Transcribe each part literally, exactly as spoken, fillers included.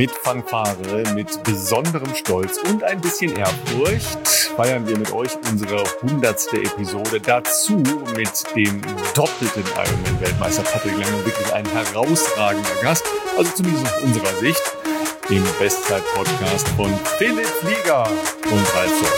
Mit Fanfare, mit besonderem Stolz und ein bisschen Ehrfurcht feiern wir mit euch unsere hundertste Episode. Dazu mit dem doppelten Ironman-Weltmeister Patrick Lange, wirklich ein herausragender Gast, also zumindest aus unserer Sicht, im Bestzeit-Podcast von Philipp Flieger und Ralf Scholz.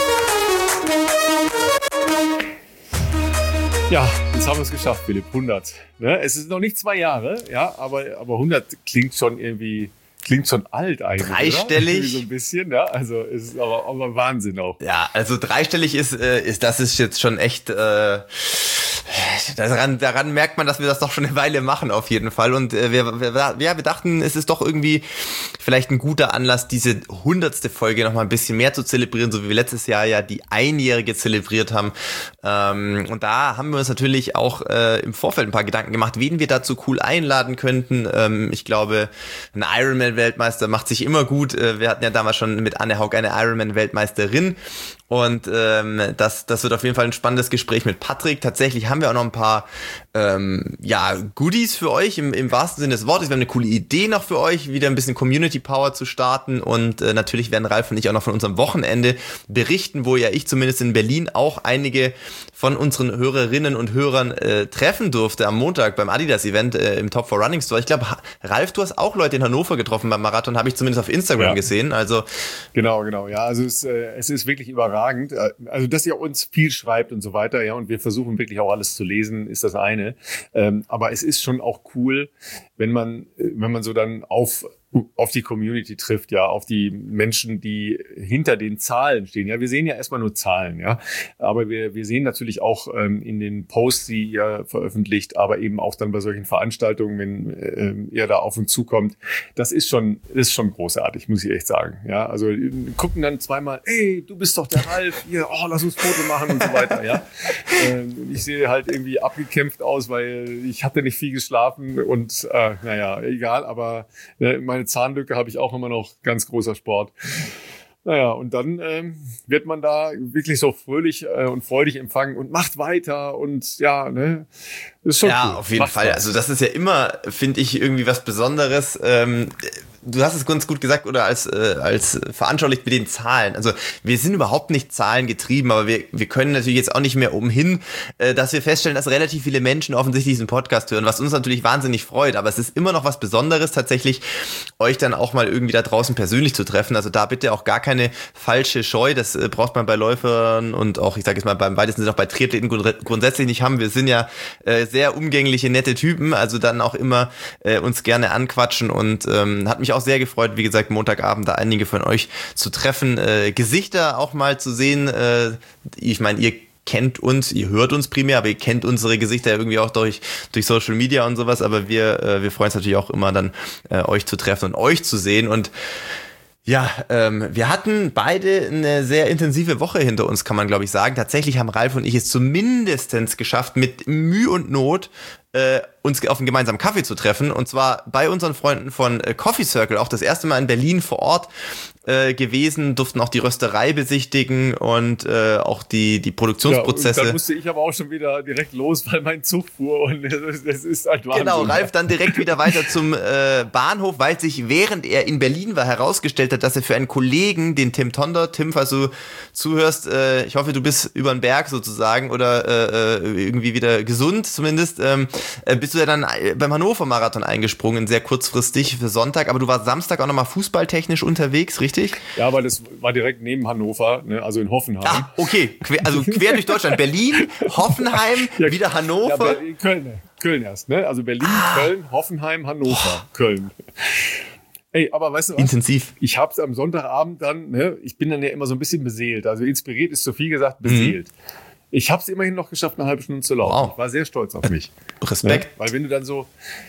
Ja, jetzt haben wir es geschafft, Philipp, hundert. Ne? Es ist noch nicht zwei Jahre, ja, aber, aber hundert klingt schon irgendwie... Klingt schon alt eigentlich, dreistellig. Oder? So ein bisschen, ja. Also es ist aber, aber Wahnsinn auch. Ja, also dreistellig ist, äh, ist das ist jetzt schon echt. Äh, daran, daran merkt man, dass wir das doch schon eine Weile machen auf jeden Fall. Und äh, wir, wir, ja, wir dachten, es ist doch irgendwie vielleicht ein guter Anlass, diese hundertste Folge noch mal ein bisschen mehr zu zelebrieren, so wie wir letztes Jahr ja die einjährige zelebriert haben. Ähm, und da haben wir uns natürlich auch äh, im Vorfeld ein paar Gedanken gemacht, wen wir dazu cool einladen könnten. Ähm, ich glaube, ein Ironman-Weltmeister macht sich immer gut. Wir hatten ja damals schon mit Anne Haug eine Ironman-Weltmeisterin. Und ähm, das, das wird auf jeden Fall ein spannendes Gespräch mit Patrick. Tatsächlich haben wir auch noch ein paar ähm, ja, Goodies für euch im, im wahrsten Sinne des Wortes. Wir haben eine coole Idee noch für euch, wieder ein bisschen Community Power zu starten. Und äh, natürlich werden Ralf und ich auch noch von unserem Wochenende berichten, wo ja ich zumindest in Berlin auch einige von unseren Hörerinnen und Hörern äh, treffen durfte am Montag beim Adidas-Event äh, im Top four Running Store. Ich glaube, Ralf, du hast auch Leute in Hannover getroffen beim Marathon, habe ich zumindest auf Instagram ja. gesehen. Also Genau, genau. Ja, also es, äh, es ist wirklich überragend. Also, dass ihr uns viel schreibt und so weiter, ja, und wir versuchen wirklich auch alles zu lesen, ist das eine. Ähm, aber es ist schon auch cool, wenn man, wenn man so dann auf auf die Community trifft, ja, auf die Menschen, die hinter den Zahlen stehen. Ja, wir sehen ja erstmal nur Zahlen, ja, aber wir wir sehen natürlich auch ähm, in den Posts, die ihr veröffentlicht, aber eben auch dann bei solchen Veranstaltungen, wenn ähm, ihr da auf uns zukommt, das ist schon ist schon großartig, muss ich echt sagen. Ja, also gucken dann zweimal, ey, du bist doch der Ralf, hier, oh, lass uns Foto machen und so weiter, ja. Ähm, ich sehe halt irgendwie abgekämpft aus, weil ich hatte nicht viel geschlafen und äh, naja, egal, aber äh, meine Zahnlücke habe ich auch immer noch, ganz großer Sport. Naja, und dann ähm, wird man da wirklich so fröhlich äh, und freudig empfangen und macht weiter und ja, ne, ist schon ja, cool. auf jeden Macht Fall. was. Also das ist ja immer, finde ich, irgendwie was Besonderes. Ähm, du hast es ganz gut gesagt oder als äh, als veranschaulicht mit den Zahlen. Also wir sind überhaupt nicht zahlengetrieben, aber wir wir können natürlich jetzt auch nicht mehr umhin, äh, dass wir feststellen, dass relativ viele Menschen offensichtlich diesen Podcast hören, was uns natürlich wahnsinnig freut. Aber es ist immer noch was Besonderes, tatsächlich euch dann auch mal irgendwie da draußen persönlich zu treffen. Also da bitte auch gar keine falsche Scheu. Das äh, braucht man bei Läufern und auch, ich sage jetzt mal, beim weitesten Sinne auch bei Triathleten grund- grundsätzlich nicht haben. Wir sind ja äh, sehr umgängliche, nette Typen. Also dann auch immer äh, uns gerne anquatschen und ähm, hat mich auch sehr gefreut, wie gesagt, Montagabend da einige von euch zu treffen, äh, Gesichter auch mal zu sehen. Äh, ich meine, ihr kennt uns, ihr hört uns primär, aber ihr kennt unsere Gesichter irgendwie auch durch durch Social Media und sowas, aber wir äh, wir freuen uns natürlich auch immer dann, äh, euch zu treffen und euch zu sehen. Und ja, ähm, wir hatten beide eine sehr intensive Woche hinter uns, kann man glaube ich sagen. Tatsächlich haben Ralf und ich es zumindestens geschafft, mit Mühe und Not äh, uns auf einen gemeinsamen Kaffee zu treffen, und zwar bei unseren Freunden von äh, Coffee Circle, auch das erste Mal in Berlin vor Ort äh, gewesen, durften auch die Rösterei besichtigen und äh, auch die die Produktionsprozesse. Ja, da musste ich aber auch schon wieder direkt los, weil mein Zug fuhr und es ist halt Wahnsinn. Genau, Ralf dann direkt wieder weiter zum äh, Bahnhof, weil sich, während er in Berlin war, herausgestellt hat, dass er für einen Kollegen, den Tim Tonder, Tim, falls du zuhörst, äh, ich hoffe, du bist über den Berg sozusagen oder äh, irgendwie wieder gesund zumindest, ähm, äh, bist du ja dann beim Hannover Marathon eingesprungen, sehr kurzfristig für Sonntag, aber du warst Samstag auch nochmal fußballtechnisch unterwegs, richtig? Ja, weil das war direkt neben Hannover, ne, also in Hoffenheim. Ah, okay, quer, also quer durch Deutschland, Berlin, Hoffenheim, ja, wieder Hannover. Ja, Berlin, Köln, Köln erst, ne? Also Berlin, ah. Köln, Hoffenheim, Hannover, oh. Köln. Ey, aber weißt du was? Intensiv. Ich hab's am Sonntagabend dann, ne, ich bin dann ja immer so ein bisschen beseelt, also inspiriert ist zu viel gesagt, beseelt. Mhm. Ich habe es immerhin noch geschafft, eine halbe Stunde zu laufen. Wow. Ich war sehr stolz auf mich. Respekt. Ja, weil wenn du dann so,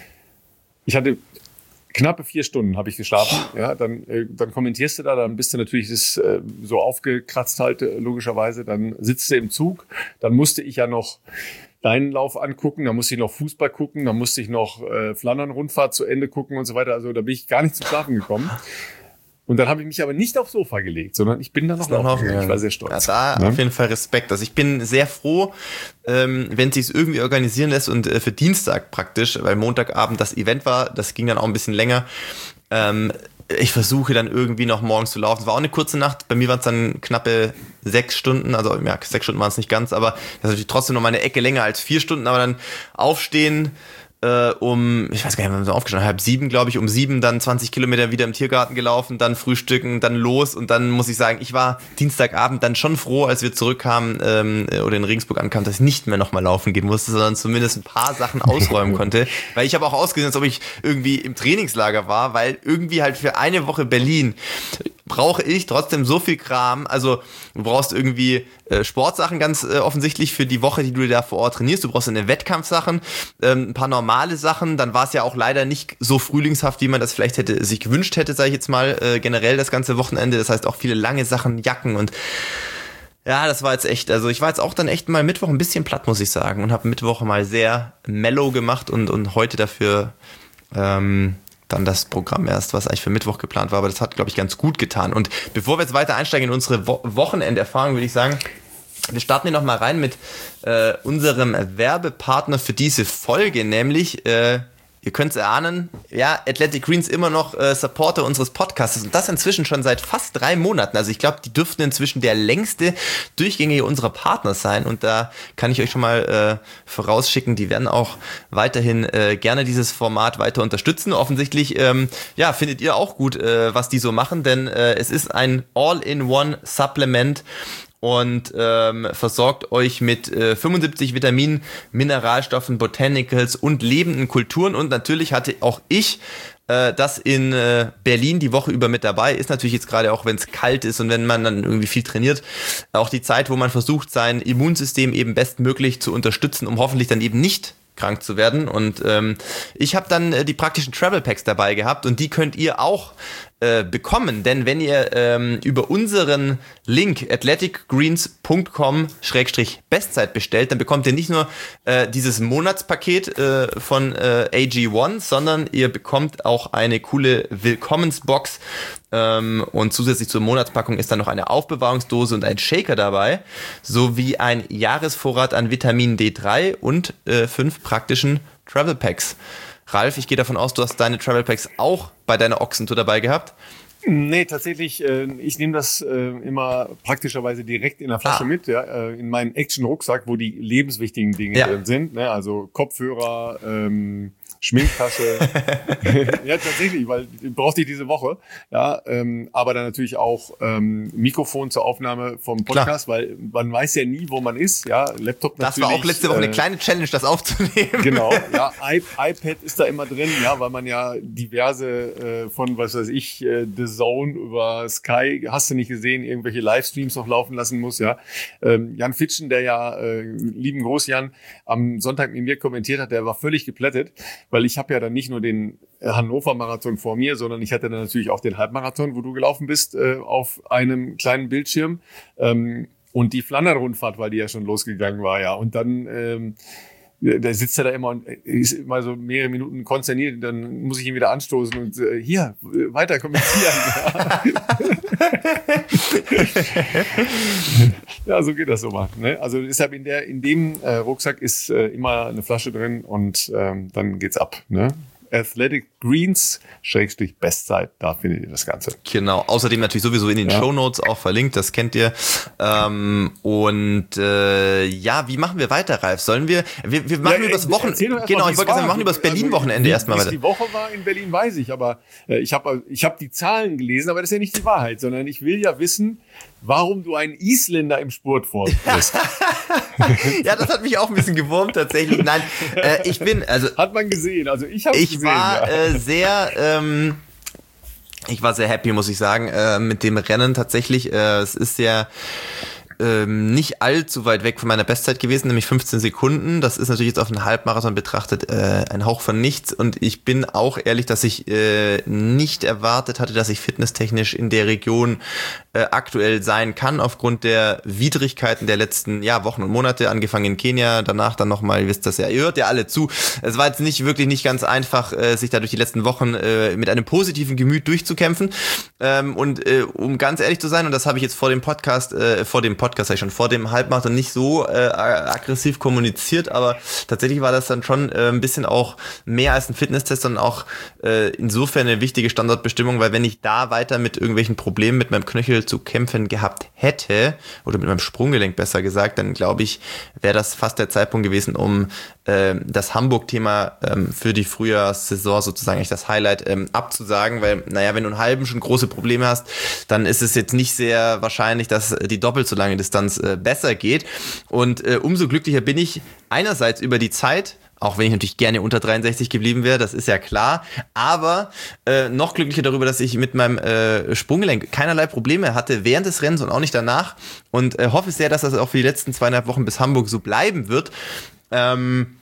ich hatte knappe vier Stunden habe ich geschlafen, oh. ja, dann, äh, dann kommentierst du da, dann bist du natürlich das, äh, so aufgekratzt halt, äh, logischerweise, dann sitzt du im Zug, dann musste ich ja noch deinen Lauf angucken, dann musste ich noch Fußball gucken, dann musste ich noch äh, Flandern-Rundfahrt zu Ende gucken und so weiter, also da bin ich gar nicht zum Schlafen gekommen. Und dann habe ich mich aber nicht aufs Sofa gelegt, sondern ich bin dann noch laufen. Ich war sehr stolz. Ja, da ja. auf jeden Fall Respekt. Also ich bin sehr froh, ähm, wenn es sich irgendwie organisieren lässt und äh, für Dienstag praktisch, weil Montagabend das Event war, das ging dann auch ein bisschen länger, ähm, ich versuche dann irgendwie noch morgens zu laufen. Es war auch eine kurze Nacht, bei mir waren es dann knappe sechs Stunden, also ja, sechs Stunden waren es nicht ganz, aber das ist natürlich trotzdem noch mal eine Ecke länger als vier Stunden, aber dann aufstehen, äh, um, ich weiß gar nicht, wann wir so aufgestanden, halb sieben, glaube ich, um sieben dann zwanzig Kilometer wieder im Tiergarten gelaufen, dann frühstücken, dann los und dann muss ich sagen, ich war Dienstagabend dann schon froh, als wir zurückkamen ähm, oder in Regensburg ankamen, dass ich nicht mehr nochmal laufen gehen musste, sondern zumindest ein paar Sachen ausräumen konnte, weil ich habe auch ausgesehen, als ob ich irgendwie im Trainingslager war, weil irgendwie halt für eine Woche Berlin brauche ich trotzdem so viel Kram, also du brauchst irgendwie äh, Sportsachen ganz äh, offensichtlich für die Woche, die du da vor Ort trainierst, du brauchst eine Wettkampfsachen, ähm, ein paar normale Sachen, dann war es ja auch leider nicht so frühlingshaft, wie man das vielleicht hätte sich gewünscht hätte, sage ich jetzt mal, äh, generell das ganze Wochenende, das heißt auch viele lange Sachen, Jacken und ja, das war jetzt echt, also ich war jetzt auch dann echt mal Mittwoch ein bisschen platt, muss ich sagen, und habe Mittwoch mal sehr mellow gemacht und, und heute dafür ähm, dann das Programm erst, was eigentlich für Mittwoch geplant war, aber das hat, glaube ich, ganz gut getan. Und bevor wir jetzt weiter einsteigen in unsere Wo- Wochenenderfahrung, würde ich sagen, wir starten hier nochmal rein mit äh, unserem Werbepartner für diese Folge, nämlich, äh, ihr könnt es erahnen, ja, Athletic Greens immer noch äh, Supporter unseres Podcasts und das inzwischen schon seit fast drei Monaten. Also ich glaube, die dürften inzwischen der längste Durchgängige unserer Partner sein und da kann ich euch schon mal äh, vorausschicken, die werden auch weiterhin äh, gerne dieses Format weiter unterstützen. Offensichtlich, ähm, ja, findet ihr auch gut, äh, was die so machen, denn äh, es ist ein All-in-One-Supplement und ähm, versorgt euch mit äh, fünfundsiebzig Vitaminen, Mineralstoffen, Botanicals und lebenden Kulturen. Und natürlich hatte auch ich äh, das in äh, Berlin die Woche über mit dabei. Ist natürlich jetzt gerade auch, wenn es kalt ist und wenn man dann irgendwie viel trainiert, auch die Zeit, wo man versucht, sein Immunsystem eben bestmöglich zu unterstützen, um hoffentlich dann eben nicht krank zu werden. Und ähm, ich habe dann äh, die praktischen Travel Packs dabei gehabt und die könnt ihr auch äh, bekommen, denn wenn ihr ähm, über unseren Link athletic greens punkt com Schrägstrich Bestzeit bestellt, dann bekommt ihr nicht nur äh, dieses Monatspaket äh, von äh, A G eins, sondern ihr bekommt auch eine coole Willkommensbox ähm, und zusätzlich zur Monatspackung ist dann noch eine Aufbewahrungsdose und ein Shaker dabei, sowie ein Jahresvorrat an Vitamin D drei und äh, fünf praktischen Travel Packs. Ralf, ich gehe davon aus, du hast deine Travel Packs auch bei deiner Ochsentour dabei gehabt. Nee, tatsächlich, äh, ich nehme das äh, immer praktischerweise direkt in der Flasche ah. mit, ja, äh, in meinen Action-Rucksack, wo die lebenswichtigen Dinge ja. drin sind, ne? Also Kopfhörer, ähm, Schminktasche. Ja, tatsächlich, weil brauchte ich diese Woche. Ja, ähm, aber dann natürlich auch ähm, Mikrofon zur Aufnahme vom Podcast, Klar. weil man weiß ja nie, wo man ist. Ja, Laptop natürlich. Das war auch letzte Woche äh, eine kleine Challenge, das aufzunehmen. Genau, ja, I- iPad ist da immer drin, ja, weil man ja diverse äh, von, was weiß ich, äh, The Zone über Sky, hast du nicht gesehen, irgendwelche Livestreams noch laufen lassen muss, ja. Ähm, Jan Fitschen, der ja, äh, lieben Gruß Jan, am Sonntag mit mir kommentiert hat, der war völlig geplättet, weil ich habe ja dann nicht nur den Hannover-Marathon vor mir, sondern ich hatte dann natürlich auch den Halbmarathon, wo du gelaufen bist, äh, auf einem kleinen Bildschirm. Ähm, und die Flandern-Rundfahrt, weil die ja schon losgegangen war, ja. Und dann ähm, da sitzt er da immer und ist immer so mehrere Minuten konsterniert. Dann muss ich ihn wieder anstoßen und äh, hier, weiter kommentieren. Ja, so geht das so mal. Ne? Also deshalb in der in dem äh, Rucksack ist äh, immer eine Flasche drin und ähm, dann geht's ab. Ne? Athletic Greens, Schrägstrich Bestzeit, da findet ihr das Ganze. Genau, außerdem natürlich sowieso in den ja. Shownotes auch verlinkt, das kennt ihr. Ähm, und äh, ja, wie machen wir weiter, Ralf? Sollen wir, wir, wir machen ja, über das Wochenende, genau, ich wollte sagen, wir machen über das Berlin-Wochenende also, erstmal weiter. Die Woche war in Berlin, weiß ich, aber äh, ich habe ich hab die Zahlen gelesen, aber das ist ja nicht die Wahrheit, sondern ich will ja wissen, warum du einen Isländer im Sport vorführst. Ja, das hat mich auch ein bisschen gewurmt tatsächlich. Nein, äh, ich bin, also hat man gesehen. Also ich habe ich gesehen. war ja. äh, sehr, ähm, ich war sehr happy, muss ich sagen, äh, mit dem Rennen tatsächlich. Äh, es ist ja ähm, nicht allzu weit weg von meiner Bestzeit gewesen, nämlich fünfzehn Sekunden. Das ist natürlich jetzt auf einen Halbmarathon betrachtet äh, ein Hauch von nichts. Und ich bin auch ehrlich, dass ich äh, nicht erwartet hatte, dass ich fitnesstechnisch in der Region äh, aktuell sein kann, aufgrund der Widrigkeiten der letzten ja, Wochen und Monate, angefangen in Kenia, danach dann nochmal, ihr wisst das ja, ihr hört ja alle zu. Es war jetzt nicht wirklich nicht ganz einfach, äh, sich da durch die letzten Wochen äh, mit einem positiven Gemüt durchzukämpfen. Ähm, und äh, um ganz ehrlich zu sein, und das habe ich jetzt vor dem Podcast, äh, vor dem Podcast Podcast habe ich schon vor dem Halbmarathon nicht so äh, aggressiv kommuniziert, aber tatsächlich war das dann schon äh, ein bisschen auch mehr als ein Fitnesstest, sondern auch äh, insofern eine wichtige Standortbestimmung, weil wenn ich da weiter mit irgendwelchen Problemen mit meinem Knöchel zu kämpfen gehabt hätte, oder mit meinem Sprunggelenk besser gesagt, dann glaube ich, wäre das fast der Zeitpunkt gewesen, um äh, das Hamburg-Thema ähm, für die Frühjahrssaison sozusagen eigentlich das Highlight ähm, abzusagen, weil, naja, wenn du einen halben schon große Probleme hast, dann ist es jetzt nicht sehr wahrscheinlich, dass die doppelt so lange Distanz äh, besser geht. Und äh, umso glücklicher bin ich einerseits über die Zeit, auch wenn ich natürlich gerne unter dreiundsechzig geblieben wäre, das ist ja klar, aber äh, noch glücklicher darüber, dass ich mit meinem äh, Sprunggelenk keinerlei Probleme hatte während des Rennens und auch nicht danach und äh, hoffe sehr, dass das auch für die letzten zweieinhalb Wochen bis Hamburg so bleiben wird. Ähm,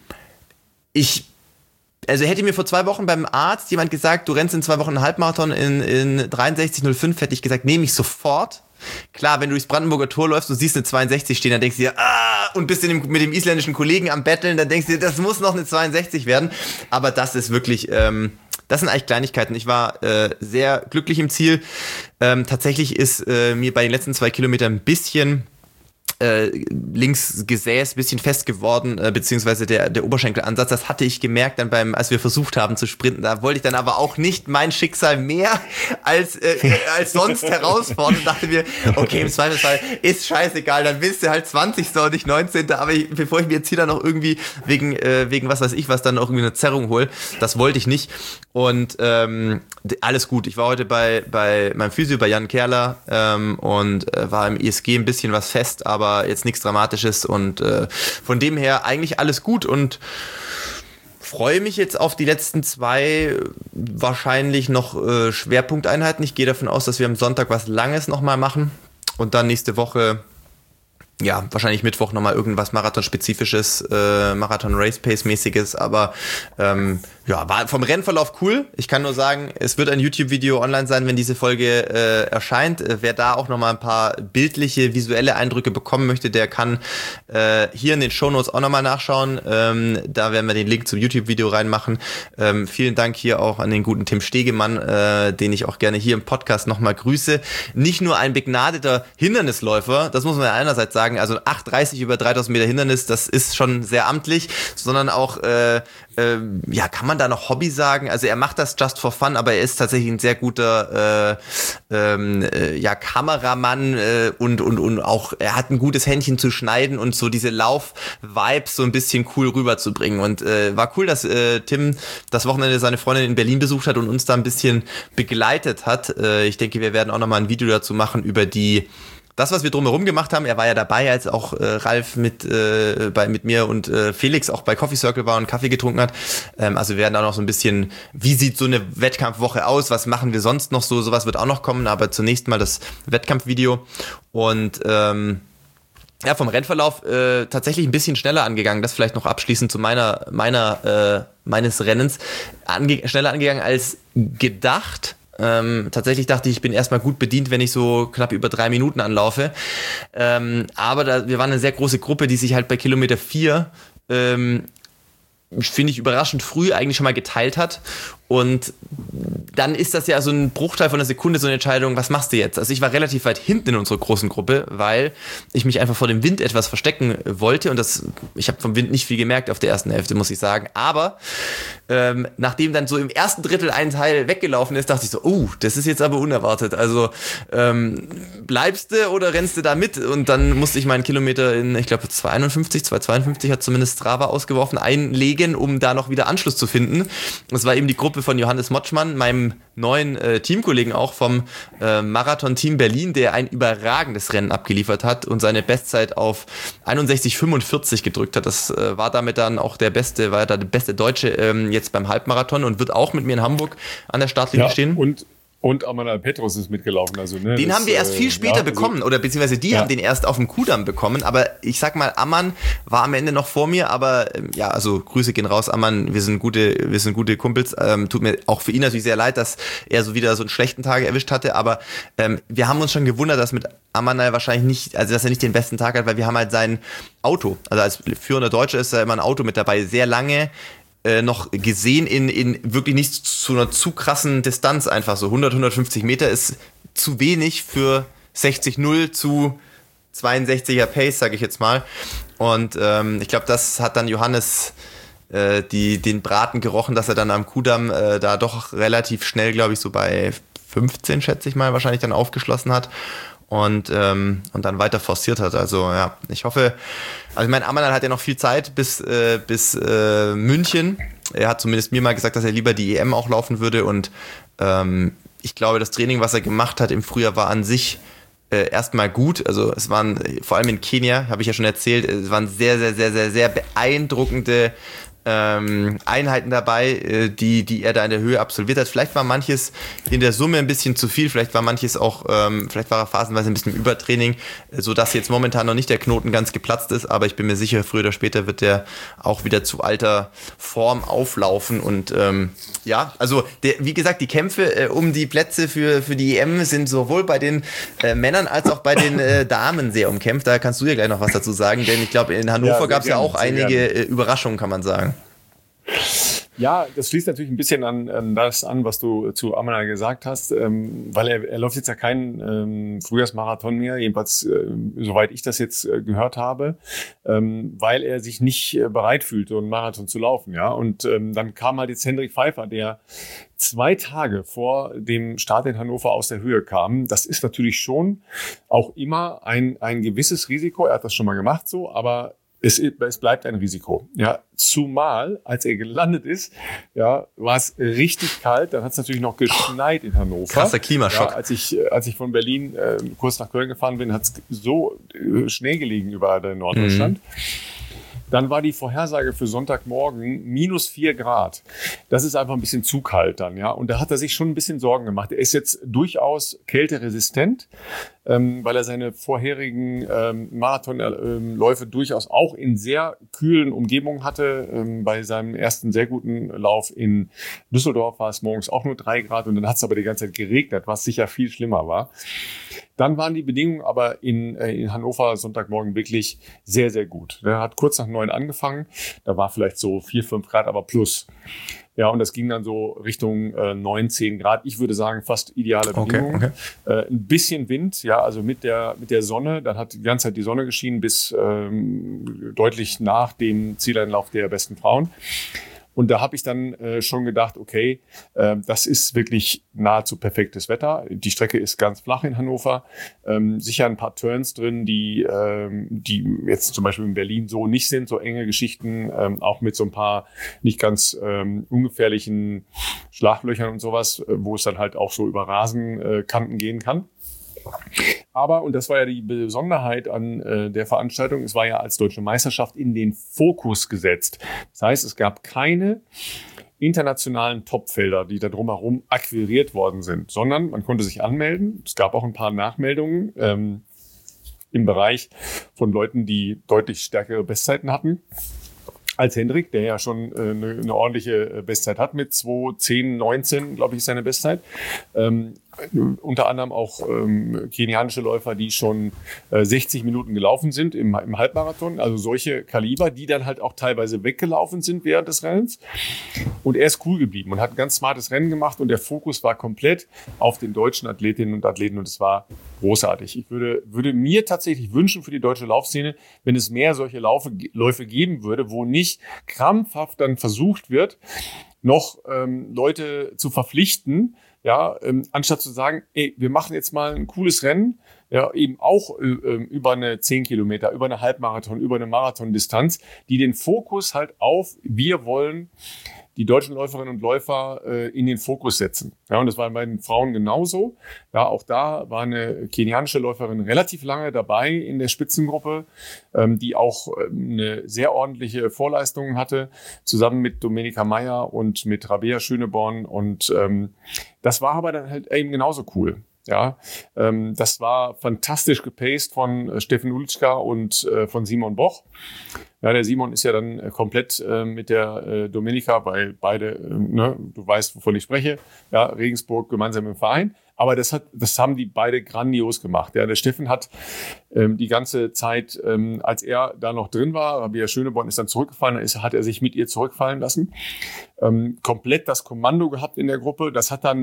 ich Also hätte mir vor zwei Wochen beim Arzt jemand gesagt, du rennst in zwei Wochen einen Halbmarathon in, in dreiundsechzig null fünf, hätte ich gesagt, nehme ich sofort. Klar, wenn du durchs Brandenburger Tor läufst und siehst eine zweiundsechzig stehen, dann denkst du dir, ah, und bist in dem, mit dem isländischen Kollegen am Betteln, dann denkst du dir, das muss noch eine zweiundsechzig werden. Aber das ist wirklich, ähm, das sind eigentlich Kleinigkeiten. Ich war äh, sehr glücklich im Ziel. Ähm, tatsächlich ist äh, mir bei den letzten zwei Kilometern ein bisschen Äh, links Gesäß ein bisschen fest geworden, äh, beziehungsweise der, der Oberschenkelansatz, das hatte ich gemerkt dann beim, als wir versucht haben zu sprinten, da wollte ich dann aber auch nicht mein Schicksal mehr als, äh, als sonst herausfordern und dachte mir, okay, im Zweifelsfall ist scheißegal, dann bist du halt zwanzigster und nicht neunzehnter aber ich, bevor ich mir jetzt hier dann noch irgendwie wegen, äh, wegen was weiß ich was, dann noch irgendwie eine Zerrung hole, das wollte ich nicht und ähm, alles gut, ich war heute bei, bei meinem Physio, bei Jan Kerler ähm, und äh, war im I S G ein bisschen was fest, aber jetzt nichts Dramatisches und äh, von dem her eigentlich alles gut und freue mich jetzt auf die letzten zwei wahrscheinlich noch äh, Schwerpunkteinheiten. Ich gehe davon aus, dass wir am Sonntag was Langes nochmal machen und dann nächste Woche, ja, wahrscheinlich Mittwoch nochmal irgendwas Marathon-spezifisches, äh, Marathon-Race-Pace-mäßiges, aber ähm, ja, war vom Rennverlauf cool. Ich kann nur sagen, es wird ein YouTube-Video online sein, wenn diese Folge äh, erscheint. Äh, wer da auch nochmal ein paar bildliche, visuelle Eindrücke bekommen möchte, der kann äh, hier in den Shownotes auch nochmal nachschauen. Ähm, da werden wir den Link zum YouTube-Video reinmachen. Ähm, vielen Dank hier auch an den guten Tim Stegemann, äh, den ich auch gerne hier im Podcast nochmal grüße. Nicht nur ein begnadeter Hindernisläufer, das muss man ja einerseits sagen, also acht dreißig über dreitausend Meter Hindernis, das ist schon sehr amtlich, sondern auch, äh, äh, ja, kann man da noch Hobby sagen? Also er macht das just for fun, aber er ist tatsächlich ein sehr guter äh, ähm, äh, ja, Kameramann äh, und, und, und auch, er hat ein gutes Händchen zu schneiden und so diese Lauf-Vibes so ein bisschen cool rüberzubringen und äh, war cool, dass äh, Tim das Wochenende seine Freundin in Berlin besucht hat und uns da ein bisschen begleitet hat. Äh, ich denke, wir werden auch nochmal ein Video dazu machen über die das, was wir drumherum gemacht haben. Er war ja dabei, als auch äh, Ralf mit äh, bei mit mir und äh, Felix auch bei Coffee Circle war und Kaffee getrunken hat. Ähm, also wir werden da noch so ein bisschen, wie sieht so eine Wettkampfwoche aus? Was machen wir sonst noch so? Sowas wird auch noch kommen, aber zunächst mal das Wettkampfvideo. Und ähm, ja, vom Rennverlauf äh, tatsächlich ein bisschen schneller angegangen. Das vielleicht noch abschließend zu meiner meiner äh, meines Rennens ange- schneller angegangen als gedacht. Ähm, tatsächlich dachte ich, ich bin erstmal gut bedient, wenn ich so knapp über drei Minuten anlaufe. Ähm, aber da, wir waren eine sehr große Gruppe, die sich halt bei Kilometer vier, ähm, finde ich, überraschend früh eigentlich schon mal geteilt hat. Und dann ist das ja so ein Bruchteil von einer Sekunde, so eine Entscheidung, was machst du jetzt? Also ich war relativ weit hinten in unserer großen Gruppe, weil ich mich einfach vor dem Wind etwas verstecken wollte und das, ich habe vom Wind nicht viel gemerkt auf der ersten Hälfte, muss ich sagen. Aber ähm, nachdem dann so im ersten Drittel ein Teil weggelaufen ist, dachte ich so, oh, das ist jetzt aber unerwartet. Also ähm, bleibst du oder rennst du da mit? Und dann musste ich meinen Kilometer in, ich glaube, zwei einundfünfzig, zwei zweiundfünfzig hat zumindest Strava ausgeworfen, einlegen, um da noch wieder Anschluss zu finden. Das war eben die Gruppe von Johannes Motschmann, meinem neuen äh, Teamkollegen auch vom äh, Marathon-Team Berlin, der ein überragendes Rennen abgeliefert hat und seine Bestzeit auf einundsechzig fünfundvierzig gedrückt hat. Das äh, war damit dann auch der beste, war da der beste Deutsche ähm, jetzt beim Halbmarathon und wird auch mit mir in Hamburg an der Startlinie ja, stehen. Und Und Amanal Petros ist mitgelaufen. Also, ne, den das, haben wir erst viel später ja, bekommen, also, oder beziehungsweise die ja. haben den erst auf dem Kudamm bekommen, aber ich sag mal, Ammann war am Ende noch vor mir, aber ja, also Grüße gehen raus, Ammann, wir sind gute, wir sind gute Kumpels, ähm, tut mir auch für ihn natürlich sehr leid, dass er so wieder so einen schlechten Tag erwischt hatte, aber ähm, wir haben uns schon gewundert, dass mit Amanal wahrscheinlich nicht, also dass er nicht den besten Tag hat, weil wir haben halt sein Auto, also als führender Deutscher ist da immer ein Auto mit dabei, sehr lange, noch gesehen in, in wirklich nicht zu einer zu krassen Distanz einfach so. hundert, hundertfünfzig Meter ist zu wenig für sechzig null zu zweiundsechziger Pace, sage ich jetzt mal. Und ähm, ich glaube, das hat dann Johannes äh, die, den Braten gerochen, dass er dann am Kudamm äh, da doch relativ schnell, glaube ich, so bei fünfzehn, schätze ich mal, wahrscheinlich dann aufgeschlossen hat. Und, ähm, und dann weiter forciert hat. Also ja, ich hoffe, also ich meine, Amanal hat ja noch viel Zeit bis, äh, bis äh, München. Er hat zumindest mir mal gesagt, dass er lieber die E M auch laufen würde. Und ähm, ich glaube, das Training, was er gemacht hat im Frühjahr, war an sich äh, erstmal gut. Also es waren, vor allem in Kenia, habe ich ja schon erzählt, es waren sehr, sehr, sehr, sehr, sehr beeindruckende Ähm, Einheiten dabei, äh, die, die er da in der Höhe absolviert hat. Vielleicht war manches in der Summe ein bisschen zu viel, vielleicht war manches auch, ähm, vielleicht war er phasenweise ein bisschen im Übertraining, äh, sodass jetzt momentan noch nicht der Knoten ganz geplatzt ist, aber ich bin mir sicher, früher oder später wird der auch wieder zu alter Form auflaufen und ähm, ja, also der, wie gesagt, die Kämpfe äh, um die Plätze für, für die E M sind sowohl bei den äh, Männern als auch bei den äh, Damen sehr umkämpft. Da kannst du ja gleich noch was dazu sagen, denn ich glaube, in Hannover ja, gab es ja auch einige äh, Überraschungen, kann man sagen. Ja, das schließt natürlich ein bisschen an, an das an, was du zu Amanal gesagt hast, ähm, weil er, er läuft jetzt ja keinen ähm, Frühjahrsmarathon mehr, jedenfalls äh, soweit ich das jetzt äh, gehört habe, ähm, weil er sich nicht äh, bereit fühlte, einen Marathon zu laufen. Ja, und ähm, dann kam halt jetzt Hendrik Pfeiffer, der zwei Tage vor dem Start in Hannover aus der Höhe kam. Das ist natürlich schon auch immer ein ein gewisses Risiko. Er hat das schon mal gemacht so, aber Es, es bleibt ein Risiko. Ja, zumal, als er gelandet ist, ja, war es richtig kalt. Dann hat es natürlich noch geschneit in Hannover. Krasser Klimaschock. Ja, als ich, als ich von Berlin äh, kurz nach Köln gefahren bin, hat es so äh, Schnee gelegen über Norddeutschland. Mhm. Dann war die Vorhersage für Sonntagmorgen minus vier Grad. Das ist einfach ein bisschen zu kalt dann, ja. Und da hat er sich schon ein bisschen Sorgen gemacht. Er ist jetzt durchaus kälteresistent, ähm, weil er seine vorherigen ähm, Marathonläufe durchaus auch in sehr kühlen Umgebungen hatte. Ähm, bei seinem ersten sehr guten Lauf in Düsseldorf war es morgens auch nur drei Grad und dann hat es aber die ganze Zeit geregnet, was sicher viel schlimmer war. Dann waren die Bedingungen aber in, äh, in Hannover Sonntagmorgen wirklich sehr, sehr gut. Er hat kurz nach neun angefangen. Da war vielleicht so vier, fünf Grad, aber plus. Ja, und das ging dann so Richtung äh, neun, zehn Grad. Ich würde sagen, fast ideale Bedingungen. Okay, okay. Äh, ein bisschen Wind, ja, also mit der, mit der Sonne. Dann hat die ganze Zeit die Sonne geschienen bis ähm, deutlich nach dem Zieleinlauf der besten Frauen. Und da habe ich dann äh, schon gedacht, okay, äh, das ist wirklich nahezu perfektes Wetter. Die Strecke ist ganz flach in Hannover. Ähm, sicher ein paar Turns drin, die, ähm, die jetzt zum Beispiel in Berlin so nicht sind, so enge Geschichten, ähm, auch mit so ein paar nicht ganz ähm, ungefährlichen Schlaglöchern und sowas, äh, wo es dann halt auch so über Rasenkanten äh, gehen kann. Aber, und das war ja die Besonderheit an äh, der Veranstaltung, es war ja als deutsche Meisterschaft in den Fokus gesetzt. Das heißt, es gab keine internationalen Topfelder, die da drumherum akquiriert worden sind, sondern man konnte sich anmelden. Es gab auch ein paar Nachmeldungen ähm, im Bereich von Leuten, die deutlich stärkere Bestzeiten hatten als Hendrik, der ja schon äh, eine, eine ordentliche Bestzeit hat mit zwei zehn neunzehn, glaube ich, ist seine Bestzeit. Ähm, unter anderem auch ähm, kenianische Läufer, die schon äh, sechzig Minuten gelaufen sind im, im Halbmarathon. Also solche Kaliber, die dann halt auch teilweise weggelaufen sind während des Rennens. Und er ist cool geblieben und hat ein ganz smartes Rennen gemacht und der Fokus war komplett auf den deutschen Athletinnen und Athleten und es war großartig. Ich würde, würde mir tatsächlich wünschen für die deutsche Laufszene, wenn es mehr solche Laufe, Läufe geben würde, wo nicht krampfhaft dann versucht wird, noch ähm, Leute zu verpflichten, ja, ähm, anstatt zu sagen, ey, wir machen jetzt mal ein cooles Rennen, ja, eben auch äh, über eine zehn Kilometer, über eine Halbmarathon, über eine Marathondistanz, die den Fokus halt auf, wir wollen die deutschen Läuferinnen und Läufer äh, in den Fokus setzen. Ja, und das war bei den Frauen genauso. Ja, auch da war eine kenianische Läuferin relativ lange dabei in der Spitzengruppe, ähm, die auch ähm, eine sehr ordentliche Vorleistung hatte, zusammen mit Domenica Meyer und mit Rabea Schöneborn. Und ähm, das war aber dann halt eben genauso cool. Ja, ähm, das war fantastisch gepaced von äh, Steffen Ulitschka und äh, von Simon Boch. Ja, der Simon ist ja dann äh, komplett äh, mit der äh, Domenica, weil beide, äh, ne, du weißt, wovon ich spreche, ja, Regensburg gemeinsam im Verein. Aber das hat, das haben die beide grandios gemacht. Ja, der Steffen hat ähm, die ganze Zeit, ähm, als er da noch drin war, Rabea Schöneborn ist dann zurückgefallen, ist, hat er sich mit ihr zurückfallen lassen, ähm, komplett das Kommando gehabt in der Gruppe. Das hat dann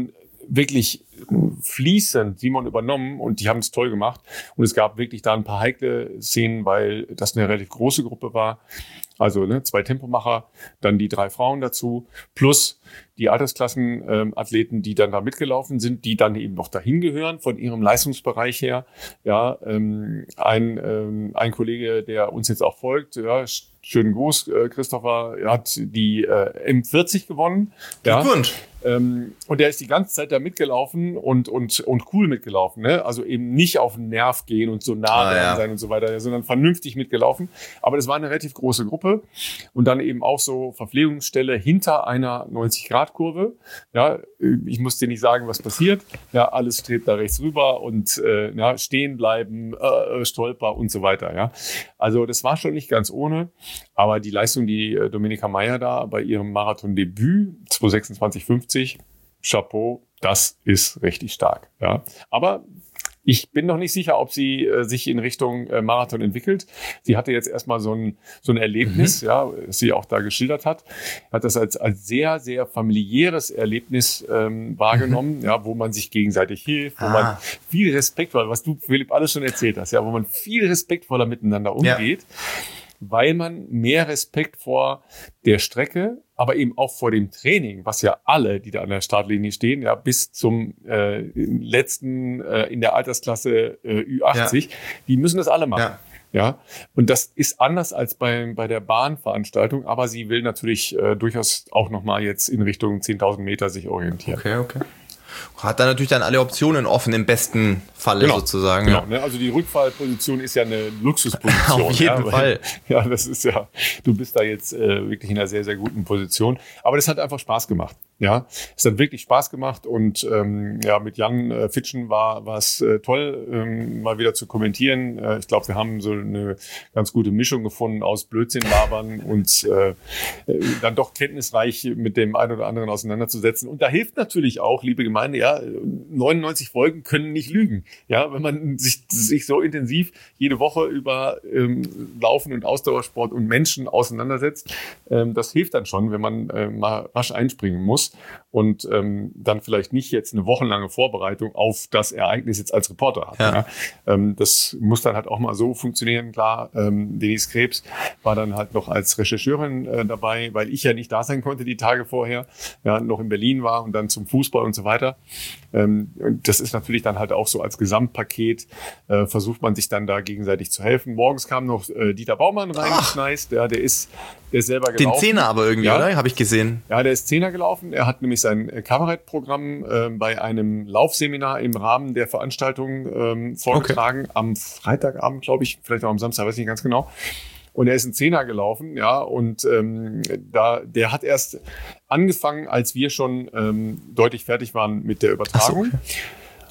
wirklich fließend Simon übernommen und die haben es toll gemacht. Und es gab wirklich da ein paar heikle Szenen, weil das eine relativ große Gruppe war. Also ne, zwei Tempomacher, dann die drei Frauen dazu, plus die Altersklassenathleten, ähm, die dann da mitgelaufen sind, die dann eben noch dahin gehören von ihrem Leistungsbereich her. Ja, ähm, ein, ähm, ein Kollege, der uns jetzt auch folgt, ja, schönen Gruß, äh, Christopher, er hat die äh, M vierzig gewonnen. Glückwunsch. Ja. Ähm, und der ist die ganze Zeit da mitgelaufen und, und, und cool mitgelaufen, ne? Also eben nicht auf den Nerv gehen und so nah ah, ja. sein und so weiter, sondern vernünftig mitgelaufen. Aber das war eine relativ große Gruppe und dann eben auch so Verpflegungsstelle hinter einer neunzig-Grad-Kurve. Ja, ich muss dir nicht sagen, was passiert. Ja, alles strebt da rechts rüber und äh, ja, stehen bleiben, äh, Stolper und so weiter. Ja, also das war schon nicht ganz ohne. Aber die Leistung, die äh, Dominika Meier da bei ihrem Marathon-Debüt zwei sechsundzwanzig fünfzig, Chapeau, das ist richtig stark. Ja, aber ich bin noch nicht sicher, ob sie äh, sich in Richtung äh, Marathon entwickelt. Sie hatte jetzt erstmal so ein so ein Erlebnis, mhm. ja, das sie auch da geschildert hat, hat das als als sehr sehr familiäres Erlebnis ähm, wahrgenommen, mhm. ja, wo man sich gegenseitig hilft, wo ah. man viel respektvoll, was du Philipp alles schon erzählt hast, ja, wo man viel respektvoller miteinander umgeht. Ja. Weil man mehr Respekt vor der Strecke, aber eben auch vor dem Training, was ja alle, die da an der Startlinie stehen, ja bis zum äh, letzten äh, in der Altersklasse äh, Ü achtzig, ja. die müssen das alle machen. Ja. Ja, und das ist anders als bei bei der Bahnveranstaltung, aber sie will natürlich äh, durchaus auch nochmal jetzt in Richtung zehntausend Meter sich orientieren. Okay, okay. Hat dann natürlich dann alle Optionen offen im besten Falle genau, sozusagen. Genau, ja. ne? Also die Rückfallposition ist ja eine Luxusposition. Auf jeden ja, Fall. Ja, das ist ja, du bist da jetzt äh, wirklich in einer sehr, sehr guten Position. Aber das hat einfach Spaß gemacht. Ja, es hat wirklich Spaß gemacht und ähm, ja, mit Jan äh, Fitschen war war es äh, toll, ähm, mal wieder zu kommentieren. Äh, ich glaube, wir haben so eine ganz gute Mischung gefunden aus Blödsinn labern und äh, dann doch kenntnisreich mit dem einen oder anderen auseinanderzusetzen. Und da hilft natürlich auch, liebe Gemeinde, ja, neunundneunzig Folgen können nicht lügen. Ja, wenn man sich sich so intensiv jede Woche über ähm, Laufen und Ausdauersport und Menschen auseinandersetzt, ähm, das hilft dann schon, wenn man äh, mal rasch einspringen muss. Und ähm, dann vielleicht nicht jetzt eine wochenlange Vorbereitung auf das Ereignis jetzt als Reporter hat. Ja. Ja. Ähm, das muss dann halt auch mal so funktionieren. Klar, ähm, Denise Krebs war dann halt noch als Rechercheurin äh, dabei, weil ich ja nicht da sein konnte die Tage vorher, ja, noch in Berlin war und dann zum Fußball und so weiter. Ähm, und das ist natürlich dann halt auch so als Gesamtpaket, äh, versucht man sich dann da gegenseitig zu helfen. Morgens kam noch äh, Dieter Baumann reingeschneist, ja, der ist, der ist selber gelaufen. Den Zehner aber irgendwie, ja. Oder? Habe ich gesehen. Ja, der ist Zehner gelaufen. Er hat nämlich sein Kabarettprogramm äh, bei einem Laufseminar im Rahmen der Veranstaltung ähm, vorgetragen. Okay. Am Freitagabend, glaube ich, vielleicht auch am Samstag, weiß ich nicht ganz genau. Und er ist ein Zehner gelaufen, ja, und ähm, da, der hat erst angefangen, als wir schon ähm, deutlich fertig waren mit der Übertragung. Ach so, okay.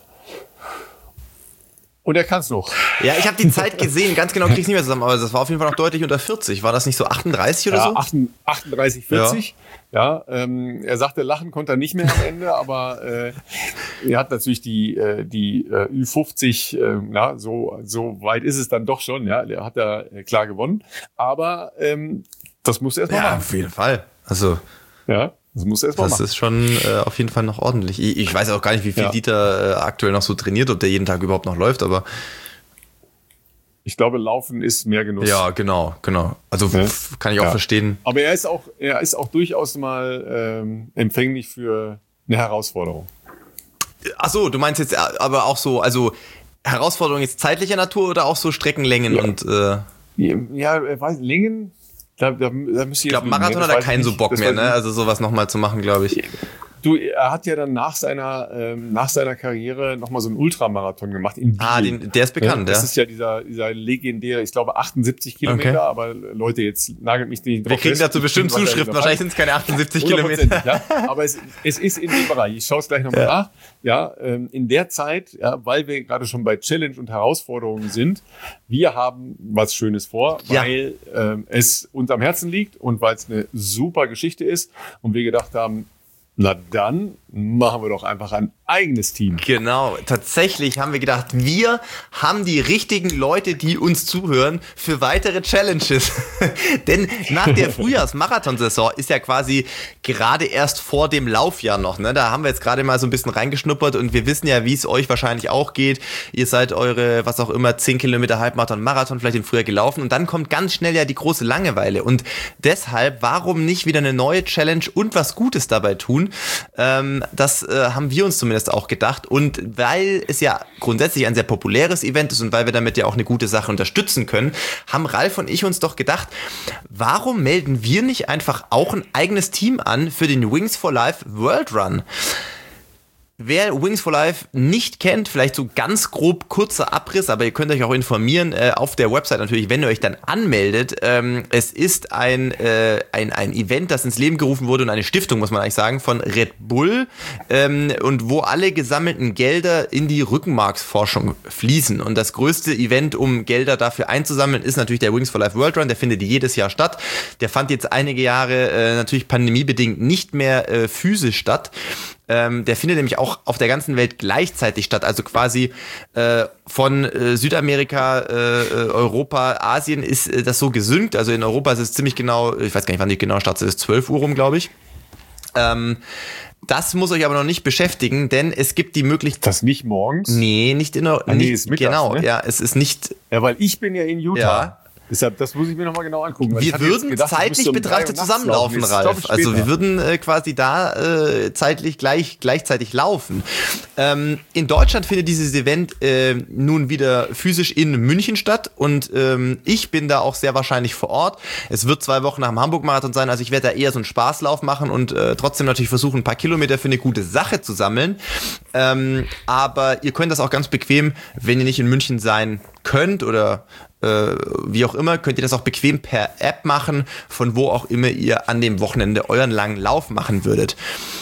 Und er kann es noch. Ja, ich habe die Zeit gesehen, ganz genau kriege ich es nicht mehr zusammen, aber das war auf jeden Fall noch deutlich unter vierzig. War das nicht so achtunddreißig oder ja, so? achtunddreißig, vierzig. Ja, ja ähm, er sagte, lachen konnte er nicht mehr am Ende, aber äh, er hat natürlich die äh, die äh, Ü fünfzig, äh, na, so so weit ist es dann doch schon, ja, der hat da äh, klar gewonnen, aber ähm, das muss er erst mal ja, machen. Ja, auf jeden Fall. Also ja. Das muss erst mal Das machen. ist schon äh, auf jeden Fall noch ordentlich. Ich, ich weiß auch gar nicht, wie viel ja. Dieter äh, aktuell noch so trainiert, ob der jeden Tag überhaupt noch läuft, aber ich glaube, Laufen ist mehr Genuss. Ja, genau, genau. Also ja. kann ich auch ja. verstehen. Aber er ist auch, er ist auch durchaus mal ähm, empfänglich für eine Herausforderung. Ach so, du meinst jetzt aber auch so, also Herausforderung jetzt zeitlicher Natur oder auch so Streckenlängen ja. und äh ja, er weiß Längen. Da, da, da ich glaube, Marathon hat er keinen so Bock mehr, ne? Also sowas nochmal zu machen, glaube ich. Du, er hat ja dann nach seiner ähm, nach seiner Karriere nochmal so einen Ultramarathon gemacht in Wien. Ah, den, der ist bekannt, ja. Das ist ja dieser dieser legendäre, ich glaube achtundsiebzig Kilometer, okay. aber Leute, jetzt nagelt mich nicht drauf. Wir kriegen dazu bestimmt Zuschriften, wahrscheinlich sind es keine achtundsiebzig Kilometer. Ja, aber es, es ist in dem Bereich, ich schaue es gleich nochmal ja. nach. Ja, ähm, in der Zeit, ja, weil wir gerade schon bei Challenge und Herausforderungen sind, wir haben was Schönes vor, weil ja. ähm, es uns am Herzen liegt und weil es eine super Geschichte ist und wir gedacht haben, na dann machen wir doch einfach ein eigenes Team. Genau, tatsächlich haben wir gedacht, wir haben die richtigen Leute, die uns zuhören, für weitere Challenges. Denn nach der Frühjahrsmarathonsaison ist ja quasi gerade erst vor dem Laufjahr noch. Ne? Da haben wir jetzt gerade mal so ein bisschen reingeschnuppert und wir wissen ja, wie es euch wahrscheinlich auch geht. Ihr seid eure, was auch immer, zehn Kilometer Halbmarathon, Marathon vielleicht im Frühjahr gelaufen und dann kommt ganz schnell ja die große Langeweile. Und deshalb, warum nicht wieder eine neue Challenge und was Gutes dabei tun? Ähm, das äh, haben wir uns zumindest auch gedacht. Und weil es ja grundsätzlich ein sehr populäres Event ist und weil wir damit ja auch eine gute Sache unterstützen können, haben Ralf und ich uns doch gedacht, warum melden wir nicht einfach auch ein eigenes Team an für den Wings for Life World Run? Wer Wings for Life nicht kennt, vielleicht so ganz grob kurzer Abriss, aber ihr könnt euch auch informieren äh, auf der Website natürlich, wenn ihr euch dann anmeldet. Ähm, es ist ein, äh, ein, ein Event, das ins Leben gerufen wurde und eine Stiftung, muss man eigentlich sagen, von Red Bull ähm, und wo alle gesammelten Gelder in die Rückenmarksforschung fließen. Und das größte Event, um Gelder dafür einzusammeln, ist natürlich der Wings for Life World Run. Der findet jedes Jahr statt. Der fand jetzt einige Jahre äh, natürlich pandemiebedingt nicht mehr äh, physisch statt. Ähm, der findet nämlich auch auf der ganzen Welt gleichzeitig statt, also quasi äh, von äh, Südamerika, äh, Europa, Asien ist äh, das so gesynkt, also in Europa ist es ziemlich genau, ich weiß gar nicht, wann die genau startet, es ist zwölf Uhr rum, glaube ich. Ähm, das muss euch aber noch nicht beschäftigen, denn es gibt die Möglichkeit... Das nicht morgens? Nee, nicht in der... Ah, nee, ist mittags, genau, ne? ja, es ist nicht... Ja, weil ich bin ja in Utah. Ja. Deshalb, das muss ich mir nochmal genau angucken. Wir würden gedacht, zeitlich um betrachtet zusammenlaufen, Ralf. Also wir würden äh, quasi da äh, zeitlich gleich, gleichzeitig laufen. Ähm, in Deutschland findet dieses Event äh, nun wieder physisch in München statt und ähm, ich bin da auch sehr wahrscheinlich vor Ort. Es wird zwei Wochen nach dem Hamburg-Marathon sein, also ich werde da eher so einen Spaßlauf machen und äh, trotzdem natürlich versuchen, ein paar Kilometer für eine gute Sache zu sammeln. Ähm, aber ihr könnt das auch ganz bequem, wenn ihr nicht in München sein könnt oder äh, wie auch immer, könnt ihr das auch bequem per App machen, von wo auch immer ihr an dem Wochenende euren langen Lauf machen würdet.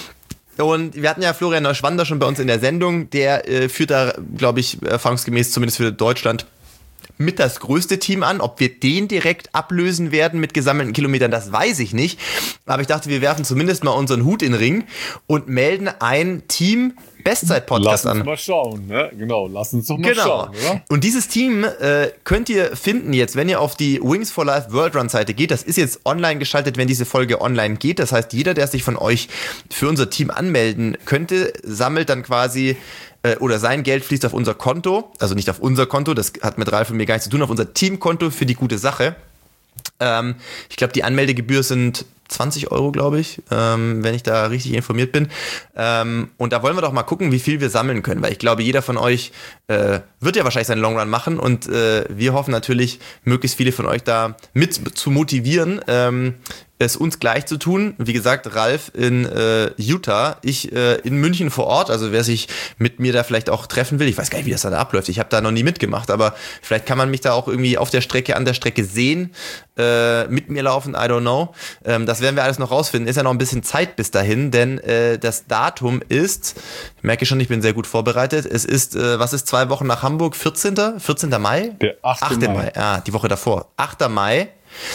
Und wir hatten ja Florian Neuschwander schon bei uns in der Sendung, der äh, führt da, glaube ich, erfahrungsgemäß zumindest für Deutschland mit das größte Team an. Ob wir den direkt ablösen werden mit gesammelten Kilometern, das weiß ich nicht. Aber ich dachte, wir werfen zumindest mal unseren Hut in den Ring und melden ein Team Bestzeit-Podcast an. Lass uns mal schauen, ne? Genau, lass uns doch mal genau. schauen, oder? Und dieses Team äh, könnt ihr finden jetzt, wenn ihr auf die Wings for Life World Run Seite geht. Das ist jetzt online geschaltet, wenn diese Folge online geht. Das heißt, jeder, der sich von euch für unser Team anmelden könnte, sammelt dann quasi äh, oder sein Geld fließt auf unser Konto. Also nicht auf unser Konto, das hat mit Ralf und mir gar nichts zu tun, auf unser Teamkonto für die gute Sache. Ähm, ich glaube, die Anmeldegebühr sind zwanzig Euro, glaube ich, ähm, wenn ich da richtig informiert bin. Ähm, und da wollen wir doch mal gucken, wie viel wir sammeln können, weil ich glaube, jeder von euch äh, wird ja wahrscheinlich seinen Long Run machen und äh, wir hoffen natürlich, möglichst viele von euch da mit zu motivieren, ähm, es uns gleich zu tun. Wie gesagt, Ralf in äh, Utah, ich äh, in München vor Ort, also wer sich mit mir da vielleicht auch treffen will, ich weiß gar nicht, wie das da abläuft, ich habe da noch nie mitgemacht, aber vielleicht kann man mich da auch irgendwie auf der Strecke, an der Strecke sehen, äh, mit mir laufen, I don't know. Ähm, das werden wir alles noch rausfinden, ist ja noch ein bisschen Zeit bis dahin, denn äh, das Datum ist, ich merke schon, ich bin sehr gut vorbereitet, es ist, äh, was ist zwei Wochen nach Hamburg, vierzehnten Mai? Der achte Mai. Ah, die Woche davor, achter Mai.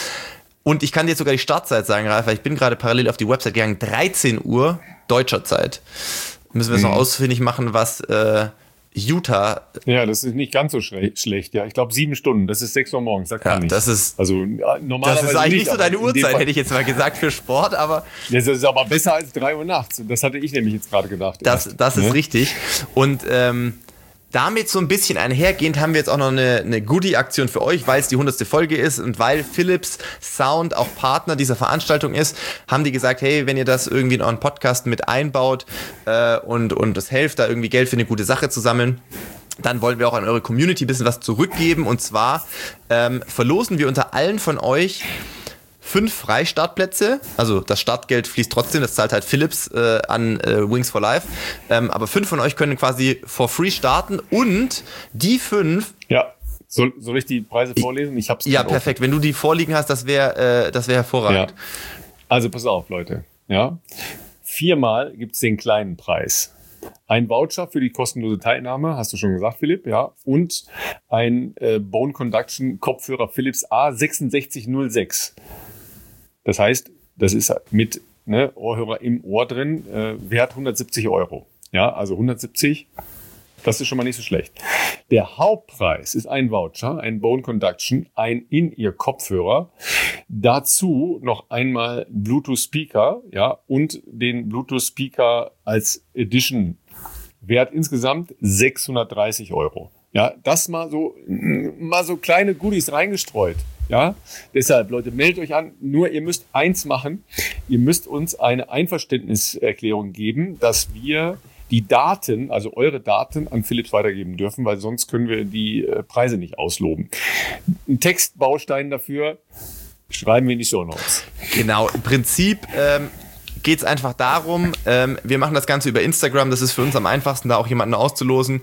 Und ich kann dir jetzt sogar die Startzeit sagen, Ralf, weil ich bin gerade parallel auf die Website gegangen, dreizehn Uhr deutscher Zeit. Müssen wir es mhm. noch ausfindig machen, was äh, Utah... Ja, das ist nicht ganz so schle- schlecht. Ja, ich glaube sieben Stunden, das ist sechs Uhr morgens, das kann ja, nicht. Das ist, also, ja, normalerweise das ist eigentlich nicht, nicht so deine Uhrzeit, Fall, hätte ich jetzt mal gesagt, für Sport, aber... Das ist aber besser als drei Uhr nachts. Das hatte ich nämlich jetzt gerade gedacht. Das, das ist ne? richtig. Und... Ähm, damit so ein bisschen einhergehend haben wir jetzt auch noch eine, eine Goodie-Aktion für euch, weil es die hundertste Folge ist und weil Philips Sound auch Partner dieser Veranstaltung ist, haben die gesagt, hey, wenn ihr das irgendwie in euren Podcast mit einbaut äh, und, und das hilft, da irgendwie Geld für eine gute Sache zu sammeln, dann wollen wir auch an eure Community ein bisschen was zurückgeben und zwar ähm, verlosen wir unter allen von euch fünf Freistartplätze, also das Startgeld fließt trotzdem, das zahlt halt Philips äh, an äh, Wings for Life, ähm, aber fünf von euch können quasi for free starten und die fünf... Ja, soll, soll ich die Preise vorlesen? Ich hab's Ja, perfekt, wenn du die vorliegen hast, das wäre äh, das wäre hervorragend. Ja. Also pass auf, Leute, ja, viermal gibt's den kleinen Preis. Ein Voucher für die kostenlose Teilnahme, hast du schon gesagt, Philipp, ja, und ein äh, Bone Conduction Kopfhörer Philips A sechs sechs null sechs. Das heißt, das ist mit ne, Ohrhörer im Ohr drin, äh, wert hundertsiebzig Euro. Ja, also hundertsiebzig. Das ist schon mal nicht so schlecht. Der Hauptpreis ist ein Voucher, ein Bone Conduction, ein In-Ear-Kopfhörer. Dazu noch einmal Bluetooth-Speaker, ja, und den Bluetooth-Speaker als Edition. Wert insgesamt sechshundertdreißig Euro. Ja, das mal so, mal so kleine Goodies reingestreut. Ja, deshalb, Leute, meldet euch an. Nur ihr müsst eins machen. Ihr müsst uns eine Einverständniserklärung geben, dass wir die Daten, also eure Daten an Philips weitergeben dürfen, weil sonst können wir die äh, Preise nicht ausloben. Ein Textbaustein dafür schreiben wir in die Shownotes. Genau, im Prinzip ähm, geht es einfach darum, ähm, wir machen das Ganze über Instagram, das ist für uns am einfachsten, da auch jemanden auszulosen.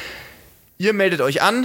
Ihr meldet euch an.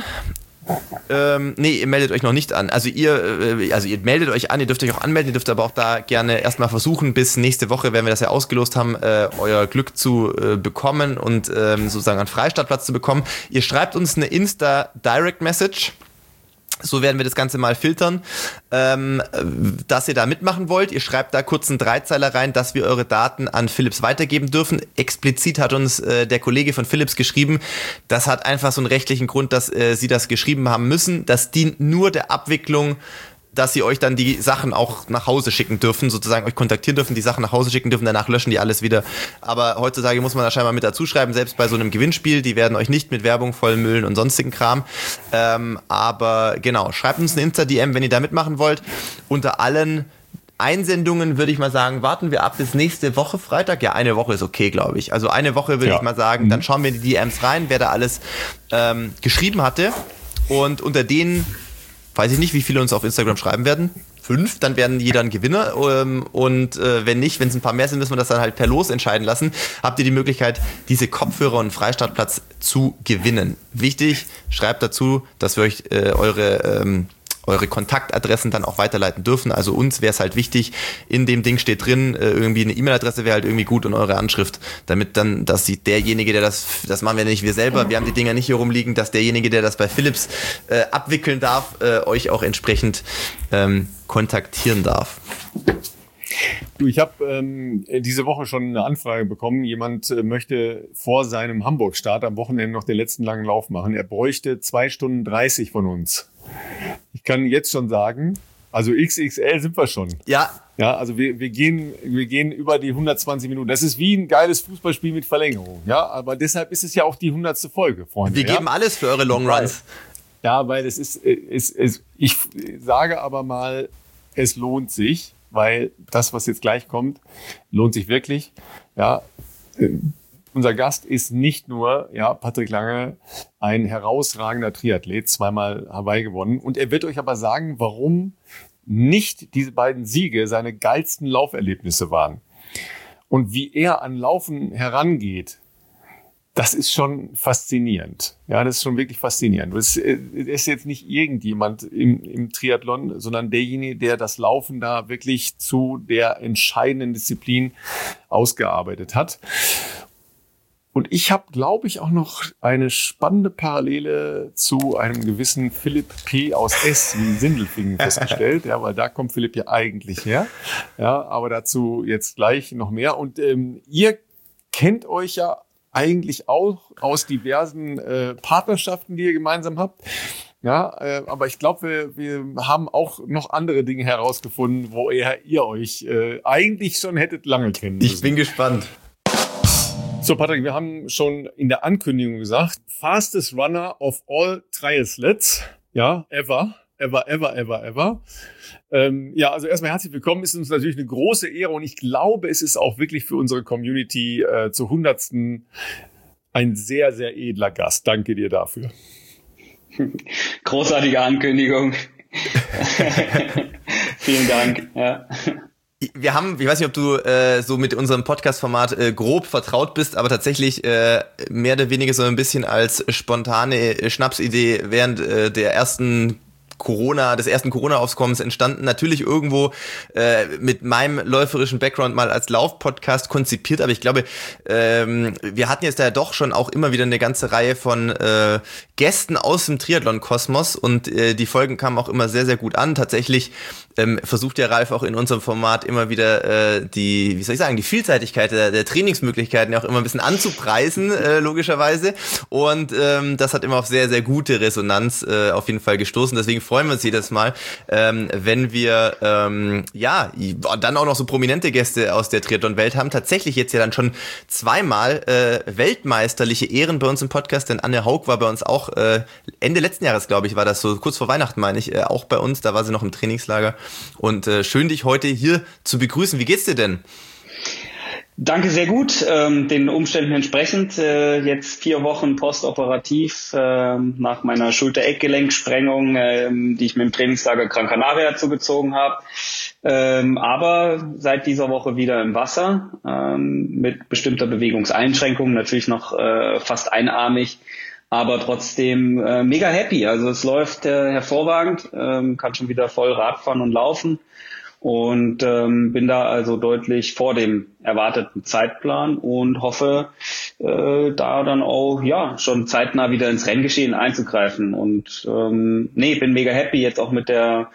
Ähm, nee, ihr meldet euch noch nicht an. Also ihr, äh, also ihr meldet euch an, ihr dürft euch auch anmelden, ihr dürft aber auch da gerne erstmal versuchen, bis nächste Woche, wenn wir das ja ausgelost haben, äh, euer Glück zu äh, bekommen und ähm, sozusagen einen Freistartplatz zu bekommen. Ihr schreibt uns eine Insta-Direct-Message. So werden wir das Ganze mal filtern, ähm, dass ihr da mitmachen wollt. Ihr schreibt da kurz einen Dreizeiler rein, dass wir eure Daten an Philips weitergeben dürfen. Explizit hat uns äh, der Kollege von Philips geschrieben, das hat einfach so einen rechtlichen Grund, dass äh, sie das geschrieben haben müssen. Das dient nur der Abwicklung, dass sie euch dann die Sachen auch nach Hause schicken dürfen, sozusagen euch kontaktieren dürfen, die Sachen nach Hause schicken dürfen, danach löschen die alles wieder. Aber heutzutage muss man da scheinbar mit dazu schreiben, selbst bei so einem Gewinnspiel, die werden euch nicht mit Werbung vollmüllen und sonstigen Kram. Ähm, aber genau, schreibt uns eine Insta-D M, wenn ihr da mitmachen wollt. Unter allen Einsendungen würde ich mal sagen, warten wir ab bis nächste Woche Freitag. Ja, eine Woche ist okay, glaube ich. Also eine Woche würde ja. ich mal sagen, dann schauen wir in die D Ms rein, wer da alles ähm, geschrieben hatte. Und unter denen weiß ich nicht, wie viele uns auf Instagram schreiben werden. Fünf, dann werden jeder ein Gewinner. Und wenn nicht, wenn es ein paar mehr sind, müssen wir das dann halt per Los entscheiden lassen. Habt ihr die Möglichkeit, diese Kopfhörer und Freistartplatz zu gewinnen. Wichtig, schreibt dazu, dass wir euch äh, eure ähm, eure Kontaktadressen dann auch weiterleiten dürfen. Also uns wäre es halt wichtig, in dem Ding steht drin, äh, irgendwie eine E-Mail-Adresse wäre halt irgendwie gut und eure Anschrift, damit dann, dass sie derjenige, der das, das machen wir nicht wir selber, wir haben die Dinger nicht hier rumliegen, dass derjenige, der das bei Philips äh, abwickeln darf, äh, euch auch entsprechend ähm, kontaktieren darf. Du, ich habe ähm, diese Woche schon eine Anfrage bekommen. Jemand äh, möchte vor seinem Hamburg-Start am Wochenende noch den letzten langen Lauf machen. Er bräuchte zwei Stunden dreißig von uns. Ich kann jetzt schon sagen, also X X L sind wir schon. Ja. Ja, also wir, wir gehen, wir gehen über die hundertzwanzig Minuten. Das ist wie ein geiles Fußballspiel mit Verlängerung. Ja, aber deshalb ist es ja auch die hundertste Folge, Freunde. Wir ja? geben alles für eure Long Runs. Ja, weil es ist, es, es, ich sage aber mal, es lohnt sich, weil das, was jetzt gleich kommt, lohnt sich wirklich. Ja, äh, unser Gast ist nicht nur, ja, Patrick Lange, ein herausragender Triathlet, zweimal Hawaii gewonnen. Und er wird euch aber sagen, warum nicht diese beiden Siege seine geilsten Lauferlebnisse waren. Und wie er an Laufen herangeht, das ist schon faszinierend. Ja, das ist schon wirklich faszinierend. Das ist jetzt nicht irgendjemand im, im Triathlon, sondern derjenige, der das Laufen da wirklich zu der entscheidenden Disziplin ausgearbeitet hat. Und ich habe, glaube ich, auch noch eine spannende Parallele zu einem gewissen Philipp P. aus S. wie in Sindelfingen festgestellt. Ja, weil da kommt Philipp ja eigentlich her. Ja, aber dazu jetzt gleich noch mehr. Und ähm, ihr kennt euch ja eigentlich auch aus diversen äh, Partnerschaften, die ihr gemeinsam habt. Ja, äh, aber ich glaube, wir, wir haben auch noch andere Dinge herausgefunden, wo ihr, ihr euch äh, eigentlich schon hättet lange kennen müssen. Ich bin gespannt. So, Patrick, wir haben schon in der Ankündigung gesagt, fastest runner of all triathletes, ja, ever, ever, ever, ever, ever. Ähm, ja, also erstmal herzlich willkommen, ist uns natürlich eine große Ehre und ich glaube, es ist auch wirklich für unsere Community äh, zur hundertsten ein sehr, sehr edler Gast. Danke dir dafür. Großartige Ankündigung. Vielen Dank, ja. Wir haben, ich weiß nicht, ob du äh, so mit unserem Podcast-Format äh, grob vertraut bist, aber tatsächlich äh, mehr oder weniger so ein bisschen als spontane Schnapsidee während äh, der ersten Corona, des ersten Corona-Aufkommens entstanden, natürlich irgendwo äh, mit meinem läuferischen Background mal als Lauf-Podcast konzipiert, aber ich glaube, ähm, wir hatten jetzt ja doch schon auch immer wieder eine ganze Reihe von äh, Gästen aus dem Triathlon-Kosmos und äh, die Folgen kamen auch immer sehr, sehr gut an. Tatsächlich ähm, versucht der Ralf auch in unserem Format immer wieder äh, die, wie soll ich sagen, die Vielseitigkeit der, der Trainingsmöglichkeiten auch immer ein bisschen anzupreisen, äh, logischerweise, und ähm, das hat immer auf sehr, sehr gute Resonanz äh, auf jeden Fall gestoßen, deswegen freuen wir uns jedes Mal, ähm, wenn wir ähm, ja dann auch noch so prominente Gäste aus der Triathlon-Welt haben. Tatsächlich jetzt ja dann schon zweimal äh, weltmeisterliche Ehren bei uns im Podcast, denn Anne Haug war bei uns auch äh, Ende letzten Jahres, glaube ich, war das so, kurz vor Weihnachten meine ich, äh, auch bei uns, da war sie noch im Trainingslager und äh, schön, dich heute hier zu begrüßen. Wie geht's dir denn? Danke, sehr gut. Ähm, den Umständen entsprechend. Äh, jetzt vier Wochen postoperativ äh, nach meiner Schulter-Eckgelenksprengung, äh, die ich mit dem Trainingslager Gran Canaria zugezogen habe. Ähm, aber seit dieser Woche wieder im Wasser ähm, mit bestimmter Bewegungseinschränkung, natürlich noch äh, fast einarmig, aber trotzdem äh, mega happy. Also es läuft äh, hervorragend, ähm, kann schon wieder voll Radfahren und laufen. Und ähm, bin da also deutlich vor dem erwarteten Zeitplan und hoffe, äh, da dann auch ja schon zeitnah wieder ins Renngeschehen einzugreifen. Und ähm, nee, bin mega happy jetzt auch mit der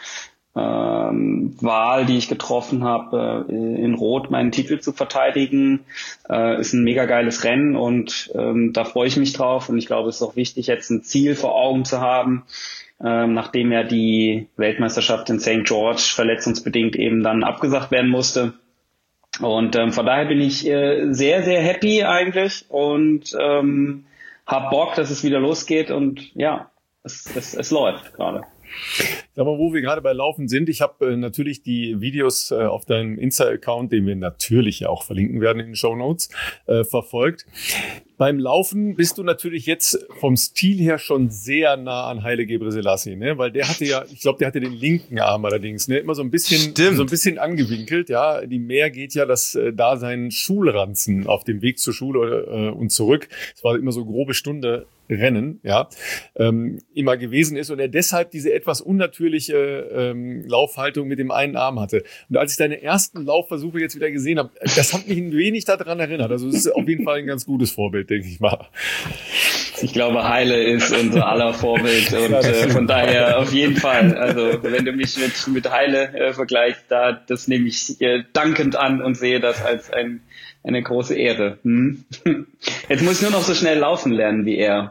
ähm, Wahl, die ich getroffen habe, äh, in Rot meinen Titel zu verteidigen. Äh, ist ein mega geiles Rennen und ähm, da freue ich mich drauf. Und ich glaube, es ist auch wichtig, jetzt ein Ziel vor Augen zu haben. Ähm, nachdem ja die Weltmeisterschaft in Sankt George verletzungsbedingt eben dann abgesagt werden musste. Und ähm, von daher bin ich äh, sehr, sehr happy eigentlich und ähm, hab Bock, dass es wieder losgeht und ja, es, es, es läuft gerade. Sag mal, wo wir gerade bei Laufen sind, ich habe äh, natürlich die Videos äh, auf deinem Insta-Account, den wir natürlich ja auch verlinken werden in den Shownotes, äh, verfolgt. Beim Laufen bist du natürlich jetzt vom Stil her schon sehr nah an Haile Gebrselassie, ne? Weil der hatte ja, ich glaube, der hatte den linken Arm allerdings, ne? Immer so ein bisschen, Stimmt. so ein bisschen angewinkelt, ja. Die Mehr geht ja, dass äh, da sein Schulranzen auf dem Weg zur Schule äh, und zurück, es war immer so grobe Stunde Rennen, ja, ähm, immer gewesen ist und er deshalb diese etwas unnatürliche ähm, Laufhaltung mit dem einen Arm hatte. Und als ich deine ersten Laufversuche jetzt wieder gesehen habe, das hat mich ein wenig daran erinnert. Also es ist auf jeden Fall ein ganz gutes Vorbild, denke ich mal. Ich glaube, Haile ist unser aller Vorbild und äh, von daher auf jeden Fall. Also wenn du mich mit, mit Haile äh, vergleichst, da das nehme ich äh, dankend an und sehe das als ein, eine große Ehre. Hm? Jetzt muss ich nur noch so schnell laufen lernen wie er.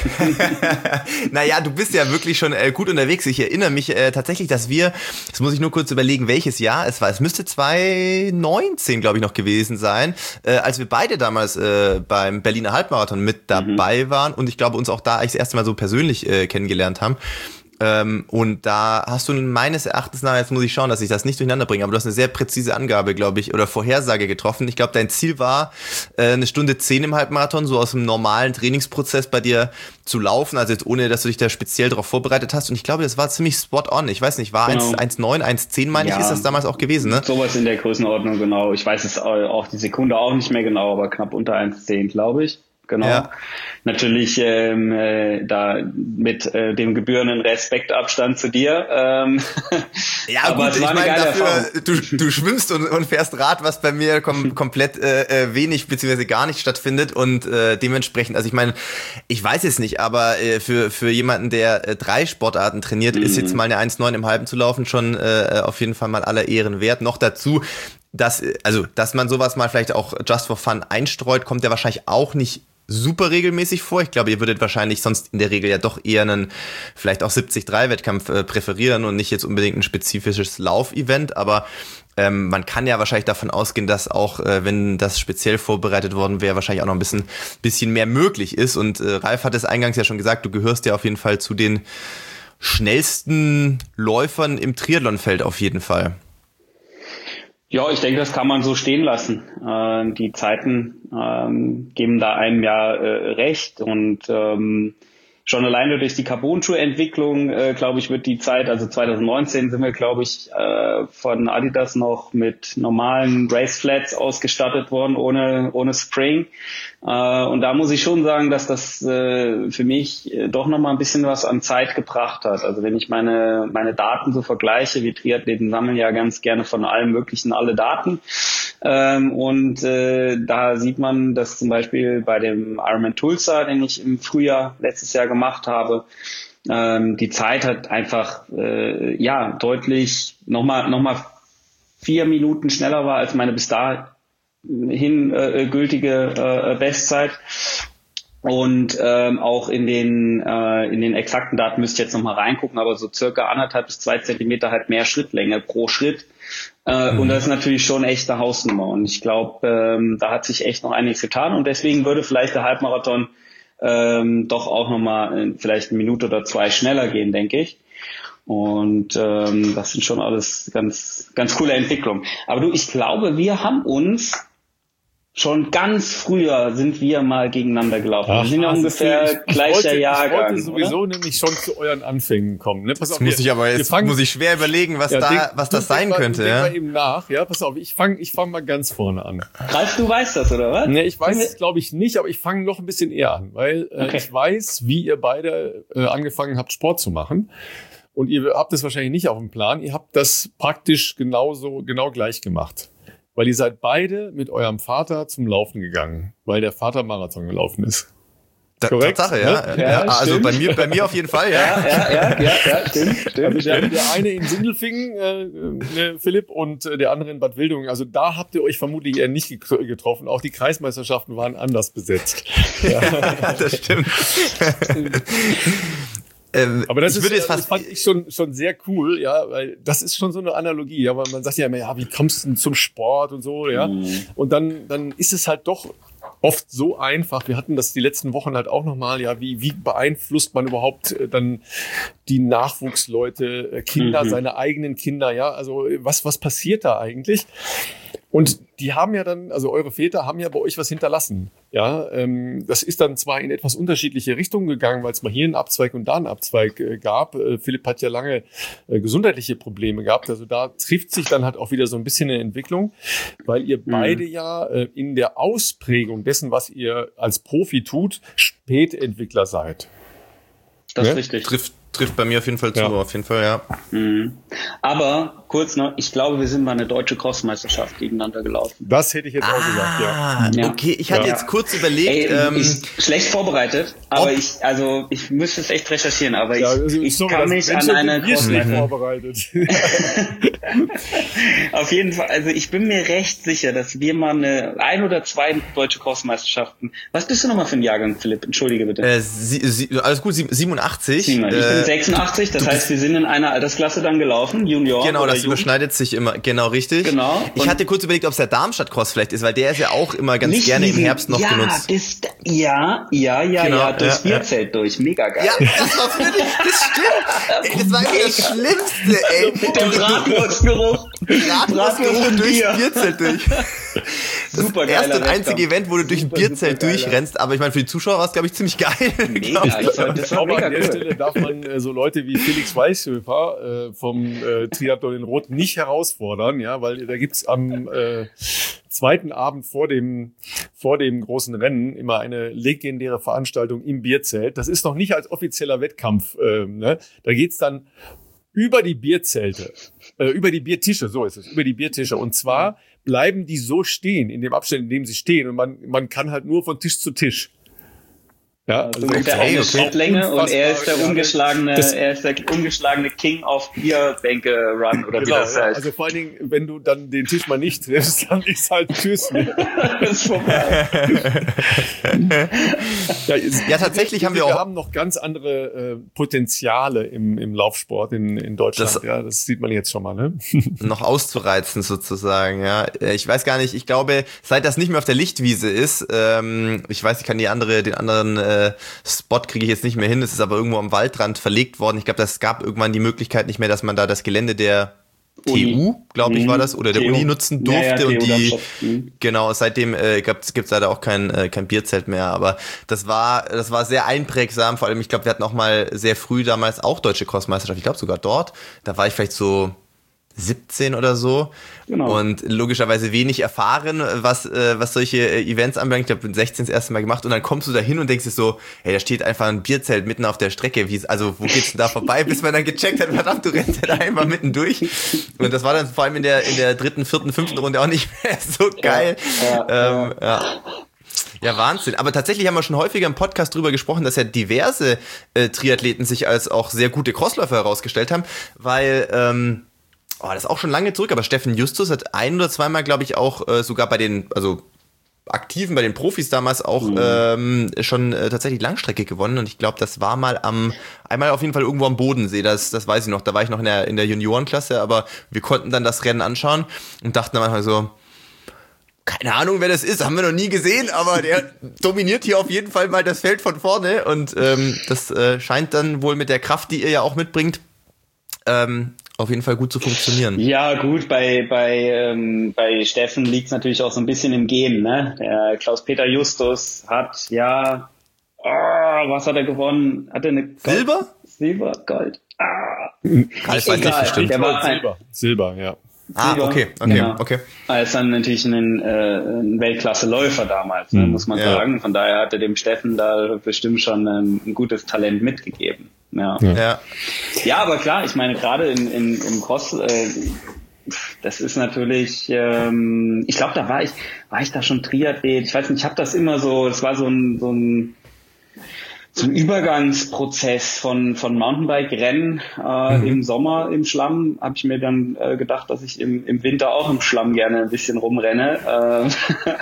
Naja, du bist ja wirklich schon äh, gut unterwegs. Ich erinnere mich äh, tatsächlich, dass wir, das muss ich nur kurz überlegen, welches Jahr es war. Es müsste zwanzig neunzehn, glaube ich, noch gewesen sein, äh, als wir beide damals äh, beim Berliner Halbmarathon mit dabei mhm. waren und ich glaube, uns auch da eigentlich das erste Mal so persönlich äh, kennengelernt haben. Ähm, und da hast du meines Erachtens nach, jetzt muss ich schauen, dass ich das nicht durcheinander bringe, aber du hast eine sehr präzise Angabe, glaube ich, oder Vorhersage getroffen. Ich glaube, dein Ziel war, äh, eine Stunde zehn im Halbmarathon, so aus dem normalen Trainingsprozess bei dir zu laufen, also jetzt ohne, dass du dich da speziell darauf vorbereitet hast. Und ich glaube, das war ziemlich spot on. Ich weiß nicht, war genau. eins neun, eins zehn, meine ja, ich, ist das damals auch gewesen, ne? Sowas in der Größenordnung, genau. Ich weiß es auch die Sekunde auch nicht mehr genau, aber knapp unter eins zehn, glaube ich. Genau. Ja. Natürlich ähm, äh, da mit äh, dem gebührenden Respektabstand zu dir. Ähm, ja aber gut, ich meine dafür, du, du schwimmst und, und fährst Rad, was bei mir kom- komplett äh, wenig beziehungsweise gar nicht stattfindet und äh, dementsprechend, also ich meine, ich weiß es nicht, aber äh, für für jemanden, der äh, drei Sportarten trainiert, mhm. ist jetzt mal eine eins neun im Halben zu laufen schon äh, auf jeden Fall mal aller Ehren wert. Noch dazu, dass also dass man sowas mal vielleicht auch just for fun einstreut, kommt ja wahrscheinlich auch nicht super regelmäßig vor. Ich glaube, ihr würdet wahrscheinlich sonst in der Regel ja doch eher einen vielleicht auch siebzig drei Wettkampf äh, präferieren und nicht jetzt unbedingt ein spezifisches Laufevent, aber ähm, man kann ja wahrscheinlich davon ausgehen, dass auch, äh, wenn das speziell vorbereitet worden wäre, wahrscheinlich auch noch ein bisschen, bisschen mehr möglich ist und äh, Ralf hat es eingangs ja schon gesagt, du gehörst ja auf jeden Fall zu den schnellsten Läufern im Triathlonfeld auf jeden Fall. Ja, ich denke, das kann man so stehen lassen. Äh, die Zeiten ähm, geben da einem ja äh, recht und ähm, schon alleine durch die Carbon-Schuh-Entwicklung, äh, glaube ich, wird die Zeit, also zwanzig neunzehn sind wir, glaube ich, äh, von Adidas noch mit normalen Race-Flats ausgestattet worden, ohne ohne Spring. Äh, und da muss ich schon sagen, dass das äh, für mich äh, doch nochmal ein bisschen was an Zeit gebracht hat. Also wenn ich meine meine Daten so vergleiche, wir Triathleten sammeln ja ganz gerne von allem Möglichen alle Daten. Ähm, und äh, da sieht man, dass zum Beispiel bei dem Ironman Tulsa, den ich im Frühjahr letztes Jahr gemacht habe, ähm, die Zeit hat einfach äh, ja deutlich nochmal noch mal vier Minuten schneller war als meine bis dahin äh, gültige äh, Bestzeit. Und ähm, auch in den äh, in den exakten Daten müsste ich jetzt nochmal reingucken, aber so circa anderthalb bis zwei Zentimeter halt mehr Schrittlänge pro Schritt. Äh, mhm. Und das ist natürlich schon echt eine Hausnummer. Und ich glaube, ähm, da hat sich echt noch einiges getan. Und deswegen würde vielleicht der Halbmarathon ähm, doch auch nochmal äh, vielleicht eine Minute oder zwei schneller gehen, denke ich. Und ähm, das sind schon alles ganz ganz coole Entwicklungen. Aber du, ich glaube, wir haben uns schon ganz früher sind wir mal gegeneinander gelaufen. Ach, wir sind ja ungefähr ich, ich gleicher wollte, Jahrgang. Ich wollte sowieso oder? nämlich schon zu euren Anfängen kommen. Ne? Pass auf, das muss wir, ich aber jetzt fangen, muss ich schwer überlegen, was ja, da, denk, was das denk sein mal, könnte. Denk Ja? mal eben nach. Ja, pass auf, ich fange, ich fange mal ganz vorne an. Ralf, du weißt das, oder was? Ne, ich weiß es, glaube ich, nicht, aber ich fange noch ein bisschen eher an, weil äh, Okay. ich weiß, wie ihr beide äh, angefangen habt, Sport zu machen. Und ihr habt es wahrscheinlich nicht auf dem Plan. Ihr habt das praktisch genauso, genau gleich gemacht. Weil ihr seid beide mit eurem Vater zum Laufen gegangen, weil der Vater Marathon gelaufen ist. Da, Korrekt, Tatsache, ne? ja. Ja, ja also stimmt. bei mir, bei mir auf jeden Fall, ja. Ja, ja, ja, ja, ja, stimmt, stimmt. Also der, stimmt. der eine in Sindelfingen, äh, äh, Philipp, und äh, der andere in Bad Wildungen. Also da habt ihr euch vermutlich eher nicht getro- getroffen. Auch die Kreismeisterschaften waren anders besetzt. Ja, das stimmt. ähm, Aber das, ich ist, würde jetzt das fast, fand ich schon, schon sehr cool, ja, weil das ist schon so eine Analogie, ja, weil man sagt ja immer, ja, wie kommst du denn zum Sport und so, ja. Mhm. Und dann, dann ist es halt doch oft so einfach. Wir hatten das die letzten Wochen halt auch nochmal, ja, wie, wie beeinflusst man überhaupt äh, dann die Nachwuchsleute, äh, Kinder, Mhm. seine eigenen Kinder, ja, also äh, was, was passiert da eigentlich? Und die haben ja dann, also eure Väter haben ja bei euch was hinterlassen. Ja, ähm, das ist dann zwar in etwas unterschiedliche Richtungen gegangen, weil es mal hier einen Abzweig und da einen Abzweig äh, gab. Äh, Philipp hat ja lange äh, gesundheitliche Probleme gehabt. Also da trifft sich dann halt auch wieder so ein bisschen eine Entwicklung, weil ihr beide ja äh, in der Ausprägung dessen, was ihr als Profi tut, Spätentwickler seid. Das ist Ja? richtig. trifft, trifft bei mir auf jeden Fall zu, Ja. auf jeden Fall, ja. Mhm. Aber kurz noch, ich glaube, wir sind mal eine deutsche Crossmeisterschaft gegeneinander gelaufen. Das hätte ich jetzt auch gesagt, ja. Ah, Ja. okay. Ich hatte Ja. jetzt kurz überlegt, Ey, ähm, ich, schlecht vorbereitet, aber ob- ich, also ich müsste es echt recherchieren, aber ich, Ja, also, ich sorry, kann das mich an Menschen eine sind wir schlecht Crossmeister- vorbereitet. Auf jeden Fall, also ich bin mir recht sicher, dass wir mal eine ein oder zwei deutsche Crossmeisterschaften. Was bist du nochmal für ein Jahrgang, Philipp? Entschuldige bitte. äh, sie, sie, alles gut, sie- siebenundachtzig. Ich bin äh, sechsundachtzig, das heißt, wir sind in einer Altersklasse dann gelaufen, Junior. Genau, oder das Jugend. überschneidet sich immer, genau richtig. Genau. Ich Und- hatte kurz überlegt, ob es der Darmstadt-Cross vielleicht ist, weil der ist ja auch immer ganz Nicht gerne im diesen- Herbst noch ja, genutzt. Das, ja, ja, ja, Genau, ja, durchs ja, ja. Bierzelt durch, mega geil. Ja, das war wirklich, das stimmt. Ey, das war immer das Schlimmste, ey. Mit dem Bratwurstgeruch. Bratwurstgeruch und durchs Bier. Bierzelt durch. Das Super erste geiler und einzige Wettkampf. Event, wo du durch ein Super, Bierzelt super geiler. durchrennst, aber ich meine, für die Zuschauer war es, glaube ich, ziemlich geil. Mega, ich fand, das Ich war glaube, mega an der cool. Stelle darf man äh, so Leute wie Felix Weißhöfer äh, vom äh, Triathlon in Rot nicht herausfordern, ja, weil da gibt's am äh, zweiten Abend vor dem vor dem großen Rennen immer eine legendäre Veranstaltung im Bierzelt. Das ist noch nicht als offizieller Wettkampf. Äh, ne? Da geht's dann über die Bierzelte, äh, über die Biertische, so ist es, über die Biertische. Und zwar bleiben die so stehen, in dem Abstand, in dem sie stehen. Und man, man kann halt nur von Tisch zu Tisch. Ja, Also mit der okay, eine okay. Schrittlänge und er ist der Unfassbar, ja. ungeschlagene, Das- er ist der ungeschlagene King of Bierbänke Run oder wie Genau, das ja. heißt. Also vor allen Dingen, wenn du dann den Tisch mal nicht triffst, dann ist halt Tschüss. Ne? Das ist vorbei. Ja, ist- Ja, tatsächlich haben wir wir auch- haben noch ganz andere äh, Potenziale im, im Laufsport in, in Deutschland. Das- ja, das sieht man jetzt schon mal. Ne? noch auszureizen sozusagen, ja. Äh, Ich weiß gar nicht, ich glaube, seit das nicht mehr auf der Lichtwiese ist, ähm, ich weiß, ich kann die andere, den anderen äh, Spot kriege ich jetzt nicht mehr hin, es ist aber irgendwo am Waldrand verlegt worden. Ich glaube, das gab irgendwann die Möglichkeit nicht mehr, dass man da das Gelände der T U, glaube ich, war das, oder der T U. Uni nutzen durfte. Ja, ja, und T U die, mhm. genau, seitdem äh, gibt es leider auch kein, äh, kein Bierzelt mehr, aber das war, das war sehr einprägsam, vor allem, ich glaube, wir hatten auch mal sehr früh damals auch deutsche Crossmeisterschaft, ich glaube sogar dort, da war ich vielleicht so siebzehn oder so, genau. Und logischerweise wenig erfahren, was äh, was solche äh, Events anbelangt. Ich glaube, bin sechzehn das erste Mal gemacht und dann kommst du da hin und denkst dir so, hey, da steht einfach ein Bierzelt mitten auf der Strecke. Wie, also wo geht's denn da vorbei, bis man dann gecheckt hat, verdammt, du rennst ja da einfach mitten durch. Und das war dann vor allem in der in der dritten, vierten, fünften Runde auch nicht mehr so geil. Ja, ja, ähm, ja. Ja, Wahnsinn. Aber tatsächlich haben wir schon häufiger im Podcast drüber gesprochen, dass ja diverse äh, Triathleten sich als auch sehr gute Crossläufer herausgestellt haben, weil ähm, oh, das ist auch schon lange zurück, aber Steffen Justus hat ein oder zweimal, glaube ich, auch äh, sogar bei den, also Aktiven, bei den Profis damals auch mhm. ähm, schon äh, tatsächlich Langstrecke gewonnen. Und ich glaube, das war mal am, einmal auf jeden Fall irgendwo am Bodensee, das, das weiß ich noch. Da war ich noch in der, in der Juniorenklasse, aber wir konnten dann das Rennen anschauen und dachten dann manchmal so, keine Ahnung, wer das ist, haben wir noch nie gesehen, aber der dominiert hier auf jeden Fall mal das Feld von vorne. Und ähm, das äh, scheint dann wohl mit der Kraft, die ihr ja auch mitbringt, ähm, auf jeden Fall gut zu funktionieren. Ja, gut, bei bei ähm, bei Steffen liegt es natürlich auch so ein bisschen im Gen, ne? Der Klaus-Peter Justus hat ja, oh, was hat er gewonnen? Hat er eine Gold? Silber? Silber, Gold. Ah. Alles weiß nicht bestimmt. Der war Silber. Silber, ja. Ah, okay, okay, genau. okay. Er ist dann natürlich ein, äh, ein Weltklasse-Läufer damals, ne, muss man ja. sagen. Von daher hat er dem Steffen da bestimmt schon ein, ein gutes Talent mitgegeben. Ja. Ja. Ja, aber klar, ich meine, gerade in, in, im Cross, äh, das ist natürlich, ähm, ich glaube, da war ich, war ich da schon Triathlet. Ich weiß nicht, ich habe das immer so, es war so ein, so ein so ein Übergangsprozess von von Mountainbike-Rennen äh, mhm. im Sommer im Schlamm, habe ich mir dann äh, gedacht, dass ich im im Winter auch im Schlamm gerne ein bisschen rumrenne. Äh,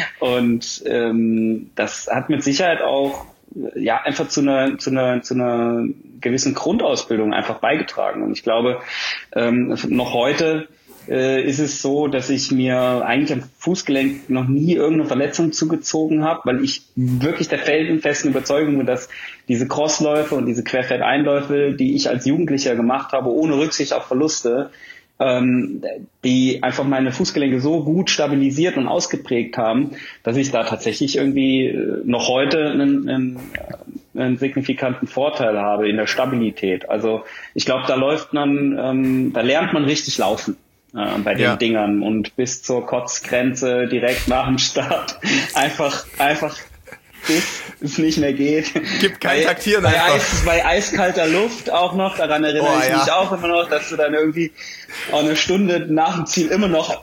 und ähm, das hat mit Sicherheit auch ja einfach zu einer zu einer zu einer gewissen Grundausbildung einfach beigetragen. Und ich glaube, ähm, noch heute äh, ist es so, dass ich mir eigentlich am Fußgelenk noch nie irgendeine Verletzung zugezogen habe, weil ich wirklich der felsenfesten Überzeugung bin, dass diese Crossläufe und diese Querfeldeinläufe, die ich als Jugendlicher gemacht habe, ohne Rücksicht auf Verluste, ähm, die einfach meine Fußgelenke so gut stabilisiert und ausgeprägt haben, dass ich da tatsächlich irgendwie noch heute einen, einen, einen signifikanten Vorteil habe in der Stabilität. Also ich glaube, da läuft man, ähm, da lernt man richtig laufen. Äh, bei den ja. Dingern und bis zur Kotzgrenze direkt nach dem Start einfach einfach bis es nicht mehr geht. Gibt kein bei, Taktieren bei einfach. Eis, bei eiskalter Luft auch noch, daran erinnere oh, ich ja. mich auch immer noch, dass du dann irgendwie auch eine Stunde nach dem Ziel immer noch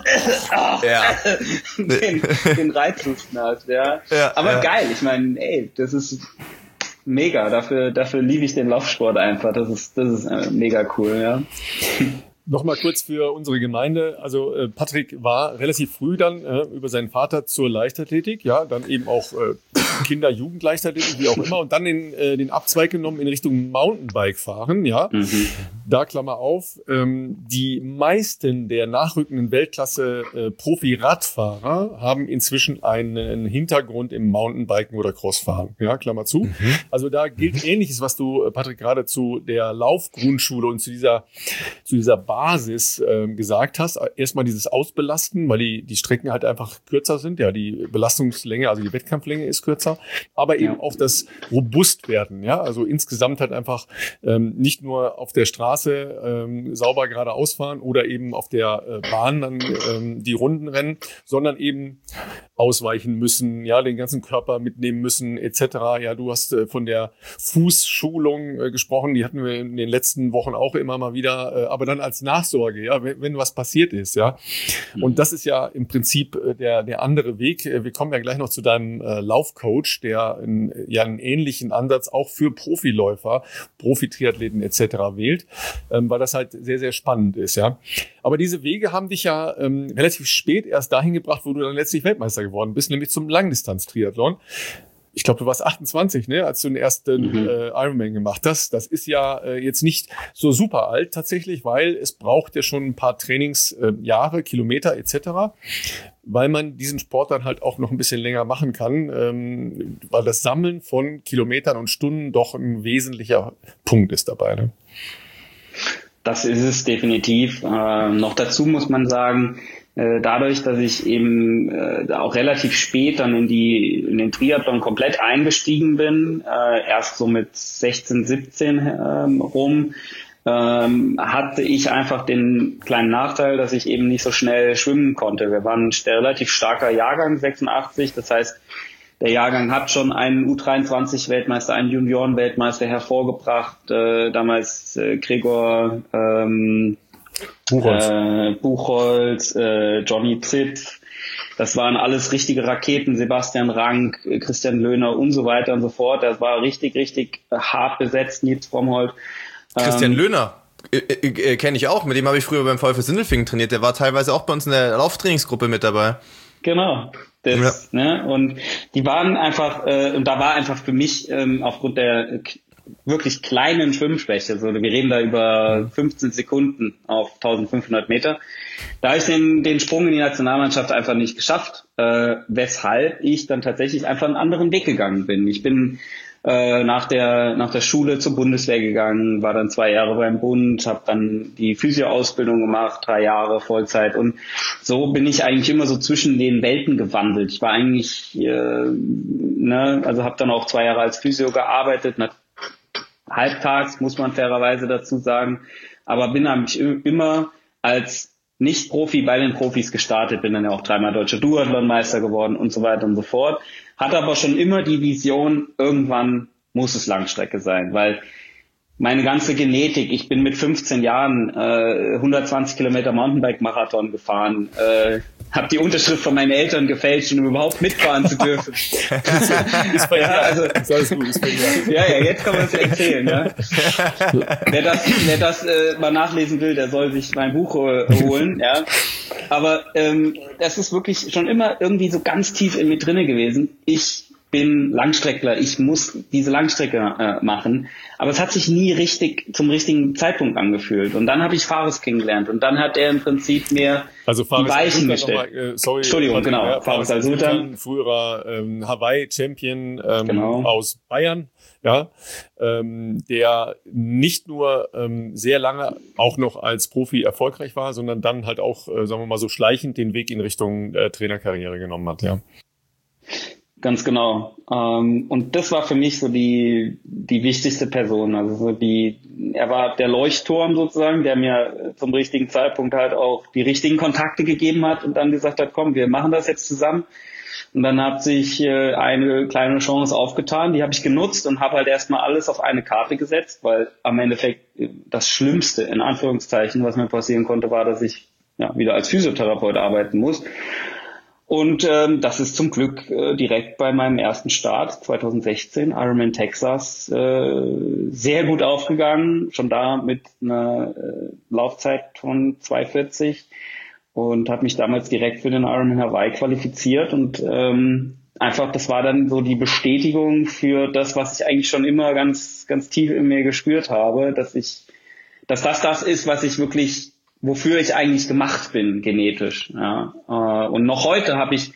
ja. den, den Reizhusten hast. Ja. Ja, aber ja. geil, ich meine, ey, das ist mega, dafür dafür liebe ich den Laufsport einfach, das ist das ist äh, mega cool, ja. Nochmal kurz für unsere Gemeinde. Also äh, Patrick war relativ früh dann äh, über seinen Vater zur Leichtathletik, ja, dann eben auch äh, Kinder-, Jugendleichtathletik, wie auch immer, und dann den, äh, den Abzweig genommen in Richtung Mountainbike fahren, ja. Mhm. Da Klammer auf, ähm, die meisten der nachrückenden Weltklasse äh, Profi-Radfahrer haben inzwischen einen Hintergrund im Mountainbiken oder Crossfahren, ja, Klammer zu. Mhm. Also da gilt Ähnliches, was du, Patrick, gerade zu der Laufgrundschule und zu dieser zu dieser Basis ähm, gesagt hast. Erstmal dieses Ausbelasten, weil die die Strecken halt einfach kürzer sind. Ja, die Belastungslänge, also die Wettkampflänge ist kürzer, aber eben ja. auch das Robustwerden. Ja, also insgesamt halt einfach ähm, nicht nur auf der Straße ähm, sauber geradeaus fahren oder eben auf der äh, Bahn dann ähm, die Runden rennen, sondern eben ausweichen müssen, ja, den ganzen Körper mitnehmen müssen, et cetera. Ja, du hast äh, von der Fußschulung äh, gesprochen, die hatten wir in den letzten Wochen auch immer mal wieder, äh, aber dann als Nachsorge, ja, wenn, wenn was passiert ist, ja. Und das ist ja im Prinzip äh, der der andere Weg. Wir kommen ja gleich noch zu deinem äh, Laufcoach, der in, ja einen ähnlichen Ansatz auch für Profiläufer, Profi-Triathleten et cetera wählt, ähm, weil das halt sehr, sehr spannend ist, ja. Aber diese Wege haben dich ja ähm, relativ spät erst dahin gebracht, wo du dann letztlich Weltmeister geworden bist, nämlich zum Langdistanz-Triathlon. Ich glaube, du warst achtundzwanzig, ne, als du den ersten mhm. äh, Ironman gemacht hast. Das ist ja äh, jetzt nicht so super alt tatsächlich, weil es braucht ja schon ein paar Trainingsjahre, äh, Kilometer et cetera, weil man diesen Sport dann halt auch noch ein bisschen länger machen kann, ähm, weil das Sammeln von Kilometern und Stunden doch ein wesentlicher Punkt ist dabei, ne? das ist es definitiv. Äh, noch dazu muss man sagen, äh, dadurch, dass ich eben äh, auch relativ spät dann in die in den Triathlon komplett eingestiegen bin, äh, erst so mit sechzehn, siebzehn ähm, rum, ähm, hatte ich einfach den kleinen Nachteil, dass ich eben nicht so schnell schwimmen konnte. Wir waren ein relativ starker Jahrgang, sechsundachtzig, das heißt, der Jahrgang hat schon einen U dreiundzwanzig-Weltmeister, einen Junioren-Weltmeister hervorgebracht, äh, damals äh, Gregor ähm, Buchholz, äh, Buchholz äh, Johnny Zipf, das waren alles richtige Raketen, Sebastian Rank, Christian Löhner und so weiter und so fort. Das war richtig, richtig hart besetzt, Nils Frommholt. Christian ähm, Löhner äh, äh, kenne ich auch, mit dem habe ich früher beim VfL Sindelfingen trainiert, der war teilweise auch bei uns in der Lauftrainingsgruppe mit dabei. Genau. Das, ja. ne, und die waren einfach, äh, und da war einfach für mich ähm, aufgrund der k- wirklich kleinen Schwimmschwäche, so, wir reden da über fünfzehn Sekunden auf eintausendfünfhundert Meter, da habe ich den, den Sprung in die Nationalmannschaft einfach nicht geschafft, äh, weshalb ich dann tatsächlich einfach einen anderen Weg gegangen bin. Ich bin äh, nach der nach der Schule zur Bundeswehr gegangen, war dann zwei Jahre beim Bund, habe dann die Physio-Ausbildung gemacht, drei Jahre Vollzeit, und so bin ich eigentlich immer so zwischen den Welten gewandelt. Ich war eigentlich, äh, ne, also habe dann auch zwei Jahre als Physio gearbeitet, na, halbtags muss man fairerweise dazu sagen, aber bin eigentlich immer als Nicht-Profi bei den Profis gestartet, bin dann ja auch dreimal deutscher Duathlon-Meister geworden und so weiter und so fort. Hatte aber schon immer die Vision, irgendwann muss es Langstrecke sein, weil meine ganze Genetik, ich bin mit fünfzehn Jahren äh, hundertzwanzig Kilometer Mountainbike-Marathon gefahren, äh, habe die Unterschrift von meinen Eltern gefälscht, um überhaupt mitfahren zu dürfen. ist bei ja, also, ist alles gut, ist bei ja, ja, jetzt kann man es erzählen. Ja. Wer das, wer das äh, mal nachlesen will, der soll sich mein Buch äh, holen. Ja. Aber ähm, das ist wirklich schon immer irgendwie so ganz tief in mir drinne gewesen. Ich bin Langstreckler, ich muss diese Langstrecke äh, machen, aber es hat sich nie richtig zum richtigen Zeitpunkt angefühlt. Und dann habe ich Fares kennengelernt und dann hat er im Prinzip mir also die Weichen gestellt. Mal, äh, sorry, Entschuldigung, Patrick, genau. Ja, Fares Al-Sultan, früherer ähm, Hawaii-Champion ähm, genau. aus Bayern, ja, ähm, der nicht nur ähm, sehr lange auch noch als Profi erfolgreich war, sondern dann halt auch, äh, sagen wir mal so schleichend den Weg in Richtung äh, Trainerkarriere genommen hat, ja. Ganz genau. Ähm, und das war für mich so die die wichtigste Person. Also so die, er war der Leuchtturm sozusagen, der mir zum richtigen Zeitpunkt halt auch die richtigen Kontakte gegeben hat und dann gesagt hat, komm, wir machen das jetzt zusammen. Und dann hat sich äh, eine kleine Chance aufgetan, die habe ich genutzt und habe halt erstmal alles auf eine Karte gesetzt, weil am Endeffekt das Schlimmste, in Anführungszeichen, was mir passieren konnte, war, dass ich ja wieder als Physiotherapeut arbeiten muss. Und ähm, das ist zum Glück äh, direkt bei meinem ersten Start zweitausendsechzehn, Ironman Texas, äh, sehr gut aufgegangen. Schon da mit einer äh, Laufzeit von zwei vierzig und habe mich damals direkt für den Ironman Hawaii qualifiziert. Und ähm, einfach, das war dann so die Bestätigung für das, was ich eigentlich schon immer ganz, ganz tief in mir gespürt habe, dass ich, dass das das ist, was ich wirklich wofür ich eigentlich gemacht bin, genetisch. Ja. Und noch heute habe ich,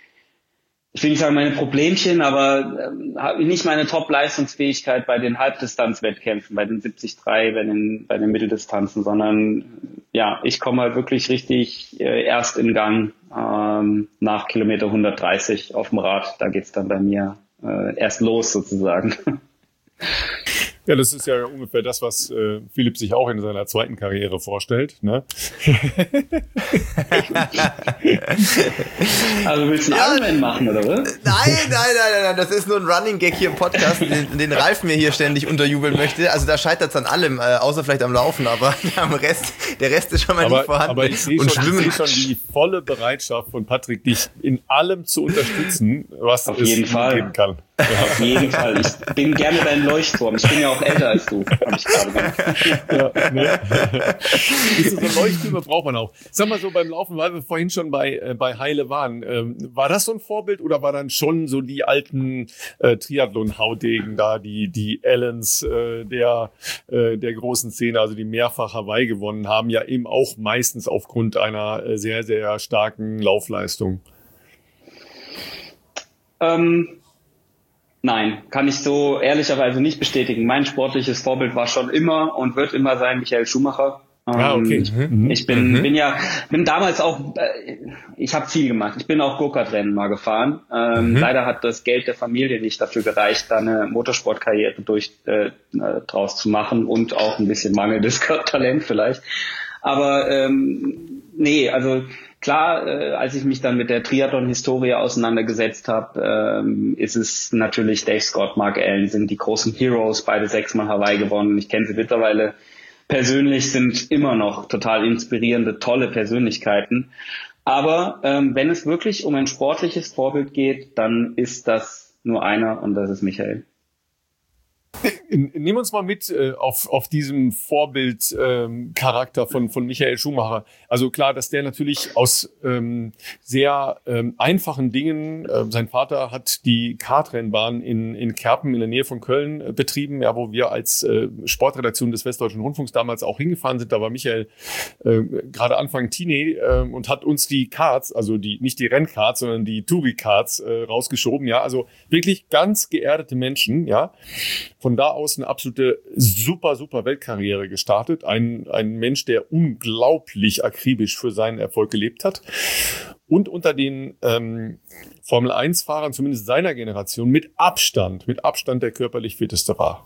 ich will nicht sagen meine Problemchen, aber habe nicht meine Top-Leistungsfähigkeit bei den Halbdistanz-Wettkämpfen, bei den siebzig drei, bei den, bei den Mitteldistanzen, sondern ja, ich komme halt wirklich richtig äh, erst in Gang ähm, nach Kilometer hundertdreißig auf dem Rad. Da geht's dann bei mir äh, erst los sozusagen. Ja, das ist ja ungefähr das, was äh, Philipp sich auch in seiner zweiten Karriere vorstellt. Ne? Also willst du einen ja, Ironman machen, oder was? Nein, nein, nein, nein, das ist nur ein Running Gag hier im Podcast, den, den Ralf mir hier ständig unterjubeln möchte. Also da scheitert es an allem, äh, außer vielleicht am Laufen, aber am Rest, der Rest ist schon mal aber, nicht vorhanden. Aber ich sehe schon, ich seh schon die volle Bereitschaft von Patrick, dich in allem zu unterstützen, was Auf es jeden Fall. geben kann. Ja. Auf jeden Fall. Ich bin gerne dein Leuchtturm. Ich bin ja auch älter als du, habe ich gerade gesagt. Ja, ne? So Leuchttürme braucht man auch. Sag mal so, beim Laufen, weil wir vorhin schon bei äh, bei Heile waren, ähm, war das so ein Vorbild oder war dann schon so die alten äh, Triathlon-Haudegen da, die die Allens äh, der äh, der großen Szene, also die mehrfach Hawaii gewonnen haben, ja eben auch meistens aufgrund einer äh, sehr, sehr starken Laufleistung? Ähm Nein, kann ich so ehrlicherweise nicht bestätigen. Mein sportliches Vorbild war schon immer und wird immer sein Michael Schumacher. Ah, okay. Ich, Mhm. ich bin, mhm. bin ja, bin damals auch, äh, ich habe viel gemacht. Ich bin auch Go-Kart-Rennen mal gefahren. Ähm, Mhm. Leider hat das Geld der Familie nicht dafür gereicht, da eine Motorsportkarriere durch äh, draus zu machen und auch ein bisschen mangelndes Talent vielleicht. Aber ähm, nee, also klar, äh, als ich mich dann mit der Triathlon-Historie auseinandergesetzt habe, ähm, ist es natürlich Dave Scott, Mark Allen sind die großen Heroes, beide sechsmal Hawaii gewonnen. Ich kenne sie mittlerweile persönlich, sind immer noch total inspirierende, tolle Persönlichkeiten. Aber ähm, wenn es wirklich um ein sportliches Vorbild geht, dann ist das nur einer und das ist Michael. Nimm uns mal mit äh, auf, auf diesem Vorbild-Charakter ähm, von, von Michael Schumacher. Also klar, dass der natürlich aus ähm, sehr ähm, einfachen Dingen, äh, sein Vater hat die Kartrennbahn in, in Kerpen in der Nähe von Köln äh, betrieben, ja, wo wir als äh, Sportredaktion des Westdeutschen Rundfunks damals auch hingefahren sind. Da war Michael äh, gerade Anfang Teenie äh, und hat uns die Karts, also die nicht die Rennkarts, sondern die Touri-Karts äh, rausgeschoben. Ja, also wirklich ganz geerdete Menschen, ja. Von da aus eine absolute super, super Weltkarriere gestartet. Ein, ein Mensch, der unglaublich akribisch für seinen Erfolg gelebt hat. Und unter den ähm, Formel eins Fahrern, zumindest seiner Generation, mit Abstand, mit Abstand der körperlich fitteste war.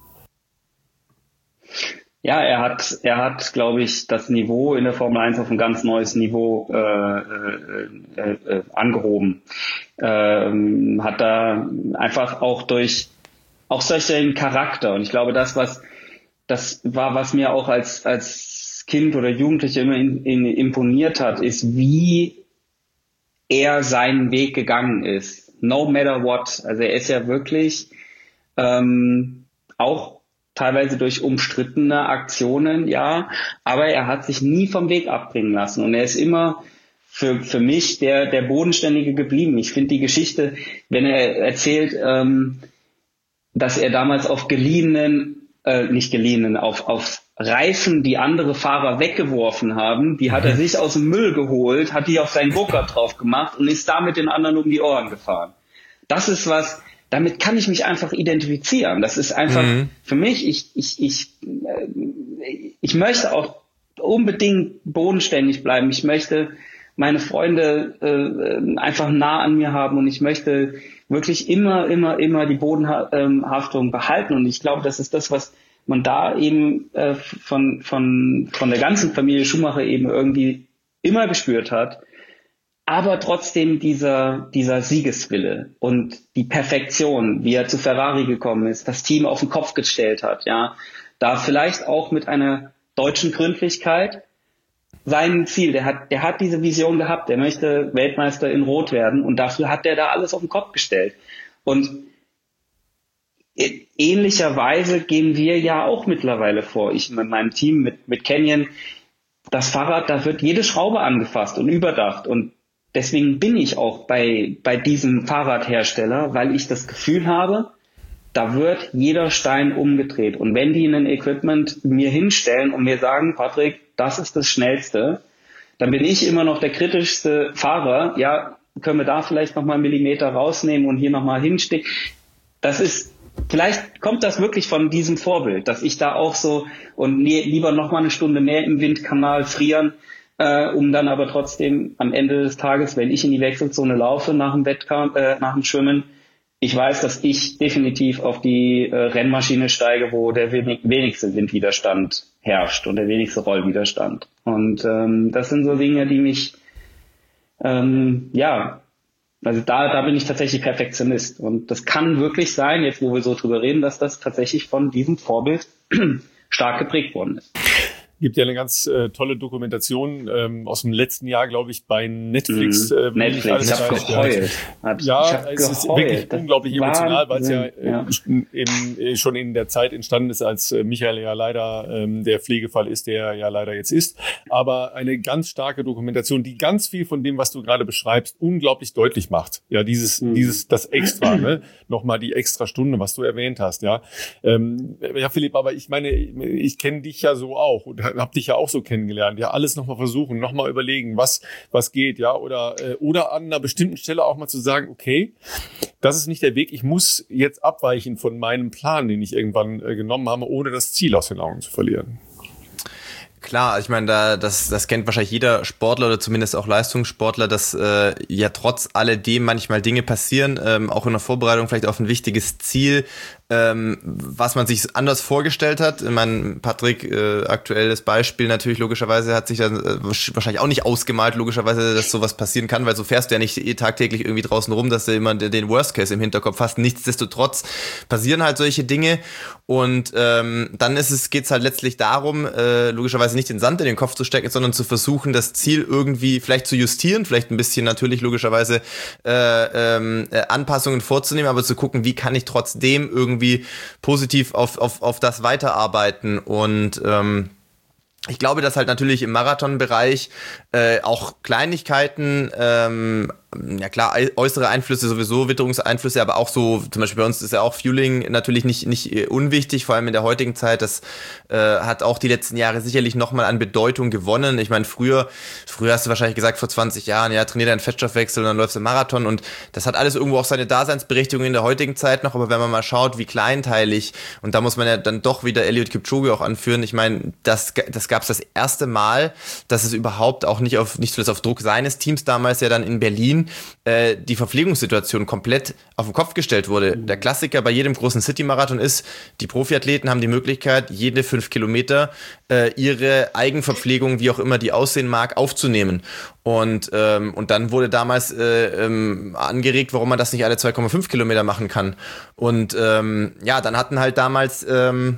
Ja, er hat, er hat, glaube ich, das Niveau in der Formel eins auf ein ganz neues Niveau äh, äh, äh, angehoben. Ähm, hat da einfach auch durch auch solchen Charakter. Und ich glaube, das, was, das war, was mir auch als, als Kind oder Jugendliche immer in, in, imponiert hat, ist, wie er seinen Weg gegangen ist. No matter what. Also er ist ja wirklich, ähm, auch teilweise durch umstrittene Aktionen, ja, aber er hat sich nie vom Weg abbringen lassen. Und er ist immer für, für mich der, der Bodenständige geblieben. Ich finde die Geschichte, wenn er erzählt, ähm, dass er damals auf geliehenen, äh, nicht geliehenen, auf, auf Reifen, die andere Fahrer weggeworfen haben, die hat er sich aus dem Müll geholt, hat die auf seinen Go-Kart drauf gemacht und ist damit den anderen um die Ohren gefahren. Das ist was, damit kann ich mich einfach identifizieren. Das ist einfach mhm. für mich, ich, ich, ich, äh, ich möchte auch unbedingt bodenständig bleiben. Ich möchte meine Freunde äh, einfach nah an mir haben und ich möchte wirklich immer, immer, immer die Bodenhaftung behalten. Und ich glaube, das ist das, was man da eben äh, von, von, von der ganzen Familie Schumacher eben irgendwie immer gespürt hat. Aber trotzdem dieser, dieser Siegeswille und die Perfektion, wie er zu Ferrari gekommen ist, das Team auf den Kopf gestellt hat, ja, da vielleicht auch mit einer deutschen Gründlichkeit sein Ziel, der hat, der hat diese Vision gehabt, der möchte Weltmeister in Rot werden und dafür hat der da alles auf den Kopf gestellt. Und ähnlicherweise gehen wir ja auch mittlerweile vor. Ich mit meinem Team, mit, mit Canyon, das Fahrrad, da wird jede Schraube angefasst und überdacht und deswegen bin ich auch bei, bei diesem Fahrradhersteller, weil ich das Gefühl habe, da wird jeder Stein umgedreht. Und wenn die ein Equipment mir hinstellen und mir sagen, Patrick, das ist das Schnellste, dann bin ich immer noch der kritischste Fahrer. Ja, können wir da vielleicht nochmal einen Millimeter rausnehmen und hier nochmal hinstecken. Das ist, vielleicht kommt das wirklich von diesem Vorbild, dass ich da auch so und lieber nochmal eine Stunde mehr im Windkanal frieren, äh, um dann aber trotzdem am Ende des Tages, wenn ich in die Wechselzone laufe nach dem Wettkampf, äh, nach dem Schwimmen, ich weiß, dass ich definitiv auf die äh, Rennmaschine steige, wo der wenig, wenigste Windwiderstand herrscht und der wenigste Rollwiderstand. Und ähm, das sind so Dinge, die mich, ähm, ja, also da, da bin ich tatsächlich Perfektionist. Und das kann wirklich sein, jetzt wo wir so drüber reden, dass das tatsächlich von diesem Vorbild stark geprägt worden ist. Gibt ja eine ganz äh, tolle Dokumentation ähm, aus dem letzten Jahr, glaube ich, bei Netflix. Äh, Netflix, ich habe geheult. Ja, ich hab es geheult. ist wirklich das unglaublich emotional, weil es ja, äh, ja. Eben, äh, schon in der Zeit entstanden ist, als äh, Michael ja leider ähm, der Pflegefall ist, der ja leider jetzt ist. Aber eine ganz starke Dokumentation, die ganz viel von dem, was du gerade beschreibst, unglaublich deutlich macht. Ja, dieses, mhm. dieses, das Extra, ne? Nochmal die extra Stunde, was du erwähnt hast, ja. Ähm, ja, Philipp, aber ich meine, ich kenne dich ja so auch. Und hab dich ja auch so kennengelernt, ja, alles nochmal versuchen, nochmal überlegen, was, was geht, ja, oder, äh, oder an einer bestimmten Stelle auch mal zu sagen, okay, das ist nicht der Weg, ich muss jetzt abweichen von meinem Plan, den ich irgendwann äh, genommen habe, ohne das Ziel aus den Augen zu verlieren. Klar, ich meine, da das das kennt wahrscheinlich jeder Sportler oder zumindest auch Leistungssportler, dass äh, ja trotz alledem manchmal Dinge passieren, ähm, auch in der Vorbereitung vielleicht auf ein wichtiges Ziel, ähm, was man sich anders vorgestellt hat. Ich meine, Patrick, äh, aktuelles Beispiel natürlich, logischerweise hat sich dann äh, wahrscheinlich auch nicht ausgemalt, logischerweise, dass sowas passieren kann, weil so fährst du ja nicht eh tagtäglich irgendwie draußen rum, dass du immer den Worst Case im Hinterkopf hast. Nichtsdestotrotz passieren halt solche Dinge und ähm, dann ist es geht's halt letztlich darum, äh, logischerweise nicht den Sand in den Kopf zu stecken, sondern zu versuchen, das Ziel irgendwie vielleicht zu justieren, vielleicht ein bisschen natürlich logischerweise äh, ähm, äh, Anpassungen vorzunehmen, aber zu gucken, wie kann ich trotzdem irgendwie positiv auf, auf, auf das weiterarbeiten. Und ähm, ich glaube, dass halt natürlich im Marathonbereich äh, auch Kleinigkeiten, ähm, ja klar, äußere Einflüsse sowieso, Witterungseinflüsse, aber auch so, zum Beispiel bei uns ist ja auch Fueling natürlich nicht nicht unwichtig, vor allem in der heutigen Zeit. Das äh, hat auch die letzten Jahre sicherlich nochmal an Bedeutung gewonnen. Ich meine, früher, früher hast du wahrscheinlich gesagt, vor zwanzig Jahren, ja, trainier deinen Fettstoffwechsel und dann läufst du Marathon und das hat alles irgendwo auch seine Daseinsberechtigung in der heutigen Zeit noch, aber wenn man mal schaut, wie kleinteilig, und da muss man ja dann doch wieder Eliud Kipchoge auch anführen, ich meine, das, das gab es das erste Mal, dass es überhaupt auch nicht auf, nicht zuletzt auf Druck seines Teams damals ja dann in Berlin äh, die Verpflegungssituation komplett auf den Kopf gestellt wurde. Der Klassiker bei jedem großen City-Marathon ist, die Profiathleten haben die Möglichkeit, jede fünf Kilometer äh, ihre Eigenverpflegung, wie auch immer die aussehen mag, aufzunehmen. Und ähm, und dann wurde damals äh, ähm, angeregt, warum man das nicht alle zwei Komma fünf Kilometer machen kann. Und ähm, ja, dann hatten halt damals ähm,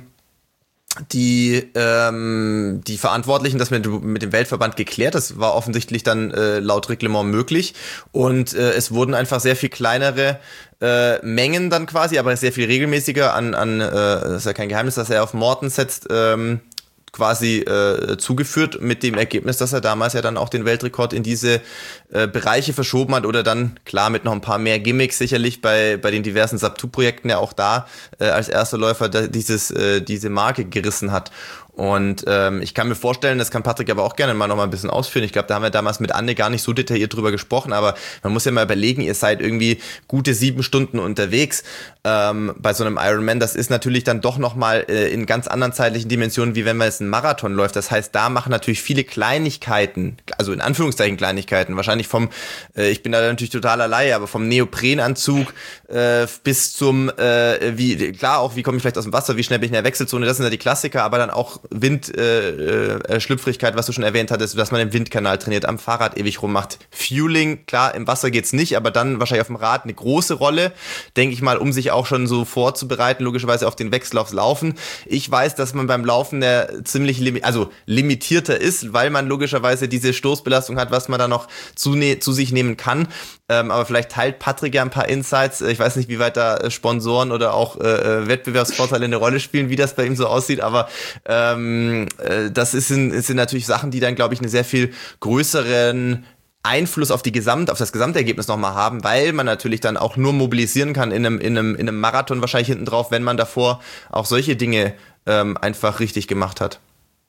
die ähm, die Verantwortlichen das mit, mit dem Weltverband geklärt. Das war offensichtlich dann äh, laut Reglement möglich und äh, es wurden einfach sehr viel kleinere äh, Mengen dann quasi, aber sehr viel regelmäßiger an, an äh, das ist ja kein Geheimnis, dass er auf Morten setzt, ähm, quasi äh, zugeführt mit dem Ergebnis, dass er damals ja dann auch den Weltrekord in diese äh, Bereiche verschoben hat oder dann, klar, mit noch ein paar mehr Gimmicks sicherlich bei bei den diversen Sub-zwei-Projekten ja auch da äh, als erster Läufer da, dieses äh, diese Marke gerissen hat. Und ähm, ich kann mir vorstellen, das kann Patrick aber auch gerne mal noch mal ein bisschen ausführen. Ich glaube, da haben wir damals mit Anne gar nicht so detailliert drüber gesprochen, aber man muss ja mal überlegen, ihr seid irgendwie gute sieben Stunden unterwegs ähm, bei so einem Ironman. Das ist natürlich dann doch noch mal äh, in ganz anderen zeitlichen Dimensionen, wie wenn man jetzt einen Marathon läuft. Das heißt, da machen natürlich viele Kleinigkeiten, also in Anführungszeichen Kleinigkeiten, wahrscheinlich vom, äh, ich bin da natürlich total allein, aber vom Neoprenanzug äh, bis zum, äh, wie klar auch, wie komme ich vielleicht aus dem Wasser, wie schnell bin ich in der Wechselzone, das sind ja die Klassiker, aber dann auch Windschlüpfrigkeit, äh, Schlüpfrigkeit, was du schon erwähnt hattest, dass man im Windkanal trainiert, am Fahrrad ewig rummacht. Fueling, klar, im Wasser geht's nicht, aber dann wahrscheinlich auf dem Rad eine große Rolle, denke ich mal, um sich auch schon so vorzubereiten, logischerweise auf den Wechsel aufs Laufen. Ich weiß, dass man beim Laufen der ziemlich limi- also limitierter ist, weil man logischerweise diese Stoßbelastung hat, was man da noch zu, ne- zu sich nehmen kann. Ähm, aber vielleicht teilt Patrick ja ein paar Insights. Ich weiß nicht, wie weit da äh, Sponsoren oder auch äh, Wettbewerbsvorteile eine Rolle spielen, wie das bei ihm so aussieht, aber ähm, äh, das ist in, ist sind natürlich Sachen, die dann, glaube ich, einen sehr viel größeren Einfluss auf die Gesamt, auf das Gesamtergebnis nochmal haben, weil man natürlich dann auch nur mobilisieren kann in einem, in einem, in einem Marathon wahrscheinlich hinten drauf, wenn man davor auch solche Dinge ähm, einfach richtig gemacht hat.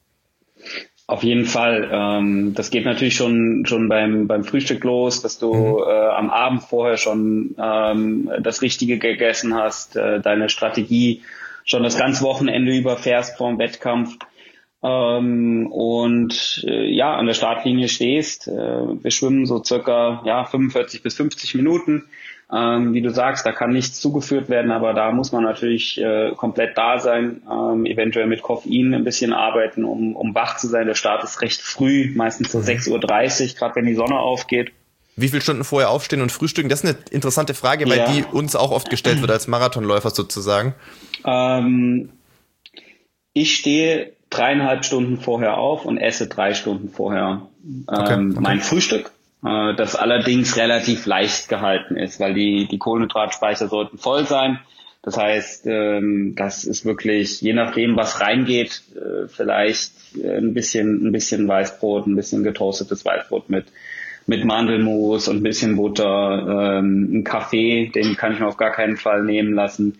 Auf jeden Fall. Ähm, das geht natürlich schon schon beim beim Frühstück los, dass du mhm. äh, am Abend vorher schon ähm, das Richtige gegessen hast, äh, deine Strategie schon das ganze Wochenende über fährst vor dem Wettkampf ähm, und äh, ja an der Startlinie stehst. Äh, wir schwimmen so circa ja fünfundvierzig bis fünfzig Minuten. Ähm, wie du sagst, da kann nichts zugeführt werden, aber da muss man natürlich äh, komplett da sein, ähm, eventuell mit Koffein ein bisschen arbeiten, um, um wach zu sein. Der Start ist recht früh, meistens so sechs Uhr dreißig, gerade wenn die Sonne aufgeht. Wie viele Stunden vorher aufstehen und frühstücken? Das ist eine interessante Frage, weil ja. die uns auch oft gestellt wird als Marathonläufer sozusagen. Ähm, ich stehe dreieinhalb Stunden vorher auf und esse drei Stunden vorher ähm, okay, okay. mein Frühstück. Das allerdings relativ leicht gehalten ist, weil die die Kohlenhydratspeicher sollten voll sein. Das heißt, das ist wirklich, je nachdem, was reingeht, vielleicht ein bisschen ein bisschen Weißbrot, ein bisschen getoastetes Weißbrot mit mit Mandelmus und ein bisschen Butter, ein Kaffee, den kann ich mir auf gar keinen Fall nehmen lassen.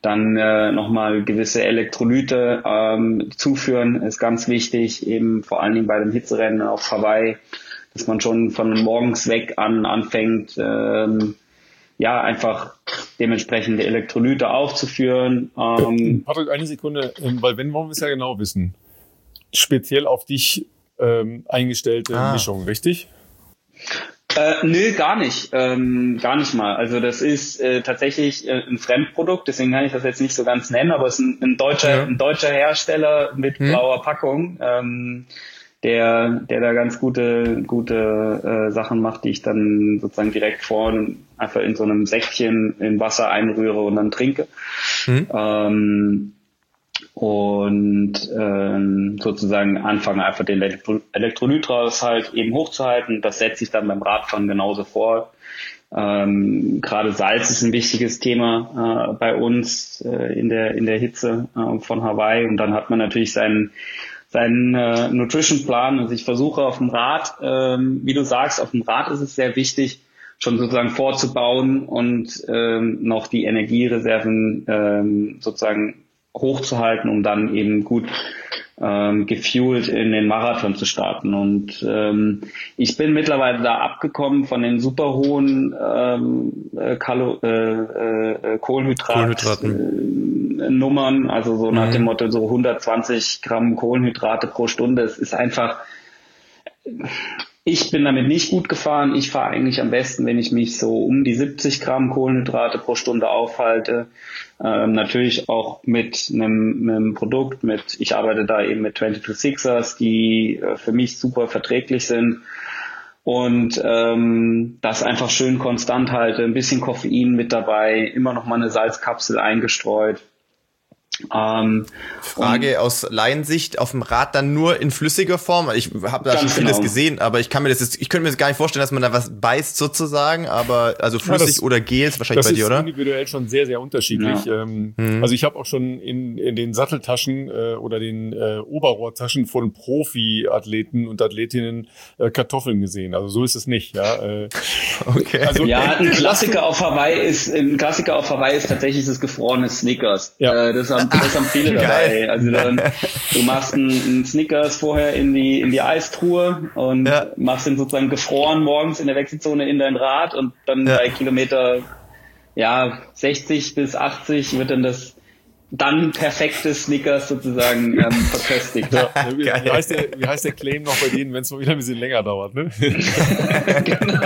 Dann äh, nochmal gewisse Elektrolyte ähm, zuführen, ist ganz wichtig, eben vor allen Dingen bei dem Hitzerennen auf Hawaii, dass man schon von morgens weg an anfängt, ähm, ja, einfach dementsprechende Elektrolyte aufzuführen. Ähm, Patrick, eine Sekunde, weil wenn wollen wir es ja genau wissen. Speziell auf dich ähm, eingestellte ah. Mischung, richtig? Äh, nö, gar nicht. Ähm, gar nicht mal. Also das ist äh, tatsächlich äh, ein Fremdprodukt, deswegen kann ich das jetzt nicht so ganz nennen, aber es ist ein, ein deutscher, ja. ein deutscher Hersteller mit hm. blauer Packung, ähm, der, der da ganz gute, gute äh, Sachen macht, die ich dann sozusagen direkt vor einfach in so einem Säckchen in Wasser einrühre und dann trinke. Hm. Ähm, und ähm, sozusagen anfangen einfach den Elektro- Elektrolythaushalt eben hochzuhalten. Das setze ich dann beim Radfahren genauso vor. Ähm, gerade Salz ist ein wichtiges Thema äh, bei uns äh, in der in der Hitze äh, von Hawaii, und dann hat man natürlich seinen seinen äh, Nutrition-Plan. Also ich versuche auf dem Rad, ähm, wie du sagst, auf dem Rad ist es sehr wichtig, schon sozusagen vorzubauen und ähm, noch die Energiereserven ähm, sozusagen hochzuhalten, um dann eben gut ähm, gefuelt in den Marathon zu starten. Und ähm, ich bin mittlerweile da abgekommen von den super hohen ähm, äh, Kalo- äh, äh, Kohlenhydrat- äh, Nummern, also so nach mhm. dem Motto so hundertzwanzig Gramm Kohlenhydrate pro Stunde. Es ist einfach, ich bin damit nicht gut gefahren. Ich fahre eigentlich am besten, wenn ich mich so um die siebzig Gramm Kohlenhydrate pro Stunde aufhalte. Ähm, natürlich auch mit einem, einem Produkt, mit, ich arbeite da eben mit zweiundzwanzig Sixers, die äh, für mich super verträglich sind. Und ähm, das einfach schön konstant halte, ein bisschen Koffein mit dabei, immer noch mal eine Salzkapsel eingestreut. Ähm, Frage aus Laiensicht, auf dem Rad dann nur in flüssiger Form? Ich habe da schon vieles genau. gesehen, aber ich kann mir das jetzt, ich könnte mir das gar nicht vorstellen, dass man da was beißt sozusagen, aber also flüssig ja, das, oder Gels wahrscheinlich bei dir, oder? Das ist individuell schon sehr, sehr unterschiedlich. Ja. Ähm, mhm. Also ich habe auch schon in, in den Satteltaschen äh, oder den äh, Oberrohrtaschen von Profi-Athleten und Athletinnen äh, Kartoffeln gesehen. Also so ist es nicht. Ja, äh, okay. Also, ja, ein Klassiker auf Hawaii ist, ein Klassiker auf Hawaii ist tatsächlich das gefrorene Snickers. Ja. Äh, das haben Das haben viele dabei. Also dann, du machst einen, einen Snickers vorher in die in die Eistruhe und ja. machst den sozusagen gefroren morgens in der Wechselzone in dein Rad, und dann ja. bei Kilometer ja sechzig bis achtzig wird dann das dann perfekte Snickers sozusagen ähm, verköstigt. Ja, wie, wie, heißt der, wie heißt der Claim noch bei denen, wenn es mal wieder ein bisschen länger dauert, ne? Genau.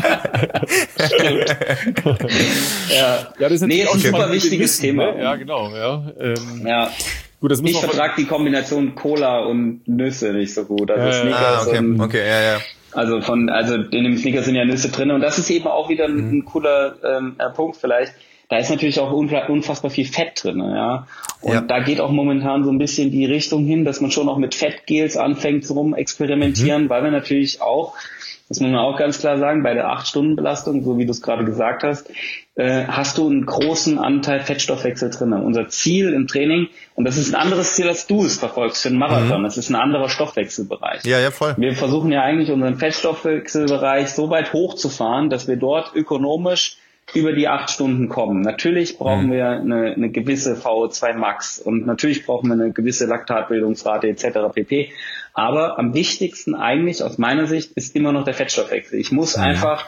ja. ja, das ist nee, ist ein super wichtiges wissen, Thema. Ne? Ja, genau. Ja, ähm, ja. Gut, das muss ich vertrage die Kombination Cola und Nüsse nicht so gut. Also ja, Snickers ah, okay, und, okay, ja, ja. Also von, also in dem Snickers sind ja Nüsse drin, und das ist eben auch wieder ein, mhm. ein cooler ähm, Punkt vielleicht. Da ist natürlich auch unfassbar viel Fett drin, ja. Und ja. da geht auch momentan so ein bisschen die Richtung hin, dass man schon auch mit Fettgels anfängt zu rum experimentieren, mhm. weil wir natürlich auch, das muss man auch ganz klar sagen, bei der acht Stunden Belastung, so wie du es gerade gesagt hast, äh, hast du einen großen Anteil Fettstoffwechsel drin. Unser Ziel im Training, und das ist ein anderes Ziel, als du es verfolgst für einen Marathon, mhm. das ist ein anderer Stoffwechselbereich. Ja, ja, voll. Wir versuchen ja eigentlich unseren Fettstoffwechselbereich so weit hochzufahren, dass wir dort ökonomisch über die acht Stunden kommen. Natürlich brauchen mhm. wir eine, eine gewisse V O zwei Max und natürlich brauchen wir eine gewisse Laktatbildungsrate et cetera pp. Aber am wichtigsten eigentlich aus meiner Sicht ist immer noch der Fettstoffwechsel. Ich muss mhm. einfach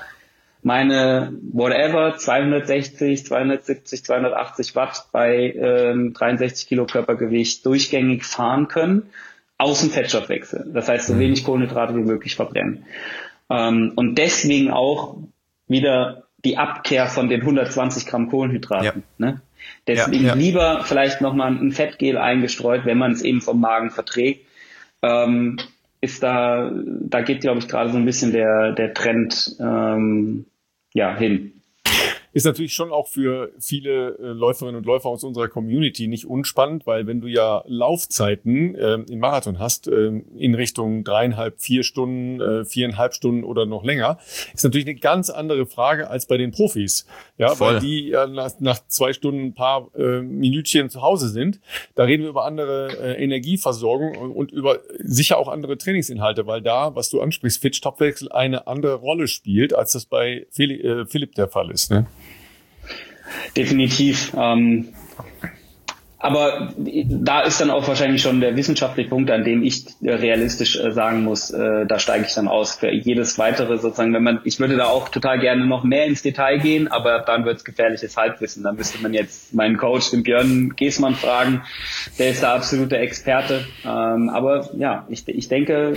meine whatever zweihundertsechzig, zweihundertsiebzig, zweihundertachtzig Watt bei ähm, dreiundsechzig Kilo Körpergewicht durchgängig fahren können aus dem Fettstoffwechsel. Das heißt, so mhm. wenig Kohlenhydrate wie möglich verbrennen. Ähm, und deswegen auch wieder die Abkehr von den hundertzwanzig Gramm Kohlenhydraten. Ja. Ne? Deswegen ja, ja. lieber vielleicht nochmal ein Fettgel eingestreut, wenn man es eben vom Magen verträgt. Ähm, ist da, da geht, glaube ich, gerade so ein bisschen der, der Trend ähm, ja, hin. Ist natürlich schon auch für viele äh, Läuferinnen und Läufer aus unserer Community nicht unspannend, weil wenn du ja Laufzeiten äh, im Marathon hast, äh, in Richtung dreieinhalb, vier Stunden, äh, viereinhalb Stunden oder noch länger, ist natürlich eine ganz andere Frage als bei den Profis. Ja, Voll. Weil die ja nach, nach zwei Stunden ein paar äh, Minütchen zu Hause sind. Da reden wir über andere äh, Energieversorgung und, und über sicher auch andere Trainingsinhalte, weil da, was du ansprichst, Fettstoffwechsel eine andere Rolle spielt, als das bei Philipp, äh, Philipp der Fall ist, ne? Definitiv. Ähm, Aber da ist dann auch wahrscheinlich schon der wissenschaftliche Punkt, an dem ich realistisch sagen muss, da steige ich dann aus. Für jedes weitere sozusagen, wenn man, ich würde da auch total gerne noch mehr ins Detail gehen, aber dann wird es gefährliches Halbwissen. Dann müsste man jetzt meinen Coach, den Björn Geßmann, fragen. Der ist der absolute Experte. Aber ja, ich, ich denke,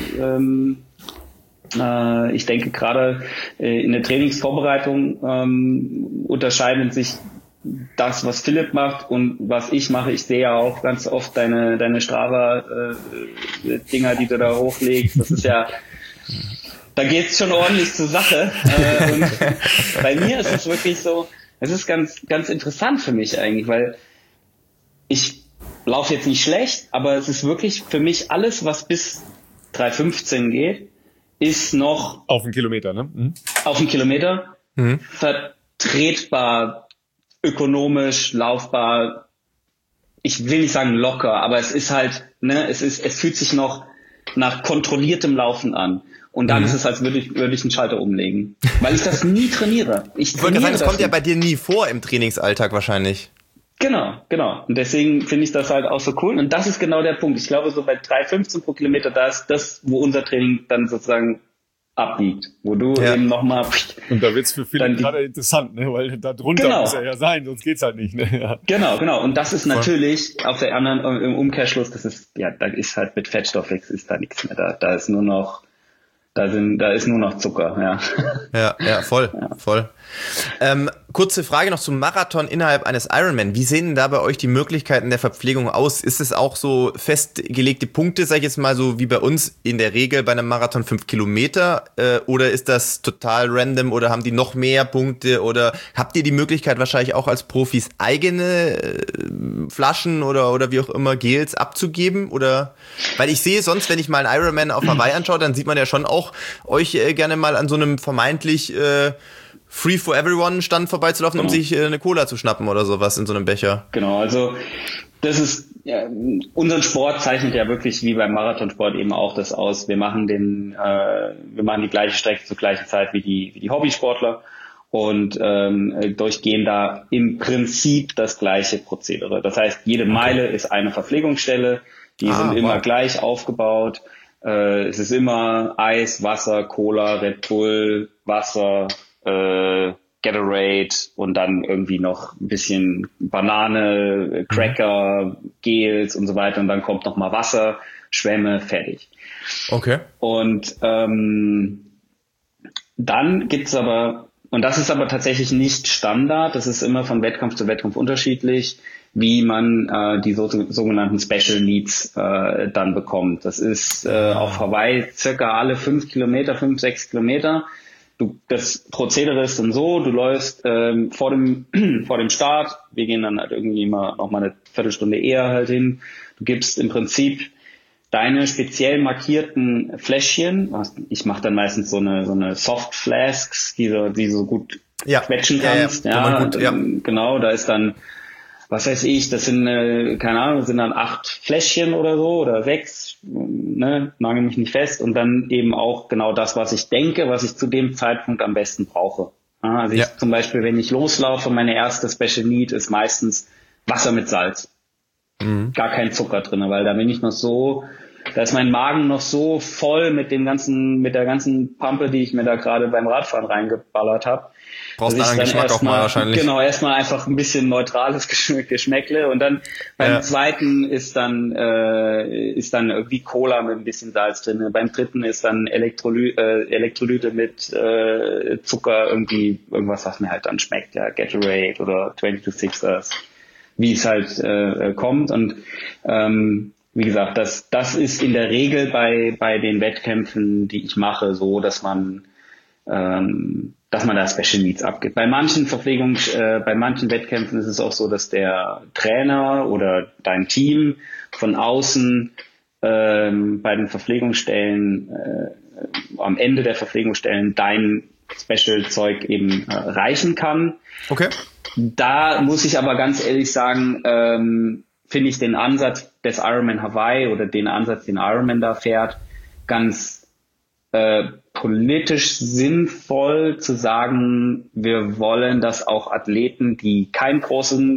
ich denke gerade in der Trainingsvorbereitung unterscheiden sich das, was Philipp macht und was ich mache. Ich sehe ja auch ganz oft deine deine Strava-Dinger, äh, die du da hochlegst. Das ist ja, da geht's schon ordentlich zur Sache. Äh, und bei mir ist es wirklich so, es ist ganz ganz interessant für mich eigentlich, weil ich laufe jetzt nicht schlecht, aber es ist wirklich für mich alles, was bis drei fünfzehn geht, ist noch auf einen Kilometer, ne? Mhm. Auf einen Kilometer mhm. vertretbar, ökonomisch, laufbar, ich will nicht sagen locker, aber es ist halt, ne, es ist, es fühlt sich noch nach kontrolliertem Laufen an. Und dann mhm. ist es, als würde ich, würde ich einen Schalter umlegen. Weil ich das nie trainiere. Ich, ich wollte sagen, das kommt ja bei dir nie vor im Trainingsalltag wahrscheinlich. Genau, genau. Und deswegen finde ich das halt auch so cool. Und das ist genau der Punkt. Ich glaube, so bei drei fünfzehn pro Kilometer, da ist das, wo unser Training dann sozusagen abbiegt, wo du ja. eben nochmal... Und da wird's für viele gerade interessant, ne? Weil da drunter genau. muss er ja sein, sonst geht's halt nicht. Ne? Ja. Genau, genau. Und das ist natürlich auf der anderen, im Umkehrschluss, das ist, ja, da ist halt mit Fettstoffwechsel ist da nichts mehr. Da, da ist nur noch, da sind, da ist nur noch Zucker, ja. Ja, ja, voll, ja. voll. Ähm, kurze Frage noch zum Marathon innerhalb eines Ironman. Wie sehen denn da bei euch die Möglichkeiten der Verpflegung aus? Ist es auch so festgelegte Punkte, sag ich jetzt mal, so wie bei uns in der Regel bei einem Marathon fünf Kilometer? Äh, oder ist das total random oder haben die noch mehr Punkte? Oder habt ihr die Möglichkeit wahrscheinlich auch als Profis eigene äh, Flaschen oder, oder wie auch immer Gels abzugeben? Oder, weil ich sehe sonst, wenn ich mal einen Ironman auf Hawaii anschaue, dann sieht man ja schon auch euch äh, gerne mal an so einem vermeintlich äh, Free for Everyone Stand vorbeizulaufen, genau. um sich äh, eine Cola zu schnappen oder sowas in so einem Becher. Genau, also das ist, ja, unseren Sport zeichnet ja wirklich wie beim Marathonsport eben auch das aus. Wir machen den, äh, wir machen die gleiche Strecke zur gleichen Zeit wie die, wie die Hobbysportler und ähm, durchgehen da im Prinzip das gleiche Prozedere. Das heißt, jede Meile okay. ist eine Verpflegungsstelle, die ah, sind immer wow. gleich aufgebaut. Äh, es ist immer Eis, Wasser, Cola, Red Bull, Wasser, äh, Gatorade und dann irgendwie noch ein bisschen Banane, Cracker, Gels und so weiter und dann kommt noch mal Wasser, Schwämme, fertig. Okay. Und ähm, dann gibt's aber, und das ist aber tatsächlich nicht Standard, das ist immer von Wettkampf zu Wettkampf unterschiedlich, wie man äh, die so, sogenannten Special Needs äh, dann bekommt. Das ist äh, auf Hawaii circa alle fünf Kilometer, fünf, sechs Kilometer. Du, das Prozedere ist dann so, du läufst ähm, vor dem vor dem Start, wir gehen dann halt irgendwie mal noch mal eine Viertelstunde eher halt hin. Du gibst im Prinzip deine speziell markierten Fläschchen, ich mache dann meistens so eine so eine Soft Flasks, die so, die so gut ja. quetschen kannst. Ja, ja, ja, gut, ja. Genau, da ist dann, was weiß ich, das sind, äh, keine Ahnung, das sind dann acht Fläschchen oder so oder sechs, ne, nagel mich nicht fest und dann eben auch genau das, was ich denke, was ich zu dem Zeitpunkt am besten brauche. Ja, also ja. ich zum Beispiel, wenn ich loslaufe, meine erste Special Need ist meistens Wasser mit Salz. Mhm. Gar kein Zucker drin, weil da bin ich noch so, da ist mein Magen noch so voll mit dem ganzen, mit der ganzen Pampe, die ich mir da gerade beim Radfahren reingeballert habe. Brauchst einen Geschmack auch mal wahrscheinlich. Genau, erstmal einfach ein bisschen neutrales Geschmäckle und dann beim ja. zweiten ist dann äh, ist dann irgendwie Cola mit ein bisschen Salz drin. Beim dritten ist dann Elektroly äh, Elektrolyte mit äh, Zucker, irgendwie irgendwas, was mir halt dann schmeckt, ja, Gatorade oder zweiundzwanzig Sixers, wie es halt äh, kommt und ähm, wie gesagt, das das ist in der Regel bei bei den Wettkämpfen, die ich mache, so, dass man ähm, dass man da Special Needs abgibt. Bei manchen Verpflegungs, äh, bei manchen Wettkämpfen ist es auch so, dass der Trainer oder dein Team von außen ähm, bei den Verpflegungsstellen äh, am Ende der Verpflegungsstellen dein Special-Zeug eben äh, reichen kann. Okay. Da muss ich aber ganz ehrlich sagen, ähm, finde ich den Ansatz des Ironman Hawaii oder den Ansatz, den Ironman da fährt, ganz äh, politisch sinnvoll zu sagen, wir wollen, dass auch Athleten, die keinen großen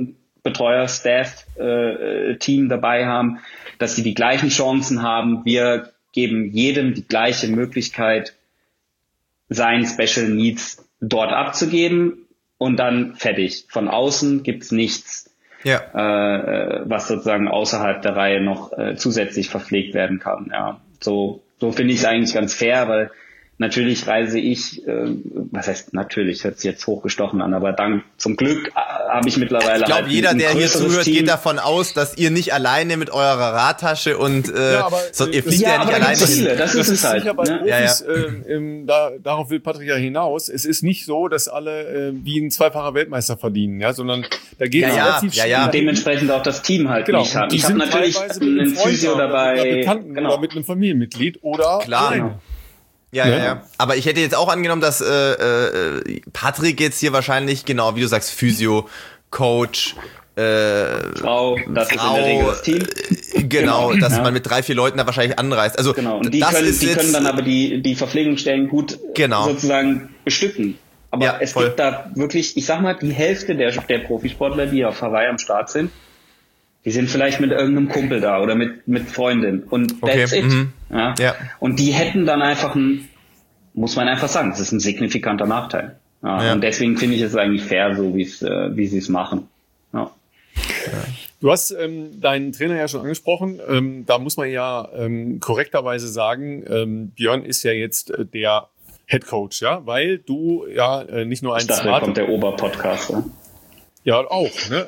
Betreuer, Staff, äh, Team dabei haben, dass sie die gleichen Chancen haben. Wir geben jedem die gleiche Möglichkeit, seinen Special Needs dort abzugeben und dann fertig. Von außen gibt's nichts, ja. äh, was sozusagen außerhalb der Reihe noch äh, zusätzlich verpflegt werden kann. Ja, so so finde ich es eigentlich ganz fair, weil natürlich reise ich, äh, was heißt natürlich, hört sich jetzt hochgestochen an, aber dank zum Glück äh, habe ich mittlerweile. Ich glaube, halt jeder, ein der hier zuhört, Team. geht davon aus, dass ihr nicht alleine mit eurer Radtasche und äh, ja, aber, so, ihr fliegt ja, ja nicht alleine hin. Das, das ist es halt. Ne? Ja, ja. Äh, ähm, da, darauf will Patrick ja hinaus. Es ist nicht so, dass alle äh, wie ein zweifacher Weltmeister verdienen, ja, sondern da geht ja, es ja, relativ ja, schnell. ja. Und dementsprechend auch das Team halt genau. nicht hat. Ich habe natürlich einen Physio dabei, oder Bekannten genau. oder mit einem Familienmitglied oder klar. Genau. Ja, ja, ja. Aber ich hätte jetzt auch angenommen, dass äh, äh, Patrick jetzt hier wahrscheinlich, genau, wie du sagst, Physio, Coach, äh, Frau, das Frau, ist in der Regel das Team. Äh, genau, genau, dass ja. man mit drei, vier Leuten da wahrscheinlich anreist. Also genau, und die, das können, ist die jetzt, können dann aber die, die Verpflegungsstellen gut genau. sozusagen bestücken. Aber ja, es voll. gibt da wirklich, ich sag mal, die Hälfte der, der Profisportler, die auf Hawaii am Start sind, die sind vielleicht mit irgendeinem Kumpel da oder mit, mit Freundin. Und okay. that's it. Mhm. Ja? Ja. Und die hätten dann einfach ein, muss man einfach sagen, das ist ein signifikanter Nachteil. Ja? Ja. Und deswegen finde ich es eigentlich fair, so wie es, äh, wie sie es machen. Ja. Du hast ähm, deinen Trainer ja schon angesprochen. Ähm, da muss man ja ähm, korrekterweise sagen, ähm, Björn ist ja jetzt äh, der Head Coach, ja, weil du ja äh, nicht nur ein Ich dachte, da kommt der Oberpodcast, ja? Ja, auch, ne?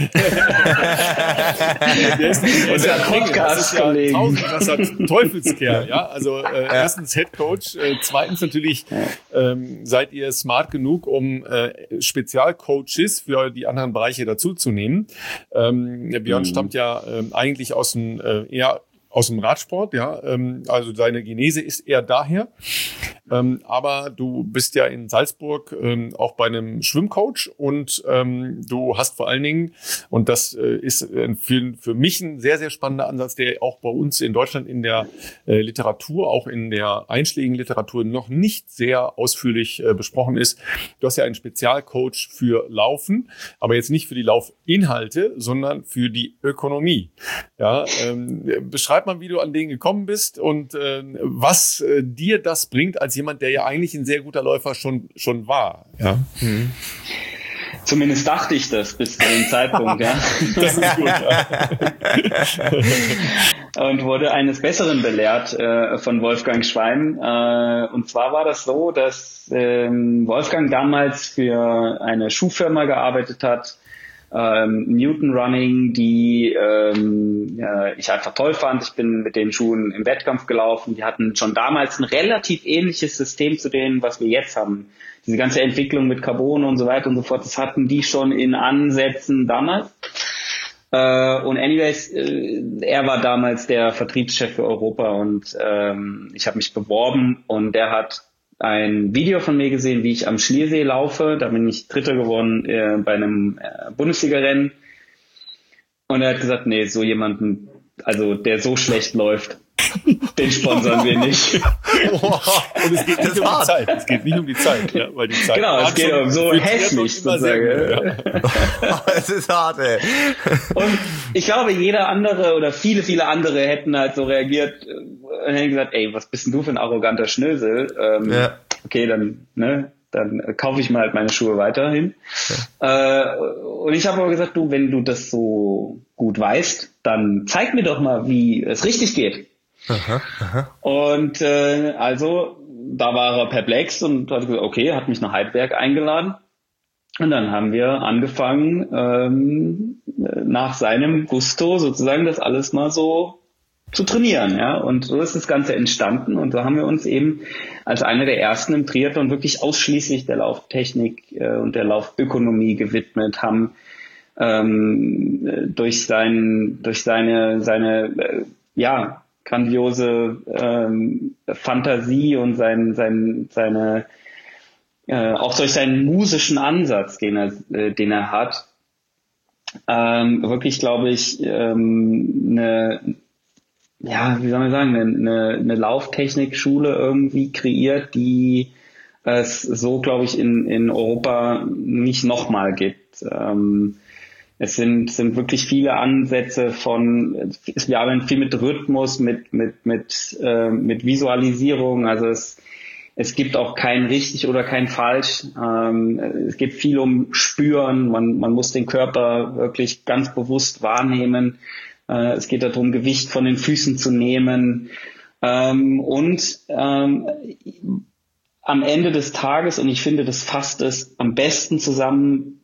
Der ist nicht unser Podcast-Kollege. Ja tausendkrasser Teufelskerl, ja. Also äh, ja. erstens Head Coach, äh, zweitens natürlich ja. ähm, seid ihr smart genug, um äh, Spezialcoaches für die anderen Bereiche dazuzunehmen. Ähm, Björn mhm. stammt ja äh, eigentlich aus dem äh, eher aus dem Radsport, ja, ähm, also seine Genese ist eher daher. Ähm, aber du bist ja in Salzburg ähm, auch bei einem Schwimmcoach und ähm, du hast vor allen Dingen, und das äh, ist äh, für, für mich ein sehr, sehr spannender Ansatz, der auch bei uns in Deutschland in der äh, Literatur, auch in der einschlägigen Literatur noch nicht sehr ausführlich äh, besprochen ist. Du hast ja einen Spezialcoach für Laufen, aber jetzt nicht für die Laufinhalte, sondern für die Ökonomie. Ja, ähm, beschreib mal, wie du an den gekommen bist und äh, was äh, dir das bringt als jemand, der ja eigentlich ein sehr guter Läufer schon schon war. Ja. Mhm. Zumindest dachte ich das bis zu dem Zeitpunkt, ja. Das ist gut, ja. Und wurde eines Besseren belehrt äh, von Wolfgang Schweim. Äh, und zwar war das so, dass ähm, Wolfgang damals für eine Schuhfirma gearbeitet hat, ähm, Newton Running, die ähm, ja, ich einfach toll fand. Ich bin mit den Schuhen im Wettkampf gelaufen. Die hatten schon damals ein relativ ähnliches System zu dem, was wir jetzt haben. Diese ganze Entwicklung mit Carbon und so weiter und so fort, das hatten die schon in Ansätzen damals. Äh, und anyways, äh, er war damals der Vertriebschef für Europa und ähm, ich habe mich beworben und der hat ein Video von mir gesehen, wie ich am Schliersee laufe. Da bin ich Dritter geworden äh, bei einem äh, Bundesliga-Rennen. Und er hat gesagt, nee, so jemanden, also der so schlecht läuft, den sponsern wir nicht. Und es geht nicht um die Zeit. Es geht nicht um die Zeit, ja, weil die Zeit. Genau, es geht um so hässlich sozusagen. Ja. Es ist hart, ey. Und ich glaube, jeder andere oder viele, viele andere hätten halt so reagiert und hätten gesagt, ey, was bist denn du für ein arroganter Schnösel? Ähm, ja. Okay, dann, ne, dann kaufe ich mal halt meine Schuhe weiterhin. Ja. Äh, und ich habe aber gesagt, du, wenn du das so gut weißt, dann zeig mir doch mal, wie es richtig geht. Aha, aha. Und äh, also, da war er perplex und hat gesagt, okay, hat mich nach Heidelberg eingeladen. Und dann haben wir angefangen, ähm, nach seinem Gusto sozusagen das alles mal so zu trainieren, ja. Und so ist das Ganze entstanden und so haben wir uns eben als einer der ersten im Triathlon wirklich ausschließlich der Lauftechnik äh, und der Laufökonomie gewidmet, haben ähm, durch sein, durch seine, seine, äh, ja, grandiose ähm, Fantasie und sein, sein, seine äh, auch durch seinen musischen Ansatz, den er, äh, den er hat, ähm, wirklich, glaube ich, ähm, eine, ja, wie soll man sagen, eine, eine Lauftechnikschule irgendwie kreiert, die es so, glaube ich, in, in Europa nicht nochmal gibt. Ähm, Es sind, sind wirklich viele Ansätze von, wir arbeiten viel mit Rhythmus, mit, mit, mit, äh, mit Visualisierung. Also es, es gibt auch kein richtig oder kein falsch. Ähm, es geht viel um Spüren. Man, man muss den Körper wirklich ganz bewusst wahrnehmen. Äh, es geht darum, Gewicht von den Füßen zu nehmen. Ähm, und, ähm, am Ende des Tages, und ich finde, das fasst es am besten zusammen,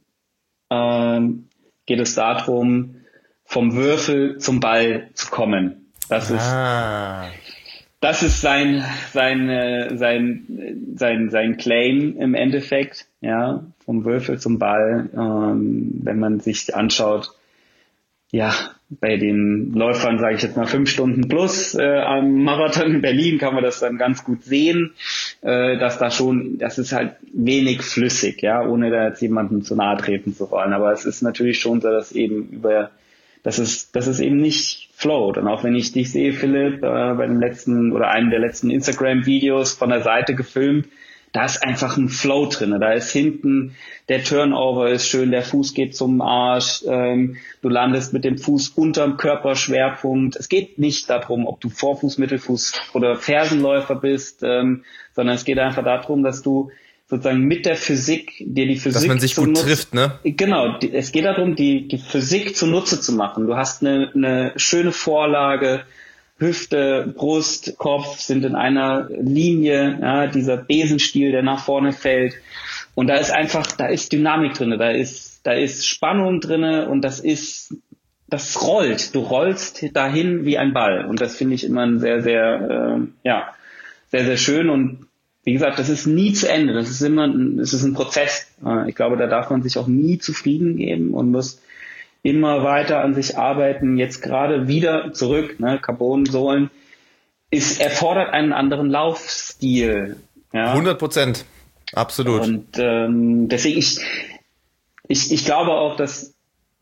ähm, geht es darum, vom Würfel zum Ball zu kommen. Das ah. ist, das ist sein, sein, sein, sein, sein Claim im Endeffekt, ja, vom Würfel zum Ball. Ähm, wenn man sich anschaut, ja, bei den Läufern, sage ich jetzt mal fünf Stunden plus äh, am Marathon in Berlin, kann man das dann ganz gut sehen, äh, dass da schon, das ist halt wenig flüssig, ja, ohne da jetzt jemandem zu nahe treten zu wollen. Aber es ist natürlich schon so, dass eben über, dass es, dass es eben nicht float. Und auch wenn ich dich sehe, Philipp, äh, bei dem letzten oder einem der letzten Instagram-Videos von der Seite gefilmt, da ist einfach ein Flow drin. Da ist hinten, der Turnover ist schön, der Fuß geht zum Arsch, ähm, du landest mit dem Fuß unterm Körperschwerpunkt. Es geht nicht darum, ob du Vorfuß, Mittelfuß oder Fersenläufer bist, ähm, sondern es geht einfach darum, dass du sozusagen mit der Physik dir die Physik dass man sich gut Nutze, trifft, ne? Genau, die, es geht darum, die, die Physik zunutze zu machen. Du hast eine, eine schöne Vorlage, Hüfte, Brust, Kopf sind in einer Linie, ja, dieser Besenstiel, der nach vorne fällt. Und da ist einfach, da ist Dynamik drinne, da ist, da ist Spannung drinne und das ist, das rollt. Du rollst dahin wie ein Ball. Und das finde ich immer ein sehr, sehr, äh, ja, sehr, sehr schön. Und wie gesagt, das ist nie zu Ende. Das ist immer, es ist ein Prozess. Ich glaube, da darf man sich auch nie zufrieden geben und muss immer weiter an sich arbeiten, jetzt gerade wieder zurück, ne, Carbonsohlen, ist, erfordert einen anderen Laufstil. Ja. hundert Prozent, absolut. Und ähm, deswegen, ich, ich, ich glaube auch, dass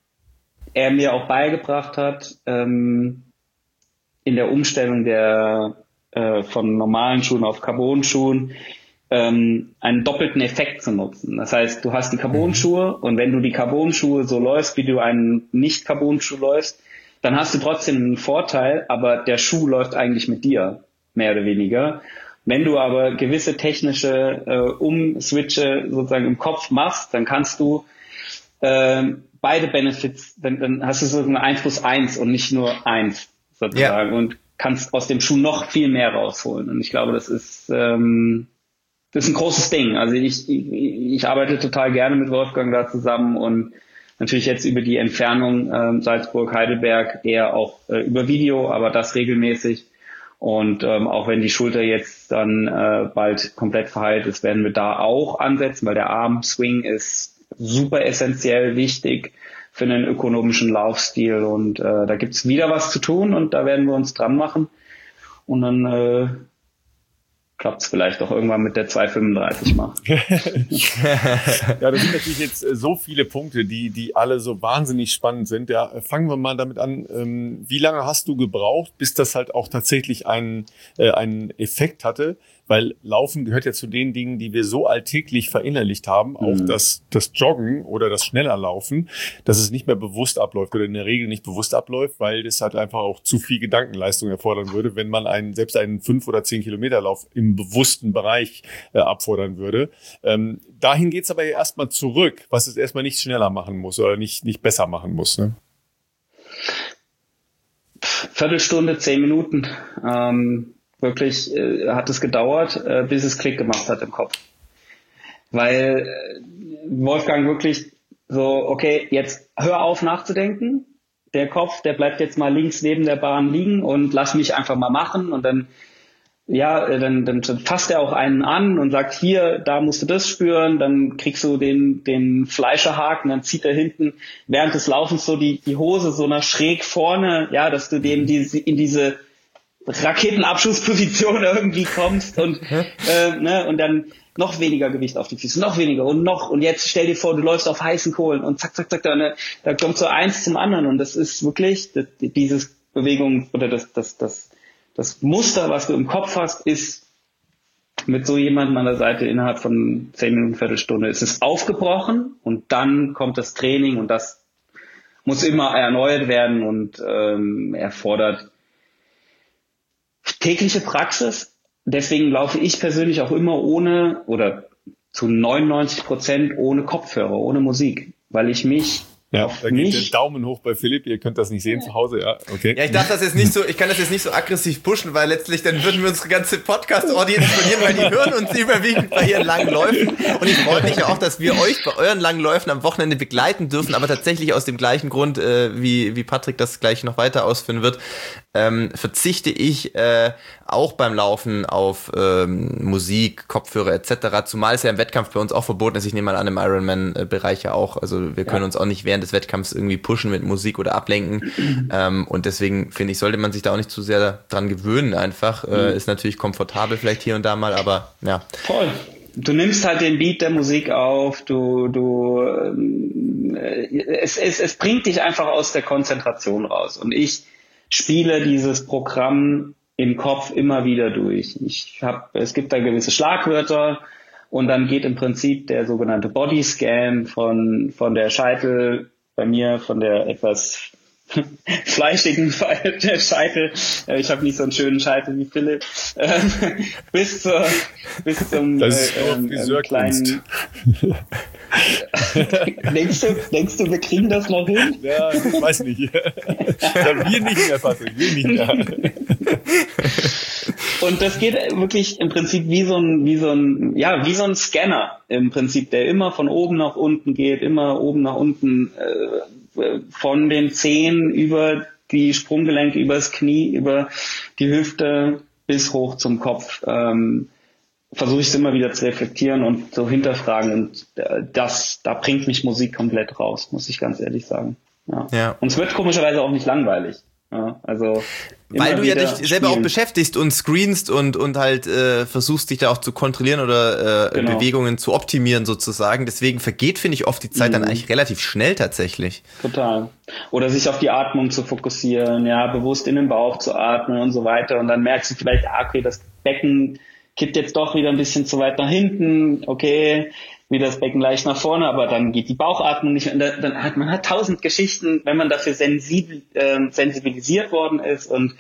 er mir auch beigebracht hat, ähm, in der Umstellung der äh, von normalen Schuhen auf Carbon-Schuhen, ähm, einen doppelten Effekt zu nutzen. Das heißt, du hast die Carbon-Schuhe und wenn du die Carbon-Schuhe so läufst, wie du einen Nicht-Carbon-Schuh läufst, dann hast du trotzdem einen Vorteil, aber der Schuh läuft eigentlich mit dir, mehr oder weniger. Wenn du aber gewisse technische äh, Umswitche sozusagen im Kopf machst, dann kannst du äh, beide Benefits, dann, dann hast du so eine eins plus eins und nicht nur eins sozusagen, ja, und kannst aus dem Schuh noch viel mehr rausholen. Und ich glaube, das ist ähm, das ist ein großes Ding. Also ich, ich, ich arbeite total gerne mit Wolfgang da zusammen und natürlich jetzt über die Entfernung ähm, Salzburg-Heidelberg eher auch äh, über Video, aber das regelmäßig. Und ähm, auch wenn die Schulter jetzt dann äh, bald komplett verheilt ist, werden wir da auch ansetzen, weil der Armswing ist super essentiell wichtig für einen ökonomischen Laufstil. Und äh, da gibt's wieder was zu tun und da werden wir uns dran machen. Und dann äh, klappt es vielleicht auch irgendwann mit der zwei fünfunddreißig mal. Ja, das sind natürlich jetzt so viele Punkte, die die alle so wahnsinnig spannend sind. Ja, fangen wir mal damit an. Ähm, wie lange hast du gebraucht, bis das halt auch tatsächlich einen äh, einen Effekt hatte? Weil Laufen gehört ja zu den Dingen, die wir so alltäglich verinnerlicht haben, auch mhm. das, das Joggen oder das schneller Laufen, dass es nicht mehr bewusst abläuft oder in der Regel nicht bewusst abläuft, weil das halt einfach auch zu viel Gedankenleistung erfordern würde, wenn man einen, selbst einen fünf oder zehn Kilometer Lauf im bewussten Bereich äh, abfordern würde. Ähm, dahin geht's aber ja erstmal zurück, was es erstmal nicht schneller machen muss oder nicht, nicht besser machen muss, ne? Viertelstunde, zehn Minuten, ähm, Wirklich äh, hat es gedauert, äh, bis es Klick gemacht hat im Kopf. Weil äh, Wolfgang wirklich so, okay, jetzt hör auf nachzudenken. Der Kopf, der bleibt jetzt mal links neben der Bahn liegen und lass mich einfach mal machen. Und dann, ja, äh, dann, dann fasst er auch einen an und sagt, hier, da musst du das spüren. Dann kriegst du den, den Fleischerhaken, dann zieht er hinten während des Laufens so die, die Hose so nach schräg vorne, ja, dass du dem die, in diese Raketenabschussposition irgendwie kommst und äh, ne, und dann noch weniger Gewicht auf die Füße, noch weniger und noch und jetzt stell dir vor, du läufst auf heißen Kohlen und zack, zack, zack, da, ne, da kommt so eins zum anderen und das ist wirklich das, dieses Bewegung oder das, das, das, das Muster, was du im Kopf hast, ist mit so jemandem an der Seite innerhalb von zehn Minuten, Viertelstunde ist es aufgebrochen und dann kommt das Training und das muss immer erneuert werden und ähm, erfordert tägliche Praxis. Deswegen laufe ich persönlich auch immer ohne oder zu neunundneunzig Prozent ohne Kopfhörer, ohne Musik, weil ich mich Ja, auf da geht mich der Daumen hoch bei Philipp. Ihr könnt das nicht sehen zu Hause, ja, okay. Ja, ich darf das jetzt nicht so, ich kann das jetzt nicht so aggressiv pushen, weil letztlich dann würden wir unsere ganze Podcast-Audience verlieren, weil die hören uns überwiegend bei ihren langen Läufen. Und ich freue mich ja auch, dass wir euch bei euren langen Läufen am Wochenende begleiten dürfen, aber tatsächlich aus dem gleichen Grund, äh, wie, wie Patrick das gleich noch weiter ausführen wird, ähm, verzichte ich äh, auch beim Laufen auf ähm, Musik, Kopfhörer et cetera. Zumal es ja im Wettkampf bei uns auch verboten ist. Ich nehme mal an, im Ironman-Bereich ja auch. Also wir können ja. uns auch nicht während des Wettkampfs irgendwie pushen mit Musik oder ablenken. ähm, und deswegen finde ich, sollte man sich da auch nicht zu sehr dran gewöhnen einfach. Mhm. Äh, ist natürlich komfortabel vielleicht hier und da mal, aber ja. Voll. Du nimmst halt den Beat der Musik auf, du, du, ähm, es, es, es bringt dich einfach aus der Konzentration raus. Und ich spiele dieses Programm im Kopf immer wieder durch. Ich hab, es gibt da gewisse Schlagwörter und dann geht im Prinzip der sogenannte Bodyscan von, von der Scheitel, bei mir von der etwas fleischigen Scheitel, ich habe nicht so einen schönen Scheitel wie Philipp, ähm, bis zur, bis zum das ist äh, ähm, ähm, kleinen. denkst du, denkst du, wir kriegen das noch hin? Ja, ich weiß nicht. Ja, wir nicht mehr, Patrick, wir nicht mehr. Und das geht wirklich im Prinzip wie so ein, wie so ein, ja, wie so ein Scanner im Prinzip, der immer von oben nach unten geht, immer oben nach unten, äh, von den Zehen über die Sprunggelenke, übers Knie, über die Hüfte bis hoch zum Kopf. Ähm, versuche ich es immer wieder zu reflektieren und zu hinterfragen. Und das, da bringt mich Musik komplett raus, muss ich ganz ehrlich sagen. Ja. Ja. Und es wird komischerweise auch nicht langweilig. Ja, also weil du ja dich spielen. selber auch beschäftigst und screenst und und halt äh, versuchst dich da auch zu kontrollieren oder äh, genau. Bewegungen zu optimieren sozusagen. Deswegen vergeht, finde ich, oft die Zeit mhm. dann eigentlich relativ schnell tatsächlich. Total. Oder sich auf die Atmung zu fokussieren, ja, bewusst in den Bauch zu atmen und so weiter. Und dann merkst du vielleicht, ah, okay, das Becken kippt jetzt doch wieder ein bisschen zu weit nach hinten, okay, wieder das Becken leicht nach vorne, aber dann geht die Bauchatmung nicht. Und dann hat man hat tausend Geschichten, wenn man dafür sensibil, äh, sensibilisiert worden ist und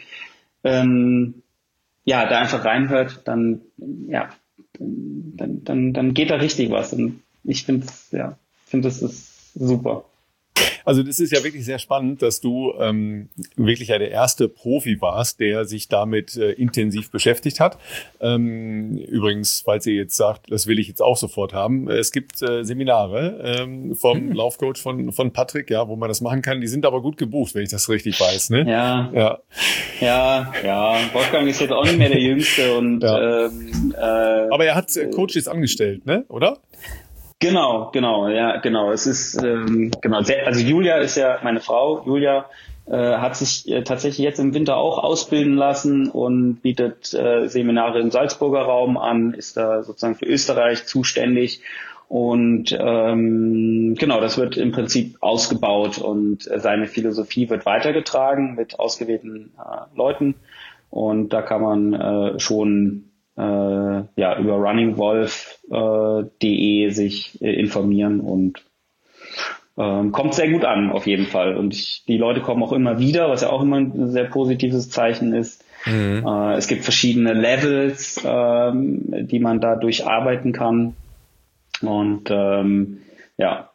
ähm, ja, da einfach reinhört, dann ja, dann dann dann geht da richtig was. Und ich finde, ja, finde das ist super. Also das ist ja wirklich sehr spannend, dass du ähm, wirklich ja der erste Profi warst, der sich damit äh, intensiv beschäftigt hat. Ähm, übrigens, falls ihr jetzt sagt, das will ich jetzt auch sofort haben, es gibt äh, Seminare ähm, vom Laufcoach von von Patrick, ja, wo man das machen kann. Die sind aber gut gebucht, wenn ich das richtig weiß, ne? Ja, ja, ja. ja. Wolfgang ist jetzt auch nicht mehr der Jüngste und ja. ähm, äh, aber er hat äh, Coaches angestellt, ne? Oder? Genau, genau, ja, genau. Es ist ähm, genau. Also Julia ist ja meine Frau. Julia äh, hat sich äh, tatsächlich jetzt im Winter auch ausbilden lassen und bietet äh, Seminare im Salzburger Raum an. Ist da sozusagen für Österreich zuständig und ähm, genau, das wird im Prinzip ausgebaut und äh, seine Philosophie wird weitergetragen mit ausgewählten äh, Leuten und da kann man äh, schon Äh, ja, über runningwolf punkt de äh, sich äh, informieren und ähm, kommt sehr gut an, auf jeden Fall. Und ich, die Leute kommen auch immer wieder, was ja auch immer ein sehr positives Zeichen ist. Mhm. Äh, es gibt verschiedene Levels, ähm, die man da durcharbeiten kann. Und ähm, ja,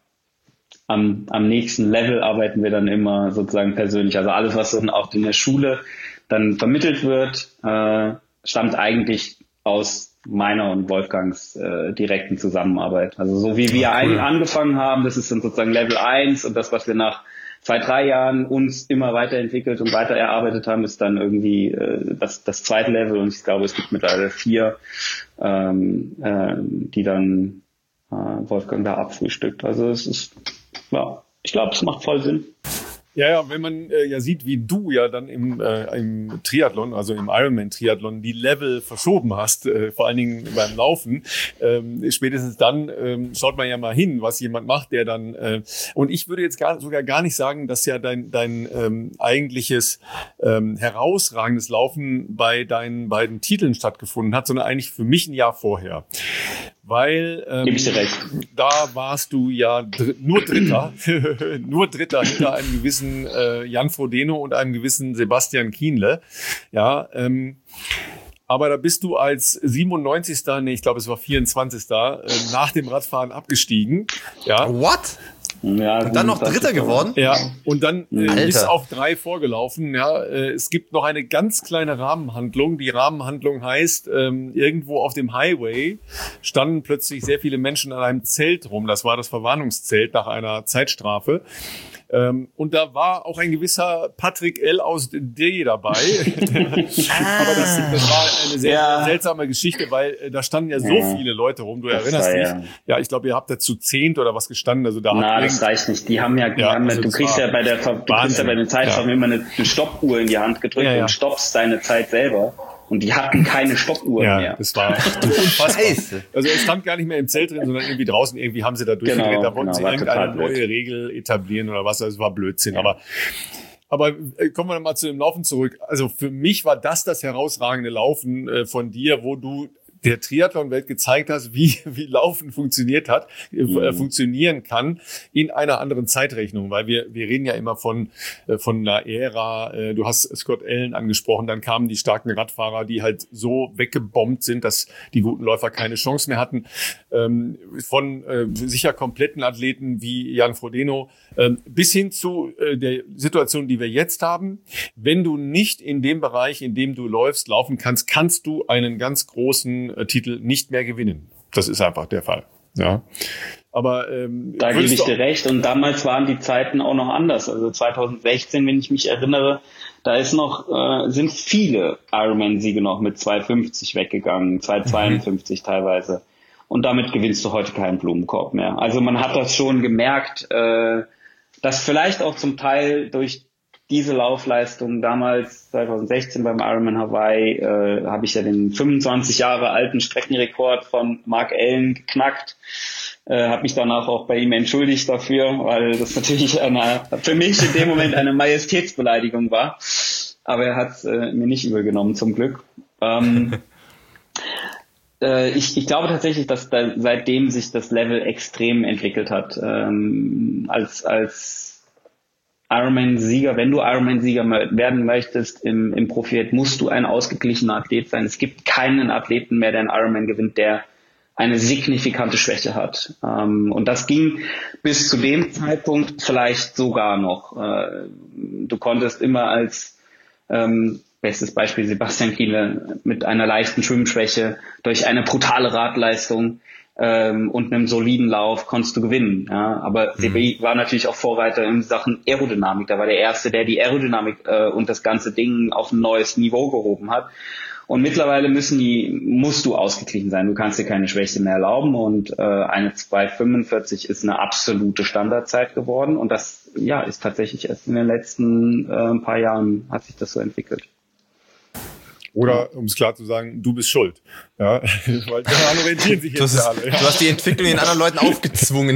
am, am nächsten Level arbeiten wir dann immer sozusagen persönlich. Also alles, was dann auch in der Schule dann vermittelt wird, äh, stammt eigentlich aus meiner und Wolfgangs äh, direkten Zusammenarbeit. Also so wie wir cool. angefangen haben, das ist dann sozusagen Level eins und das, was wir nach zwei, drei Jahren uns immer weiterentwickelt und weiter erarbeitet haben, ist dann irgendwie äh, das, das zweite Level und ich glaube, es gibt mittlerweile vier, ähm, äh, die dann äh, Wolfgang da abfrühstückt. Also es ist, ja, ich glaube, es macht voll Sinn. Ja, ja, wenn man äh, ja sieht, wie du ja dann im, äh, im Triathlon, also im Ironman-Triathlon, die Level verschoben hast, äh, vor allen Dingen beim Laufen, ähm, spätestens dann ähm, schaut man ja mal hin, was jemand macht, der dann, äh, und ich würde jetzt gar, sogar gar nicht sagen, dass ja dein, dein ähm, eigentliches ähm, herausragendes Laufen bei deinen beiden Titeln stattgefunden hat, sondern eigentlich für mich ein Jahr vorher. weil ähm, Gebe ich dir recht. Da warst du ja dr- nur Dritter, nur Dritter hinter einem gewissen äh, Jan Frodeno und einem gewissen Sebastian Kienle. Ja, ähm, aber da bist du als siebenundneunzigster nee, ich glaube es war vierundzwanzigster Äh, nach dem Radfahren abgestiegen. Ja. What? Ja, und dann noch Dritter geworden? Ja, und dann äh, bis Alter. auf drei vorgelaufen. Ja, äh, es gibt noch eine ganz kleine Rahmenhandlung. Die Rahmenhandlung heißt, ähm, irgendwo auf dem Highway standen plötzlich sehr viele Menschen an einem Zelt rum. Das war das Verwarnungszelt nach einer Zeitstrafe. Ähm, und da war auch ein gewisser Patrick L. aus D dabei. Aber das, das war eine sehr Ja. seltsame Geschichte, weil äh, da standen ja so Ja. viele Leute rum. Du Das erinnerst war dich? ja- Ja, ich glaube, ihr habt da zu zehnt oder was gestanden. Also da Na, hat das reicht nicht. Die haben ja, die Ja, haben, also du das kriegst war ja bei der, du kriegst Wahnsinn. ja bei den Zeitstrafen Ja. immer eine, eine Stoppuhr in die Hand gedrückt Ja, ja. und stoppst deine Zeit selber. Und die hatten keine Stoppuhr Ja, mehr. das war unfassbar. Scheiße. Also er stand gar nicht mehr im Zelt drin, sondern irgendwie draußen. Irgendwie haben sie da durchgedreht. Genau, da wollten genau, sie war irgendeine total blöd. neue Regel etablieren oder was. Also es war Blödsinn. Ja. Aber aber äh, kommen wir mal zu dem Laufen zurück. Also für mich war das das herausragende Laufen äh, von dir, wo du der Triathlon-Welt gezeigt hast, wie wie Laufen funktioniert hat, äh, Mhm. funktionieren kann in einer anderen Zeitrechnung, weil wir wir reden ja immer von äh, von einer Ära. Äh, du hast Scott Allen angesprochen, dann kamen die starken Radfahrer, die halt so weggebombt sind, dass die guten Läufer keine Chance mehr hatten. Ähm, von äh, sicher kompletten Athleten wie Jan Frodeno ähm, bis hin zu äh, der Situation, die wir jetzt haben. Wenn du nicht in dem Bereich, in dem du läufst, laufen kannst, kannst du einen ganz großen äh, Titel nicht mehr gewinnen. Das ist einfach der Fall. Ja. Aber ähm, Da gebe würdest ich du- dir recht. Und damals waren die Zeiten auch noch anders. Also zwanzig sechzehn, wenn ich mich erinnere, da ist noch, äh, sind viele Ironman-Siege noch mit zwei fünfzig weggegangen, zwei zweiundfünfzig teilweise. Und damit gewinnst du heute keinen Blumenkorb mehr. Also man hat das schon gemerkt, äh, dass vielleicht auch zum Teil durch diese Laufleistung damals zwanzig sechzehn beim Ironman Hawaii äh, habe ich ja den fünfundzwanzig Jahre alten Streckenrekord von Mark Allen geknackt. Äh, habe mich danach auch bei ihm entschuldigt dafür, weil das natürlich eine, für mich in dem Moment eine Majestätsbeleidigung war. Aber er hat es äh, mir nicht übel genommen, zum Glück. Ähm, äh, ich, ich glaube tatsächlich, dass da seitdem sich das Level extrem entwickelt hat. Ähm, als als Ironman-Sieger, wenn du Ironman-Sieger werden möchtest im, im Profi, musst du ein ausgeglichener Athlet sein. Es gibt keinen Athleten mehr, der einen Ironman gewinnt, der eine signifikante Schwäche hat. Ähm, und das ging bis zu dem Zeitpunkt vielleicht sogar noch. Äh, du konntest immer als ähm, bestes Beispiel Sebastian Kienle mit einer leichten Schwimmschwäche durch eine brutale Radleistung ähm, und einem soliden Lauf konntest du gewinnen. Ja? Aber C B I war natürlich auch Vorreiter in Sachen Aerodynamik. Da war der Erste, der die Aerodynamik äh, und das ganze Ding auf ein neues Niveau gehoben hat. Und mittlerweile müssen die, musst du ausgeglichen sein. Du kannst dir keine Schwäche mehr erlauben und äh, eine zwei fünfundvierzig ist eine absolute Standardzeit geworden. Und das ja ist tatsächlich erst in den letzten äh, paar Jahren hat sich das so entwickelt. Oder, um es klar zu sagen, du bist schuld. Ja, weil daran orientieren sich Du jetzt ja hast, alle. du hast die Entwicklung den anderen Leuten aufgezwungen.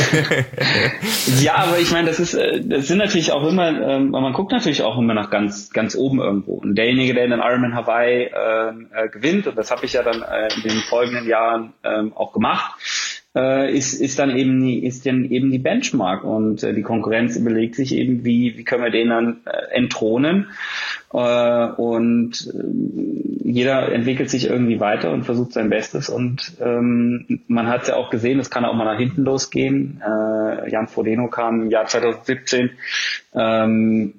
Ja, aber ich meine, das ist, äh, das sind natürlich auch immer, ähm, man guckt natürlich auch immer nach ganz, ganz oben irgendwo. Und derjenige, der den Ironman Hawaii ähm, äh, gewinnt, und das habe ich ja dann äh, in den folgenden Jahren ähm, auch gemacht, äh, ist, ist dann eben die, ist dann eben die Benchmark. Und äh, die Konkurrenz überlegt sich eben, wie, wie können wir den dann äh, entthronen. Äh, und äh, jeder entwickelt sich irgendwie weiter und versucht sein Bestes. Und ähm, man hat es ja auch gesehen, es kann auch mal nach hinten losgehen. Äh, Jan Frodeno kam im Jahr zwanzig siebzehn ähm,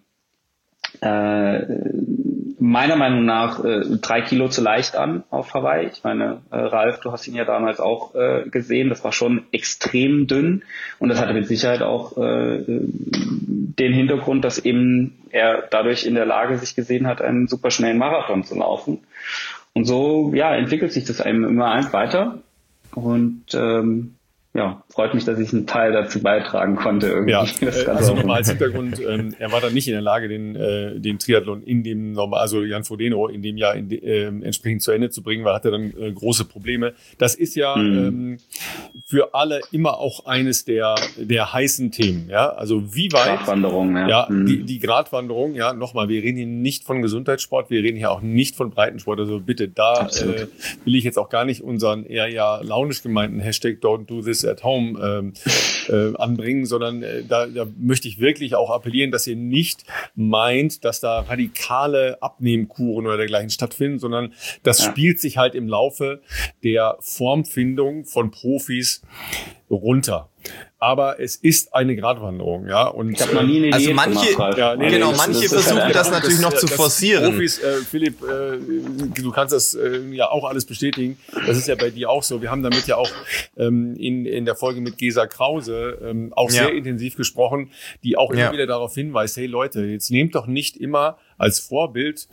äh, meiner Meinung nach äh, drei Kilo zu leicht an auf Hawaii. Ich meine, äh, Ralf, du hast ihn ja damals auch äh, gesehen, das war schon extrem dünn und das hatte mit Sicherheit auch äh, den Hintergrund, dass eben er dadurch in der Lage sich gesehen hat, einen super schnellen Marathon zu laufen. Und so ja entwickelt sich das einem immer eins weiter und ähm, ja, freut mich, dass ich einen Teil dazu beitragen konnte. Irgendwie. Ja, Das also nochmal als Hintergrund, ähm, er war dann nicht in der Lage, den, äh, den Triathlon in dem normal, also Jan Frodeno in dem Jahr in de, äh, entsprechend zu Ende zu bringen, weil er hatte dann äh, große Probleme. Das ist ja mhm. ähm, für alle immer auch eines der der heißen Themen. Ja, also wie weit Gratwanderung, ja, ja mhm. die, die Gratwanderung. Ja, nochmal, wir reden hier nicht von Gesundheitssport, wir reden hier auch nicht von Breitensport. Also bitte, da äh, will ich jetzt auch gar nicht unseren eher ja launisch gemeinten Hashtag Don't Do This at Home ähm, äh, anbringen, sondern äh, da, da möchte ich wirklich auch appellieren, dass ihr nicht meint, dass da radikale Abnehmkuren oder dergleichen stattfinden, sondern das ja. spielt sich halt im Laufe der Formfindung von Profis runter. Aber es ist eine Gratwanderung, ja. Und ich habe noch nie eine also Idee manche, gemacht, ja, nee, genau, das, manche das versuchen halt das natürlich das, noch zu das forcieren. Profis, äh, Philipp, äh, du kannst das äh, ja auch alles bestätigen. Das ist ja bei dir auch so. Wir haben damit ja auch ähm, in in der Folge mit Gesa Krause ähm, auch ja. sehr intensiv gesprochen, die auch immer ja. wieder darauf hinweist: Hey Leute, jetzt nehmt doch nicht immer als Vorbild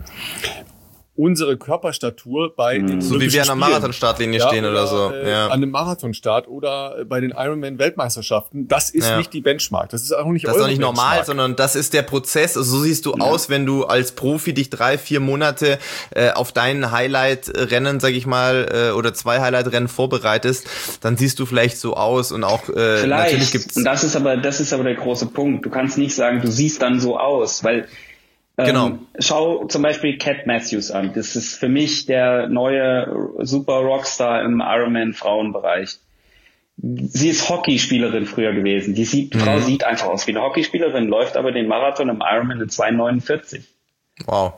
unsere Körperstatur bei den so wie wir an der Marathon-Startlinie ja, stehen oder, oder so. Äh, ja. An einem Marathonstart oder bei den Ironman-Weltmeisterschaften. Das ist ja. nicht die Benchmark. Das ist auch nicht Das eure ist auch nicht Benchmark. normal, sondern das ist der Prozess. Also so siehst du ja. aus, wenn du als Profi dich drei, vier Monate äh, auf dein Highlight-Rennen, sag ich mal, äh, oder zwei Highlight-Rennen vorbereitest, dann siehst du vielleicht so aus und auch äh, vielleicht. natürlich gibt's. Und das ist aber, das ist aber der große Punkt. Du kannst nicht sagen, du siehst dann so aus, weil Genau. Ähm, schau zum Beispiel Cat Matthews an. Das ist für mich der neue Super Rockstar im Ironman-Frauenbereich. Sie ist Hockeyspielerin früher gewesen. Die sieht, mhm. Frau sieht einfach aus wie eine Hockeyspielerin, läuft aber den Marathon im Ironman in zwei neunundvierzig. Wow.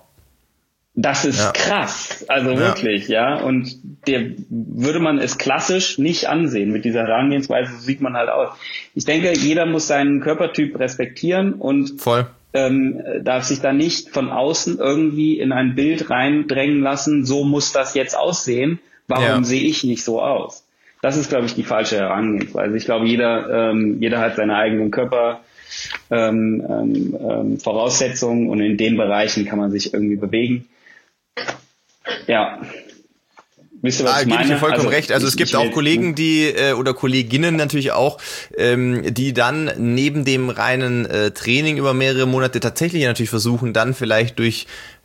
Das ist ja. krass. Also ja. wirklich, ja. Und der würde man es klassisch nicht ansehen. Mit dieser Herangehensweise sieht man halt aus. Ich denke, jeder muss seinen Körpertyp respektieren und voll. Ähm, darf sich da nicht von außen irgendwie in ein Bild reindrängen lassen, so muss das jetzt aussehen, warum ja. sehe ich nicht so aus? Das ist, glaube ich, die falsche Herangehensweise. Ich glaube, jeder ähm, jeder hat seine eigenen Körper ähm, ähm, Voraussetzungen und in den Bereichen kann man sich irgendwie bewegen. Ja. Wisst ihr, was ah, ich gebe meine? ich dir vollkommen also, recht. Also ich, es gibt ich, auch ich, Kollegen, die äh, oder Kolleginnen natürlich auch, ähm, die dann neben dem reinen äh, Training über mehrere Monate tatsächlich natürlich versuchen, dann vielleicht durch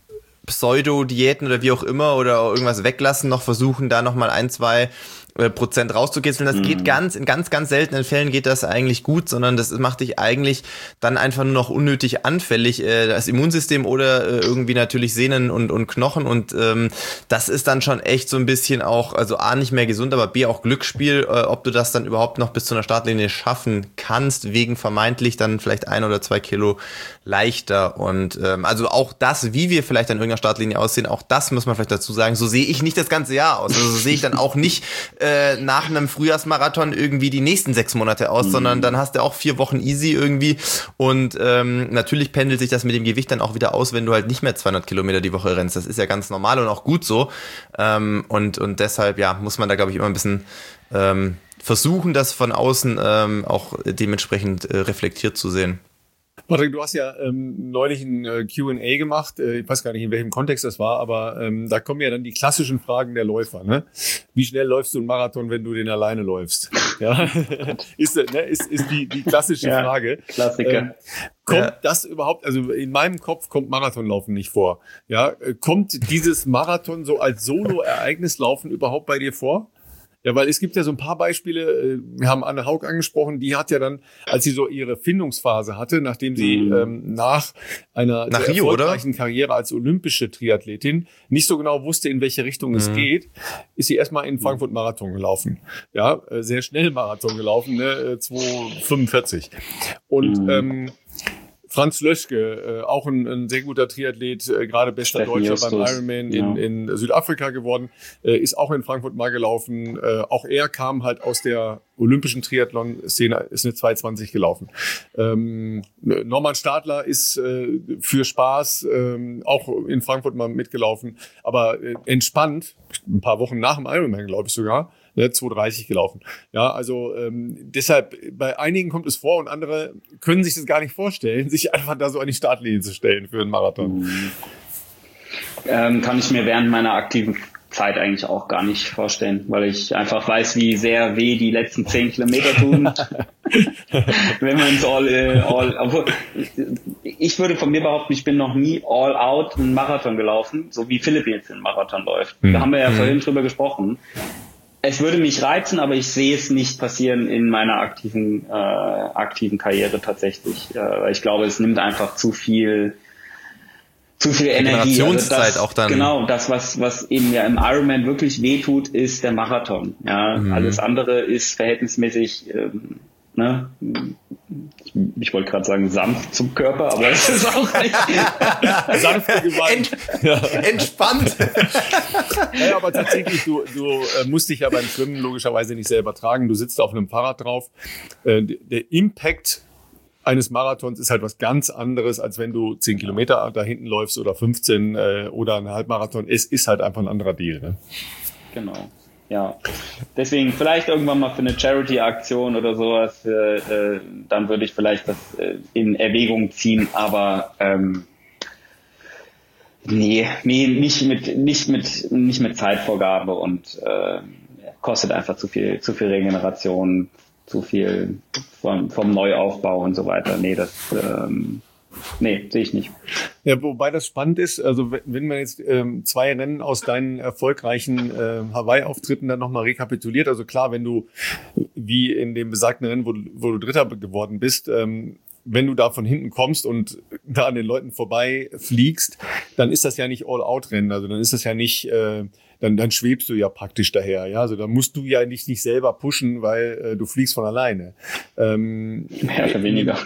Pseudo-Diäten oder wie auch immer oder irgendwas weglassen, noch versuchen, da nochmal ein, zwei Prozent rauszukitzeln. Das mhm. geht ganz, in ganz, ganz seltenen Fällen geht das eigentlich gut, sondern das macht dich eigentlich dann einfach nur noch unnötig anfällig, äh, das Immunsystem oder äh, irgendwie natürlich Sehnen und, und Knochen und ähm, das ist dann schon echt so ein bisschen auch, also A, nicht mehr gesund, aber B, auch Glücksspiel, äh, ob du das dann überhaupt noch bis zu einer Startlinie schaffen kannst, wegen vermeintlich dann vielleicht ein oder zwei Kilo leichter und ähm, also auch das, wie wir vielleicht an irgendeiner Startlinie aussehen, auch das muss man vielleicht dazu sagen, so sehe ich nicht das ganze Jahr aus, also so sehe ich dann auch nicht äh, nach einem Frühjahrsmarathon irgendwie die nächsten sechs Monate aus, mhm. sondern dann hast du auch vier Wochen easy irgendwie und ähm, natürlich pendelt sich das mit dem Gewicht dann auch wieder aus, wenn du halt nicht mehr zweihundert Kilometer die Woche rennst. Das ist ja ganz normal und auch gut so ähm, und und deshalb ja muss man da glaube ich immer ein bisschen ähm, versuchen, das von außen ähm, auch dementsprechend äh, reflektiert zu sehen. Patrick, du hast ja ähm, neulich ein äh, Q and A gemacht. Äh, ich weiß gar nicht, in welchem Kontext das war, aber ähm, da kommen ja dann die klassischen Fragen der Läufer. Ne? Wie schnell läufst du einen Marathon, wenn du den alleine läufst? Ja, ist, ne, ist, ist die, die klassische ja, Frage. Klassiker. Ähm, kommt ja. das überhaupt, also in meinem Kopf kommt Marathonlaufen nicht vor. Ja, kommt dieses Marathon so als Solo-Ereignislaufen überhaupt bei dir vor? Ja, weil es gibt ja so ein paar Beispiele, wir haben Anne Haug angesprochen, die hat ja dann, als sie so ihre Findungsphase hatte, nachdem sie mhm. ähm, nach einer nach Rio, erfolgreichen oder? Karriere als olympische Triathletin nicht so genau wusste, in welche Richtung mhm. es geht, ist sie erstmal in Frankfurt Marathon gelaufen. Ja, sehr schnell Marathon gelaufen, ne, zwei fünfundvierzig. Und mhm. ähm, Franz Löschke, äh, auch ein, ein sehr guter Triathlet, äh, gerade bester Steffen Deutscher Justus. beim Ironman in, ja. in Südafrika geworden, äh, ist auch in Frankfurt mal gelaufen. Äh, auch er kam halt aus der olympischen Triathlon-Szene, ist eine zwei zwanzig gelaufen. Ähm, Norman Stadler ist äh, für Spaß ähm, auch in Frankfurt mal mitgelaufen, aber äh, entspannt, ein paar Wochen nach dem Ironman, glaube ich sogar, ne, zwei dreißig gelaufen. Ja, also ähm, deshalb, bei einigen kommt es vor und andere können sich das gar nicht vorstellen, sich einfach da so an die Startlinie zu stellen für einen Marathon. Mhm. Ähm, kann ich mir während meiner aktiven Zeit eigentlich auch gar nicht vorstellen, weil ich einfach weiß, wie sehr weh die letzten zehn Kilometer tun. Wenn man es all, äh, all, obwohl, ich würde von mir behaupten, ich bin noch nie all out einen Marathon gelaufen, so wie Philipp jetzt einen Marathon läuft. Mhm. Da haben wir ja mhm. vorhin drüber gesprochen. Es würde mich reizen, aber ich sehe es nicht passieren in meiner aktiven, äh, aktiven Karriere tatsächlich. Äh, ich glaube, es nimmt einfach zu viel, zu viel Energie. Generationszeit also das, auch dann. Genau, das, was, was eben ja im Ironman wirklich wehtut, ist der Marathon. Ja, mhm. Alles andere ist verhältnismäßig, ähm, ne, ich, ich wollte gerade sagen sanft zum Körper, aber es ist auch nicht sanft gemeint. Ent, ja. Entspannt. Ja, aber tatsächlich, du, du äh, musst dich ja beim Schwimmen logischerweise nicht selber tragen. Du sitzt auf einem Fahrrad drauf. Äh, der Impact eines Marathons ist halt was ganz anderes, als wenn du zehn Kilometer da hinten läufst oder fünfzehn äh, oder ein Halbmarathon. Es ist halt einfach ein anderer Deal. Ne? Genau. Ja, deswegen vielleicht irgendwann mal für eine Charity-Aktion oder sowas, äh, äh, dann würde ich vielleicht das äh, in Erwägung ziehen, aber ähm, nee, nee, nicht mit, nicht mit, nicht mit Zeitvorgabe und äh, kostet einfach zu viel, zu viel Regeneration, zu viel vom, vom Neuaufbau und so weiter. Nee, das ähm, Nee, sehe ich nicht. Ja, wobei das spannend ist, also wenn, wenn man jetzt ähm, zwei Rennen aus deinen erfolgreichen äh, Hawaii-Auftritten dann nochmal rekapituliert, also klar, wenn du, wie in dem besagten Rennen, wo, wo du Dritter geworden bist, ähm, wenn du da von hinten kommst und da an den Leuten vorbei fliegst, dann ist das ja nicht All-Out-Rennen, also dann ist das ja nicht... Äh, Dann, dann schwebst du ja praktisch daher, ja. Also da musst du ja nicht, nicht selber pushen, weil äh, du fliegst von alleine. Ähm, mehr oder weniger.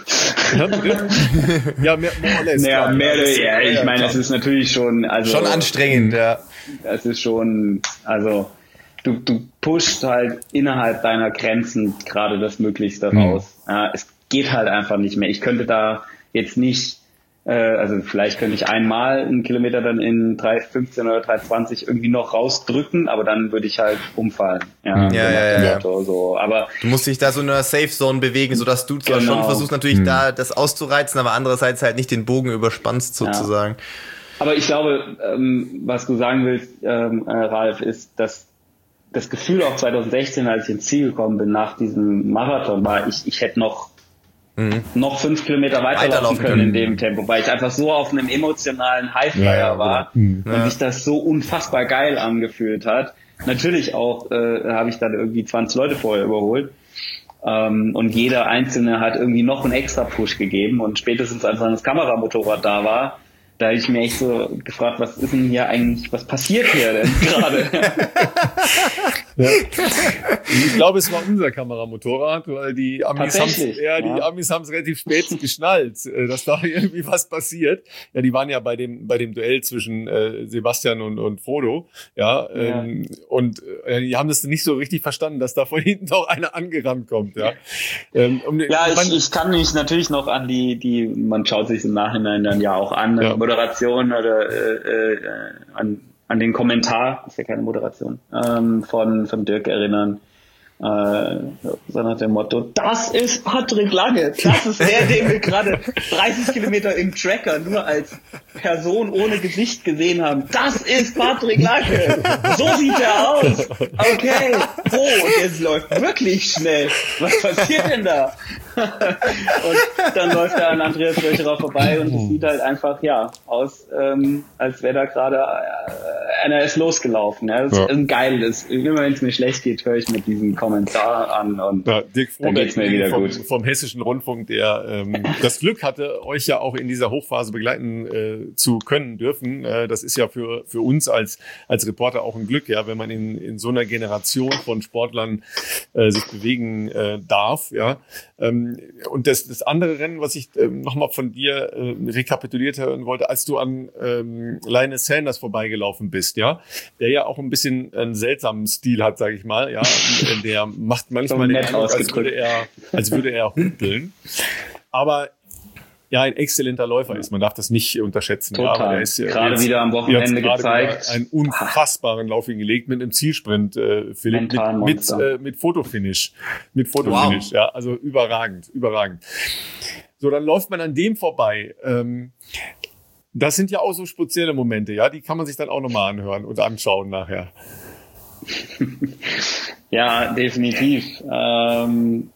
Ja, mehr, mehr or less. Naja, mehr oder ja, ich meine, es ist natürlich schon, also. Schon anstrengend, ja. Es ist schon, also, du, du pushst halt innerhalb deiner Grenzen gerade das Möglichste raus. Mhm. Ja, es geht halt einfach nicht mehr. Ich könnte da jetzt nicht, also vielleicht könnte ich einmal einen Kilometer dann in drei fünfzehn oder drei zwanzig irgendwie noch rausdrücken, aber dann würde ich halt umfallen. Ja, ja, ja, ja, ja. Motto, so. Aber du musst dich da so in einer Safe Zone bewegen, sodass du zwar genau. schon versuchst natürlich hm. da das auszureizen, aber andererseits halt nicht den Bogen überspannst sozusagen. Ja. Aber ich glaube, ähm, was du sagen willst, ähm, äh, Ralf, ist, dass das Gefühl auch zwanzig sechzehn, als ich ins Ziel gekommen bin nach diesem Marathon, war, ich, ich hätte noch Mhm. noch fünf Kilometer weiterlaufen, weiterlaufen können, können in dem Tempo, weil ich einfach so auf einem emotionalen Highflyer ja, ja, war mhm. und ja. sich das so unfassbar geil angefühlt hat. Natürlich auch äh, habe ich dann irgendwie zwanzig Leute vorher überholt ähm, und jeder Einzelne hat irgendwie noch einen extra Push gegeben und spätestens als dann das Kameramotorrad da war, da habe ich mir echt so gefragt, was ist denn hier eigentlich, was passiert hier denn gerade? Ja. Ich glaube, es war unser Kameramotorrad, weil die Amis haben ja, die ja. Amis haben es relativ spät geschnallt, dass da irgendwie was passiert. Ja, die waren ja bei dem bei dem Duell zwischen äh, Sebastian und, und Frodo, ja, ja. Ähm, und äh, die haben das nicht so richtig verstanden, dass da von hinten auch einer angerannt kommt, ja. Ähm, um, ja, ich, ich kann mich natürlich noch an die die man schaut sich im Nachhinein dann ja auch an. Ja. Moderation oder äh, äh, an, an den Kommentar, ist ja keine Moderation, ähm, von, von Dirk erinnern, äh, so nach dem Motto, das ist Patrick Lange, das ist der, den wir gerade dreißig Kilometer im Tracker nur als Person ohne Gesicht gesehen haben. Das ist Patrick Lange, so sieht er aus. Okay, oh, und jetzt läuft wirklich schnell. Was passiert denn da? Und dann läuft er an Andreas Röcherer vorbei und es sieht halt einfach, ja, aus, ähm, als wäre da gerade äh, einer ist losgelaufen. Ja? Das ja. ist geil. Das, immer wenn es mir schlecht geht, höre ich mit diesem Kommentar an und ja, Dirk dann geht's mir wieder vom, gut. Vom Hessischen Rundfunk, der ähm, das Glück hatte, euch ja auch in dieser Hochphase begleiten äh, zu können dürfen. Äh, das ist ja für für uns als als Reporter auch ein Glück, ja, wenn man in in so einer Generation von Sportlern äh, sich bewegen äh, darf, ja. Ähm, und das, das andere Rennen, was ich ähm, nochmal von dir äh, rekapituliert hören wollte, als du an ähm, Lionel Sanders vorbeigelaufen bist, ja, der ja auch ein bisschen einen seltsamen Stil hat, sage ich mal, ja, und, äh, der macht manchmal den Eindruck, als würde er, als würde er humpeln, aber ja, ein exzellenter Läufer ist. Man darf das nicht unterschätzen. Total. Ja, aber der ist gerade jetzt, wieder am Wochenende gezeigt. Einen unfassbaren Lauf hingelegt mit einem Zielsprint, äh, Philipp, mit, mit, äh, mit Fotofinish. Mit Fotofinish, wow. Ja, also überragend, überragend. So, dann läuft man an dem vorbei. Ähm, Das sind ja auch so spezielle Momente, ja, die kann man sich dann auch nochmal anhören und anschauen nachher. Ja, definitiv. Ähm,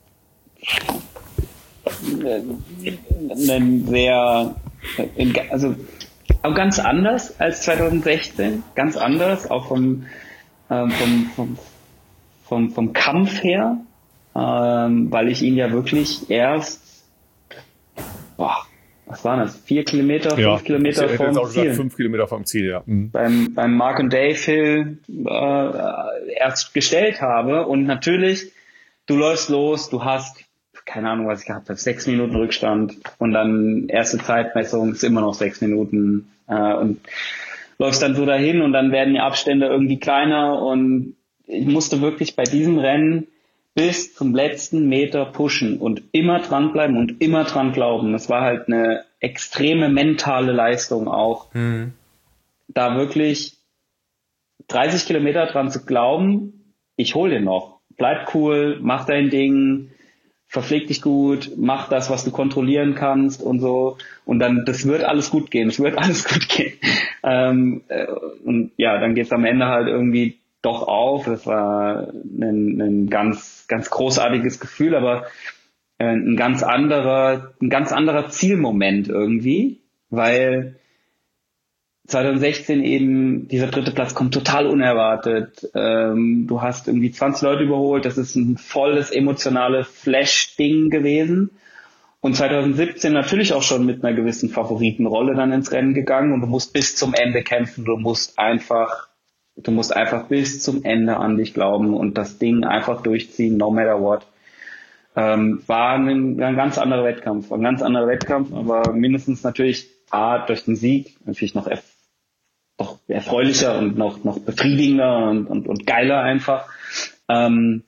ein sehr, also auch ganz anders als zwanzig sechzehn, ganz anders, auch vom, ähm, vom, vom, vom, vom Kampf her, ähm, weil ich ihn ja wirklich erst, boah, was waren das? Vier Kilometer, ja, fünf Kilometer ich vom auch Ziel. Gesagt, fünf Kilometer vom Ziel, ja. Mhm. Beim, beim Mark and Dave Hill äh, erst gestellt habe. Und natürlich, du läufst los, du hast, keine Ahnung, was ich gehabt habe, sechs Minuten Rückstand und dann erste Zeitmessung ist immer noch sechs Minuten äh, und läufst dann so dahin und dann werden die Abstände irgendwie kleiner und ich musste wirklich bei diesem Rennen bis zum letzten Meter pushen und immer dranbleiben und immer dran glauben. Das war halt eine extreme mentale Leistung auch. Mhm. Da wirklich dreißig Kilometer dran zu glauben, ich hol den noch. Bleib cool, mach dein Ding, verpfleg dich gut, mach das, was du kontrollieren kannst und so. Und dann, das wird alles gut gehen, es wird alles gut gehen. Ähm, und ja, dann geht's am Ende halt irgendwie doch auf. Das war ein, ein ganz, ganz großartiges Gefühl, aber ein ganz anderer, ein ganz anderer Zielmoment irgendwie, weil zwanzig sechzehn eben dieser dritte Platz kommt total unerwartet. Ähm, du hast irgendwie zwanzig Leute überholt, das ist ein volles emotionales Flash-Ding gewesen. Und zwanzig siebzehn natürlich auch schon mit einer gewissen Favoritenrolle dann ins Rennen gegangen und du musst bis zum Ende kämpfen, du musst einfach Du musst einfach bis zum Ende an dich glauben und das Ding einfach durchziehen, no matter what. Ähm, war ein, ein ganz anderer Wettkampf, ein ganz anderer Wettkampf, aber mindestens natürlich A, durch den Sieg, natürlich noch, erf- noch erfreulicher und noch, noch befriedigender und, und, und geiler einfach. Ähm,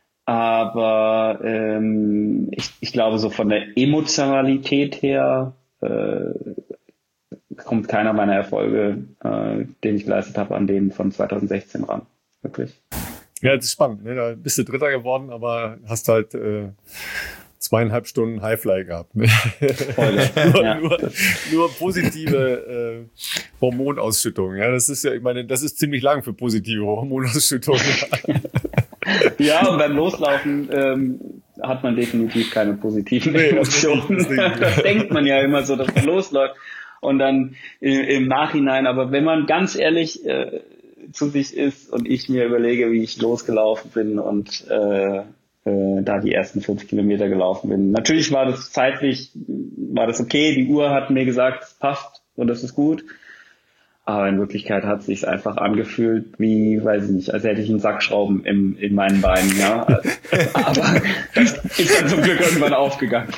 aber ähm, ich, ich glaube, so von der Emotionalität her äh, kommt keiner meiner Erfolge, äh, den ich geleistet habe, an den von zwanzig sechzehn ran. Wirklich. Ja, das ist spannend. Ne? Da bist du Dritter geworden, aber hast halt äh, zweieinhalb Stunden Highfly gehabt. Ne? nur, ja. nur, nur positive äh, Hormonausschüttung. Ja, das ist ja, ich meine, das ist ziemlich lang für positive Hormonausschüttung. Ja, und beim Loslaufen ähm, hat man definitiv keine positiven nee, Emotionen. Das, das denkt man ja immer so, dass man losläuft. Und dann im, im Nachhinein, aber wenn man ganz ehrlich äh, zu sich ist und ich mir überlege, wie ich losgelaufen bin und äh, äh, da die ersten fünf Kilometer gelaufen bin. Natürlich war das zeitlich, war das okay, die Uhr hat mir gesagt, es passt und das ist gut. Aber in Wirklichkeit hat es sich einfach angefühlt wie, weiß ich nicht, als hätte ich einen Sack Schrauben im, in meinen Beinen. Ja. Aber das ist dann zum Glück irgendwann aufgegangen.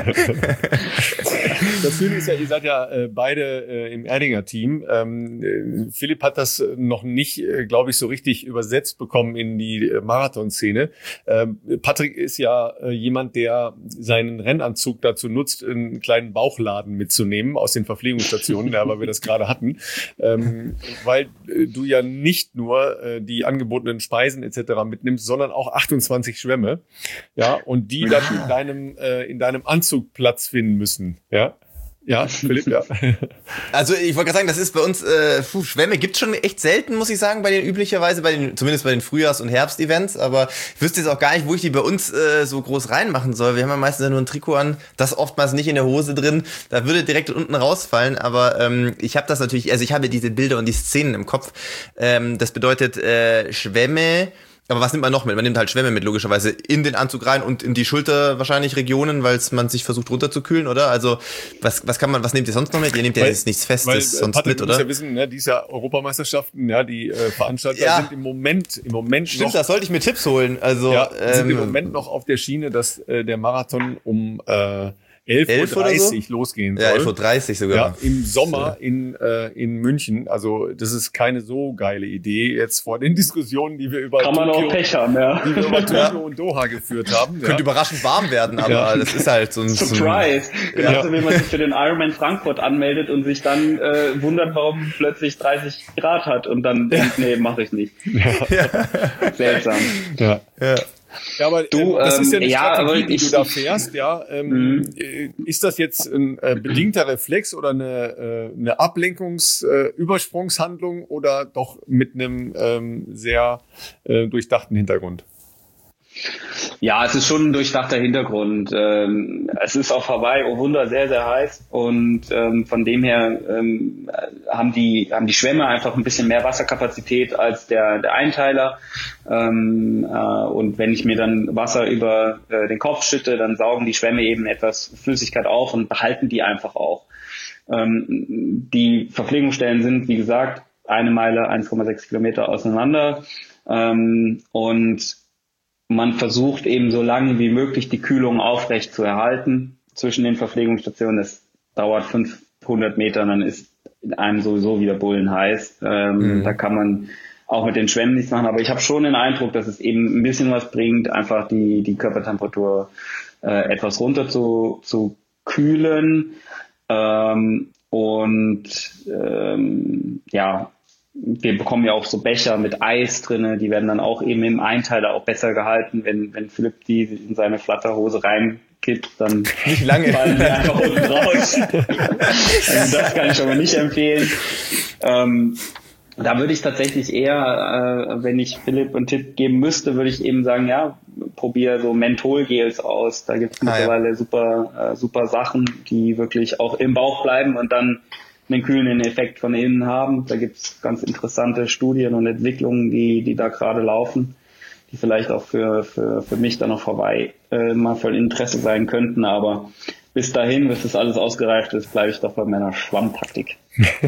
Das Schöne ist ja, ihr seid ja äh, beide äh, im Erdinger-Team. Ähm, äh, Philipp hat das noch nicht, äh, glaube ich, so richtig übersetzt bekommen in die äh, Marathonszene. Ähm, Patrick ist ja äh, jemand, der seinen Rennanzug dazu nutzt, einen kleinen Bauchladen mitzunehmen aus den Verpflegungsstationen, ja, weil wir das gerade hatten. Ähm, weil äh, du ja nicht nur äh, die angebotenen Speisen et cetera mitnimmst, sondern auch achtundzwanzig Schwämme, ja, und die dann in deinem äh, in deinem Anzug Platz finden müssen, ja. Ja, Philipp, ja. Also ich wollte gerade sagen, das ist bei uns, äh, puh, Schwämme gibt's schon echt selten, muss ich sagen, bei den üblicherweise, bei den, zumindest bei den Frühjahrs- und Herbstevents, aber ich wüsste jetzt auch gar nicht, wo ich die bei uns äh, so groß reinmachen soll. Wir haben ja meistens ja nur ein Trikot an, das oftmals nicht in der Hose drin, da würde direkt unten rausfallen, aber ähm, ich habe das natürlich, also ich habe diese Bilder und die Szenen im Kopf, ähm, das bedeutet äh, Schwämme. Aber was nimmt man noch mit? Man nimmt halt Schwämme mit, logischerweise, in den Anzug rein und in die Schulter wahrscheinlich Regionen, weil man sich versucht runterzukühlen, oder? Also, was, was kann man, was nehmt ihr sonst noch mit? Ihr nehmt ja jetzt nichts Festes weil, sonst Patrick, mit, oder? Du musst ja wissen, ne, dieses Jahr Europameisterschaften, ja, die äh, Veranstalter ja. sind im Moment, im Moment Stimmt, noch, das sollte ich mir Tipps holen. Also, ja, sind ähm, im Moment noch auf der Schiene, dass äh, der Marathon um äh, elf Uhr dreißig so? losgehen soll. Ja, elf Uhr dreißig sogar. Ja, im Sommer in äh, in München. Also das ist keine so geile Idee jetzt vor den Diskussionen, die wir über Kann man Tokio, auch Pech haben, ja. die wir über Tokio und Doha geführt haben. Könnte ja. überraschend warm werden, aber ja. das ist halt so ein Surprise. So ein, Genauso ja. wie man sich für den Ironman Frankfurt anmeldet und sich dann äh, wundert, warum plötzlich dreißig Grad hat und dann denkt, nee, mache ich nicht. Ja. Seltsam. Ja. Ja. Ja, aber du, ähm, das ähm, ist ja eine ja, Strategie, die ich, du da fährst, ja. Ähm, mhm. Ist das jetzt ein äh, bedingter Reflex oder eine, äh, eine Ablenkungs-Übersprungshandlung äh, oder doch mit einem ähm, sehr äh, durchdachten Hintergrund? Ja, es ist schon ein durchdachter Hintergrund. Ähm, es ist auf Hawaii, oh Wunder, sehr, sehr heiß und ähm, von dem her ähm, haben die haben die Schwämme einfach ein bisschen mehr Wasserkapazität als der der Einteiler. Ähm, äh, und wenn ich mir dann Wasser über äh, den Kopf schütte, dann saugen die Schwämme eben etwas Flüssigkeit auf und behalten die einfach auch. Ähm, die Verpflegungsstellen sind, wie gesagt, eine Meile, eins Komma sechs Kilometer auseinander ähm, und man versucht eben so lange wie möglich die Kühlung aufrecht zu erhalten zwischen den Verpflegungsstationen. Das dauert fünfhundert Meter, dann ist einem sowieso wieder bullenheiß. Ähm, mhm. Da kann man auch mit den Schwämmen nichts machen. Aber ich habe schon den Eindruck, dass es eben ein bisschen was bringt, einfach die, die Körpertemperatur äh, etwas runter zu, zu kühlen. Ähm, und ähm, ja, wir bekommen ja auch so Becher mit Eis drinne, die werden dann auch eben im Einteiler auch besser gehalten. Wenn, wenn Philipp die in seine Flatterhose reinkippt, dann nicht lange fallen die einfach unten raus. Also das kann ich aber nicht empfehlen. Ähm, da würde ich tatsächlich eher, äh, wenn ich Philipp einen Tipp geben müsste, würde ich eben sagen, ja, probier so Mentholgels aus. Da gibt es mittlerweile ah, ja. super, äh, super Sachen, die wirklich auch im Bauch bleiben und dann einen kühlenden Effekt von innen haben. Da gibt es ganz interessante Studien und Entwicklungen, die die da gerade laufen, die vielleicht auch für für für mich dann noch vorbei äh, mal von Interesse sein könnten. Aber bis dahin, bis das alles ausgereift ist, bleibe ich doch bei meiner Schwammtaktik.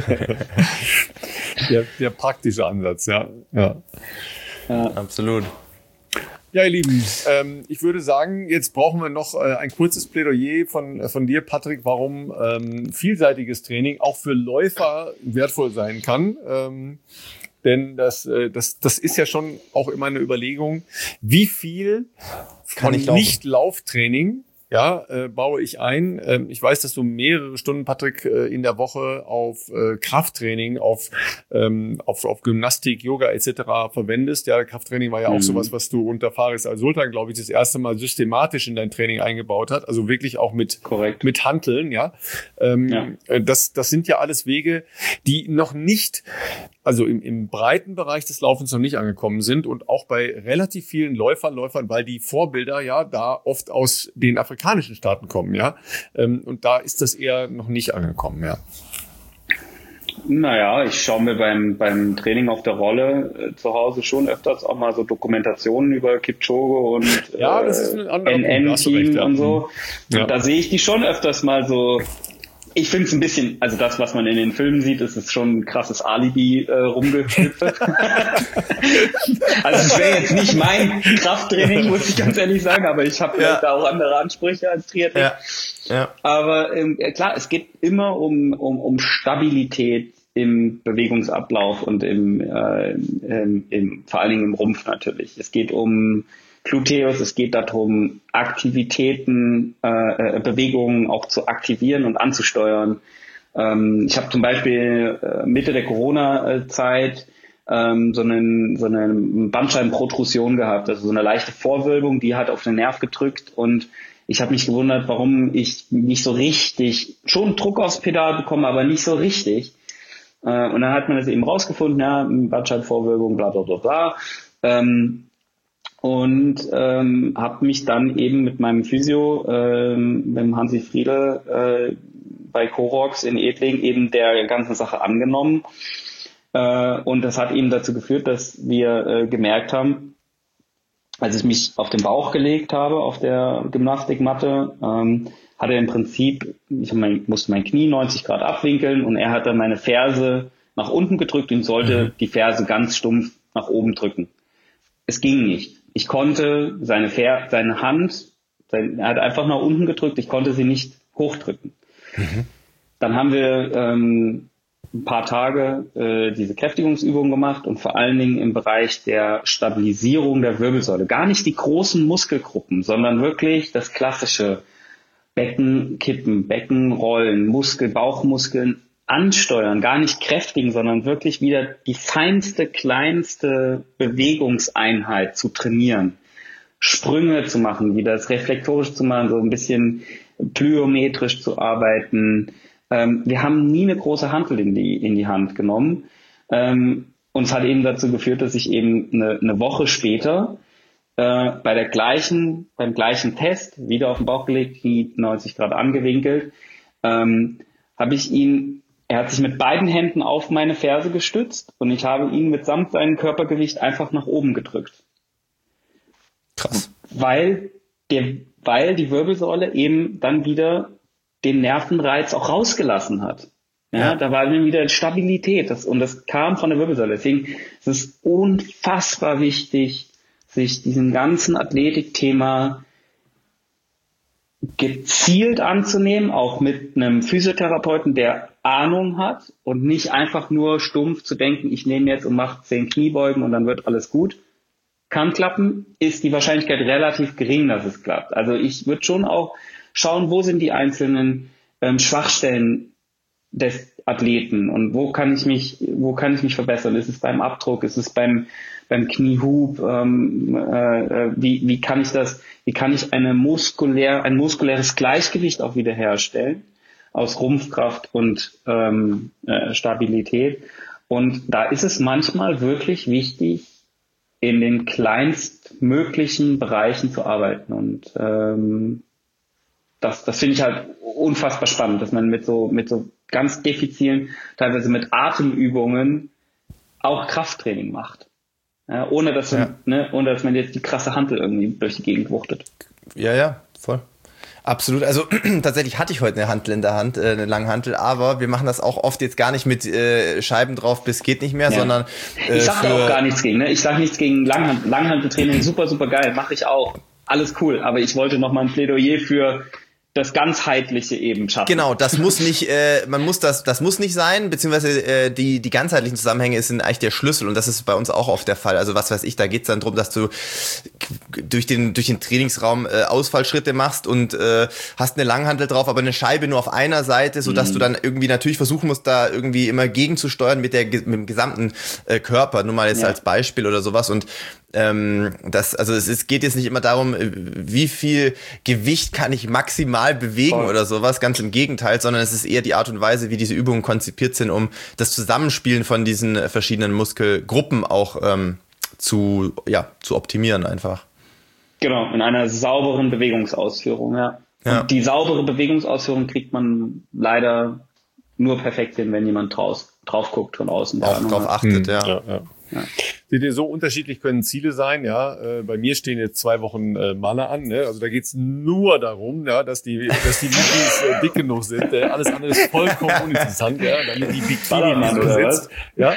der, der praktische Ansatz, ja. ja. Ja, absolut. Ja, ihr Lieben, ähm, ich würde sagen, jetzt brauchen wir noch äh, ein kurzes Plädoyer von, äh, von dir, Patrick, warum ähm, vielseitiges Training auch für Läufer wertvoll sein kann. Ähm, denn das, äh, das, das ist ja schon auch immer eine Überlegung, wie viel von Nicht-Lauftraining ja, äh, baue ich ein. Ähm, ich weiß, dass du mehrere Stunden, Patrick, äh, in der Woche auf äh, Krafttraining, auf, ähm, auf auf Gymnastik, Yoga et cetera verwendest. Ja, Krafttraining war ja auch mhm. sowas, was du unter Faris Al-Sultan, glaube ich, das erste Mal systematisch in dein Training eingebaut hat. Also wirklich auch mit Korrekt. mit Hanteln. Ja, ähm, ja. Das das sind ja alles Wege, die noch nicht, also im, im breiten Bereich des Laufens noch nicht angekommen sind und auch bei relativ vielen Läufern, Läufern, weil die Vorbilder ja da oft aus den afrikanischen Staaten kommen, ja. Und da ist das eher noch nicht angekommen, ja. Naja, ich schaue mir beim beim Training auf der Rolle äh, zu Hause schon öfters auch mal so Dokumentationen über Kipchoge und ja, das ist ein anderer N N-Team ja. und so. Ja. Und da sehe ich die schon öfters mal so. Ich finde es ein bisschen, also das, was man in den Filmen sieht, ist es schon ein krasses Alibi äh, rumgehüpft. Also es wäre jetzt nicht mein Krafttraining, muss ich ganz ehrlich sagen, aber ich habe ja. da auch andere Ansprüche als Triathlet. Ja. Ja. Aber ähm, klar, es geht immer um, um, um Stabilität im Bewegungsablauf und im, äh, im, im vor allen Dingen im Rumpf natürlich. Es geht um Gluteus, es geht darum, Aktivitäten, äh, Bewegungen auch zu aktivieren und anzusteuern. Ähm, ich habe zum Beispiel äh, Mitte der Corona-Zeit ähm, so, einen, so eine Bandscheibenprotrusion gehabt, also so eine leichte Vorwölbung, die hat auf den Nerv gedrückt und ich habe mich gewundert, warum ich nicht so richtig, schon Druck aufs Pedal bekomme, aber nicht so richtig. Äh, und dann hat man das eben rausgefunden, ja, Bandscheibenvorwölbung, bla bla bla bla. Ähm, und ähm, habe mich dann eben mit meinem Physio, ähm, mit dem Hansi Friedl äh, bei Corox in Edling eben der ganzen Sache angenommen. Äh, und das hat eben dazu geführt, dass wir äh, gemerkt haben, als ich mich auf den Bauch gelegt habe, auf der Gymnastikmatte, ähm, hat er im Prinzip, ich mein, musste mein Knie neunzig Grad abwinkeln und er hat dann meine Ferse nach unten gedrückt und sollte mhm. die Ferse ganz stumpf nach oben drücken. Es ging nicht. Ich konnte seine, Fer- seine Hand, sein, er hat einfach nach unten gedrückt, ich konnte sie nicht hochdrücken. Mhm. Dann haben wir ähm, ein paar Tage äh, diese Kräftigungsübung gemacht und vor allen Dingen im Bereich der Stabilisierung der Wirbelsäule. Gar nicht die großen Muskelgruppen, sondern wirklich das klassische Becken kippen, Becken rollen, Muskel, Bauchmuskeln ansteuern, gar nicht kräftigen, sondern wirklich wieder die feinste, kleinste Bewegungseinheit zu trainieren. Sprünge zu machen, wieder das reflektorisch zu machen, so ein bisschen plyometrisch zu arbeiten. Ähm, wir haben nie eine große Hantel in die, in die Hand genommen. Ähm, und es hat eben dazu geführt, dass ich eben eine, eine Woche später äh, bei der gleichen, beim gleichen Test, wieder auf den Bauch gelegt, Knie neunzig Grad angewinkelt, ähm, habe ich ihn, er hat sich mit beiden Händen auf meine Ferse gestützt und ich habe ihn mitsamt seinem Körpergewicht einfach nach oben gedrückt. Krass. Weil, der, weil die Wirbelsäule eben dann wieder den Nervenreiz auch rausgelassen hat. Ja, ja. Da war dann wieder Stabilität das, und das kam von der Wirbelsäule. Deswegen ist es unfassbar wichtig, sich diesem ganzen Athletikthema gezielt anzunehmen, auch mit einem Physiotherapeuten, der Ahnung hat und nicht einfach nur stumpf zu denken, ich nehme jetzt und mache zehn Kniebeugen und dann wird alles gut. Kann klappen, ist die Wahrscheinlichkeit relativ gering, dass es klappt. Also ich würde schon auch schauen, wo sind die einzelnen ähm, Schwachstellen des Athleten und wo kann ich mich, wo kann ich mich verbessern? Ist es beim Abdruck? Ist es beim beim Kniehub? Ähm, äh, wie wie kann ich das? Wie kann ich eine muskulär ein muskuläres Gleichgewicht auch wiederherstellen aus Rumpfkraft und ähm, äh, Stabilität? Und da ist es manchmal wirklich wichtig, in den kleinstmöglichen Bereichen zu arbeiten und ähm, das, das finde ich halt unfassbar spannend, dass man mit so mit so ganz diffizilen, teilweise mit Atemübungen auch Krafttraining macht, ja, ohne dass ja. man, ne, ohne dass man jetzt die krasse Hantel irgendwie durch die Gegend wuchtet. Ja, ja, voll. Absolut, also tatsächlich hatte ich heute eine Hantel in der Hand, äh, eine Langhantel, aber wir machen das auch oft jetzt gar nicht mit äh, Scheiben drauf, bis geht nicht mehr, ja. sondern äh, ich sage auch gar nichts gegen, ne? Ich sage nichts gegen Langhand- Langhanteltraining, super, super geil, mache ich auch, alles cool, aber ich wollte noch mal ein Plädoyer für das ganzheitliche eben schaffen. Genau, das muss nicht, äh, man muss das, das muss nicht sein, beziehungsweise äh, die die ganzheitlichen Zusammenhänge sind eigentlich der Schlüssel und das ist bei uns auch oft der Fall. Also was weiß ich, da geht's dann drum, dass du durch den durch den Trainingsraum äh, Ausfallschritte machst und äh, hast eine Langhantel drauf, aber eine Scheibe nur auf einer Seite, so dass mhm. du dann irgendwie natürlich versuchen musst, da irgendwie immer gegenzusteuern mit der mit dem gesamten äh, Körper. Nur mal jetzt ja. als Beispiel oder sowas und Ähm, das, also es, es geht jetzt nicht immer darum, wie viel Gewicht kann ich maximal bewegen Voll. oder sowas, ganz im Gegenteil, sondern es ist eher die Art und Weise, wie diese Übungen konzipiert sind, um das Zusammenspielen von diesen verschiedenen Muskelgruppen auch ähm, zu, ja, zu optimieren einfach. Genau, in einer sauberen Bewegungsausführung, ja. ja. Und die saubere Bewegungsausführung kriegt man leider nur perfekt hin, wenn jemand draus, drauf guckt von außen. Auch drauf achtet, hm. ja. ja, ja. Ja. So unterschiedlich können Ziele sein, ja. Äh, bei mir stehen jetzt zwei Wochen äh, Malle an, ne? Also da geht's nur darum, ja, dass die, dass die Mikis äh, dick genug sind. Äh, alles andere ist vollkommen uninteressant, ja. Damit die Bikini so sitzt, ja.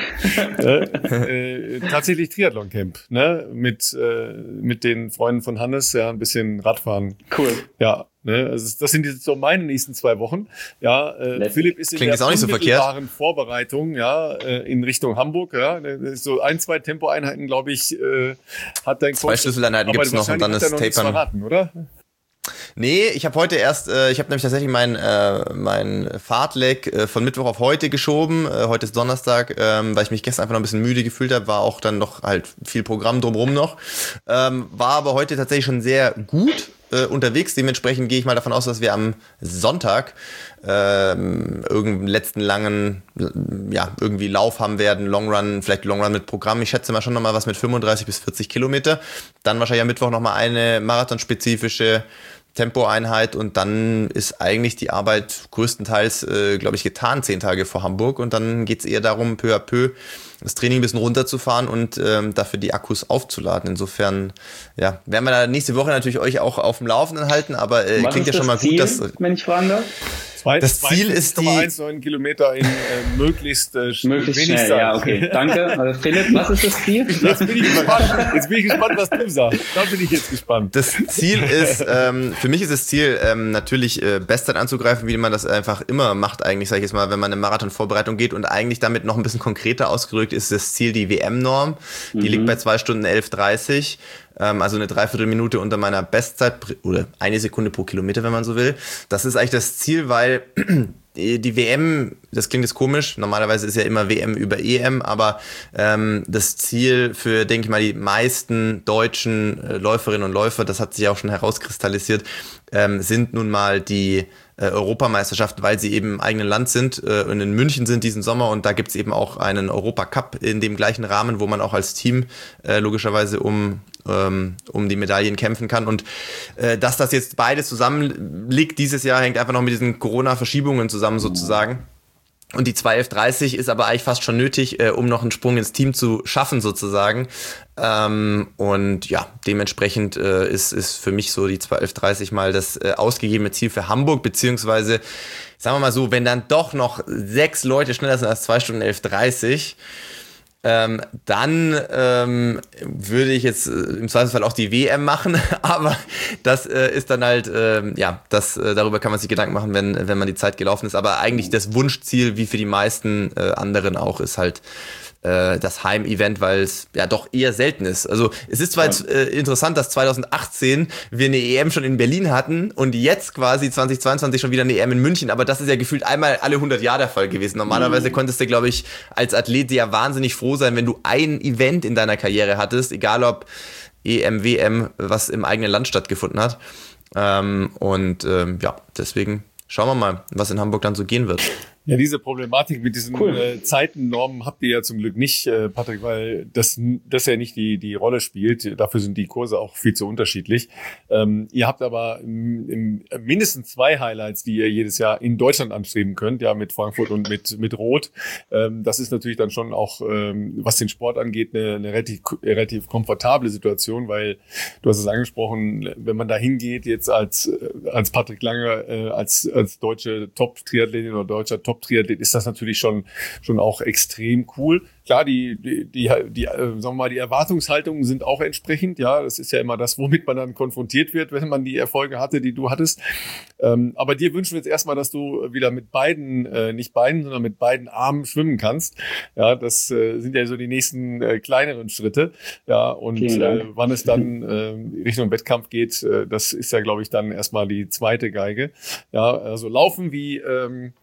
äh, äh, tatsächlich Triathlon-Camp, ne? Mit äh, mit den Freunden von Hannes, ja, ein bisschen Radfahren. Cool. Ja. Ne, also das sind jetzt so meine nächsten zwei Wochen. Ja, äh, Philipp ist in Klingt der unmittelbaren so Vorbereitung, ja, äh, in Richtung Hamburg. Ja, so ein, zwei Tempoeinheiten, glaube ich, äh, hat dein Coach. Zwei Schlüsseleinheiten gibt's noch und dann ist Tapern. Verraten, oder? Nee, ich habe heute erst, äh, ich habe nämlich tatsächlich mein äh, mein Fahrtleck äh, von Mittwoch auf heute geschoben. Äh, heute ist Donnerstag, ähm, weil ich mich gestern einfach noch ein bisschen müde gefühlt habe, war auch dann noch halt viel Programm drumherum noch. Ähm, war aber heute tatsächlich schon sehr gut äh, unterwegs. Dementsprechend gehe ich mal davon aus, dass wir am Sonntag ähm, irgendeinen letzten langen, ja, irgendwie Lauf haben werden, Longrun, vielleicht Longrun mit Programm. Ich schätze mal schon nochmal was mit fünfunddreißig bis vierzig Kilometer. Dann wahrscheinlich am Mittwoch nochmal eine marathonspezifische Tempoeinheit und dann ist eigentlich die Arbeit größtenteils, äh, glaube ich, getan, zehn Tage vor Hamburg und dann geht's eher darum, peu à peu das Training ein bisschen runterzufahren und ähm, dafür die Akkus aufzuladen. Insofern, ja, werden wir da nächste Woche natürlich euch auch auf dem Laufenden halten, aber äh, klingt ja schon mal Ziel, gut, dass... wenn ich fragen darf? Das Ziel ist die eins Komma neun Kilometer in äh, möglichst äh, möglichst schnell. Zeit. Ja, okay. Danke. Also Philipp, was ist das Ziel? Jetzt bin ich gespannt. Jetzt bin ich gespannt, was du sagst. Da bin ich jetzt gespannt. Das Ziel ist, ähm, für mich ist das Ziel ähm, natürlich äh, Bestzeit anzugreifen, wie man das einfach immer macht. Eigentlich sage ich jetzt mal, wenn man eine Marathon-Vorbereitung geht und eigentlich damit noch ein bisschen konkreter ausgerückt ist das Ziel die W M-Norm. Die mhm. liegt bei zwei Stunden elf dreißig. Also eine Dreiviertelminute unter meiner Bestzeit oder eine Sekunde pro Kilometer, wenn man so will. Das ist eigentlich das Ziel, weil die W M, das klingt jetzt komisch, normalerweise ist ja immer W M über E M, aber ähm, das Ziel für, denke ich mal, die meisten deutschen äh, Läuferinnen und Läufer, das hat sich auch schon herauskristallisiert, ähm, sind nun mal die äh, Europameisterschaften, weil sie eben im eigenen Land sind äh, und in München sind diesen Sommer und da gibt's eben auch einen Europacup in dem gleichen Rahmen, wo man auch als Team äh, logischerweise um ähm, um die Medaillen kämpfen kann und äh, dass das jetzt beides zusammenliegt dieses Jahr, hängt einfach noch mit diesen Corona-Verschiebungen zusammen sozusagen. Und die zwei elf dreißig ist aber eigentlich fast schon nötig, äh, um noch einen Sprung ins Team zu schaffen sozusagen. Ähm, und ja, dementsprechend äh, ist ist für mich so die zwei elf dreißig mal das äh, ausgegebene Ziel für Hamburg, beziehungsweise, sagen wir mal so, wenn dann doch noch sechs Leute schneller sind als zwei Stunden elf dreißig, Ähm, dann ähm, würde ich jetzt äh, im Zweifelsfall auch die W M machen, aber das äh, ist dann halt, ähm, ja, das äh, darüber kann man sich Gedanken machen, wenn wenn man die Zeit gelaufen ist. Aber eigentlich das Wunschziel, wie für die meisten äh, anderen auch, ist halt äh, das Heim-Event, weil es ja doch eher selten ist. Also es ist zwar ja. jetzt äh, interessant, dass zwanzig achtzehn wir eine E M schon in Berlin hatten und jetzt quasi zwanzig zweiundzwanzig schon wieder eine E M in München, aber das ist ja gefühlt einmal alle hundert Jahre der Fall gewesen. Normalerweise mhm. konntest du, glaube ich, als Athlet ja wahnsinnig froh sein, wenn du ein Event in deiner Karriere hattest, egal ob E M, W M, was im eigenen Land stattgefunden hat. Ähm, und ähm, ja, deswegen schauen wir mal, was in Hamburg dann so gehen wird. Ja, diese Problematik mit diesen cool. äh, Zeitennormen habt ihr ja zum Glück nicht, äh, Patrick, weil das das ja nicht die die Rolle spielt. Dafür sind die Kurse auch viel zu unterschiedlich. Ähm, ihr habt aber im, im, mindestens zwei Highlights, die ihr jedes Jahr in Deutschland anstreben könnt, ja, mit Frankfurt und mit mit Rot. Ähm, das ist natürlich dann schon auch, ähm, was den Sport angeht, eine, eine relativ relativ komfortable Situation, weil du hast es angesprochen, wenn man da hingeht jetzt als als Patrick Lange, äh, als als deutsche Top-Triathletin oder deutscher Top Triathlet ist das natürlich schon schon auch extrem cool. Klar, die die die, die äh, sagen wir mal, die Erwartungshaltungen sind auch entsprechend. Ja, das ist ja immer das, womit man dann konfrontiert wird, wenn man die Erfolge hatte, die du hattest. Ähm, aber dir wünschen wir jetzt erstmal, dass du wieder mit beiden, äh, nicht beiden, sondern mit beiden Armen schwimmen kannst. Ja, das äh, sind ja so die nächsten äh, kleineren Schritte. Ja, und äh, wann es dann äh, Richtung Wettkampf geht, äh, das ist ja, glaube ich, dann erstmal die zweite Geige. Ja, also laufen wie ähm,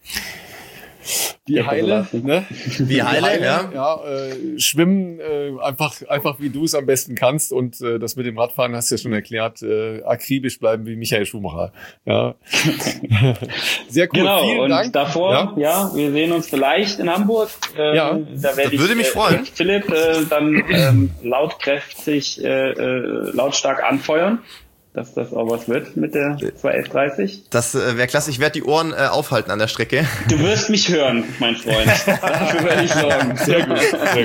Wie Heile, ne? Wie Heile, Heile ja. ja äh, schwimmen, äh, einfach einfach wie du es am besten kannst und äh, das mit dem Radfahren hast du ja schon erklärt, äh, akribisch bleiben wie Michael Schumacher. Ja. Sehr cool, genau, vielen und Dank. Davor, ja? ja, wir sehen uns vielleicht in Hamburg. Ähm, ja, da werde ich würde mich äh, freuen. Philipp äh, dann ähm, lautkräftig, äh, äh, lautstark anfeuern, dass das auch was wird mit der zwei elf dreißig. Das äh, wäre klasse. Ich werde die Ohren äh, aufhalten an der Strecke. Du wirst mich hören, mein Freund. Dafür werde ich sorgen. Sehr gut.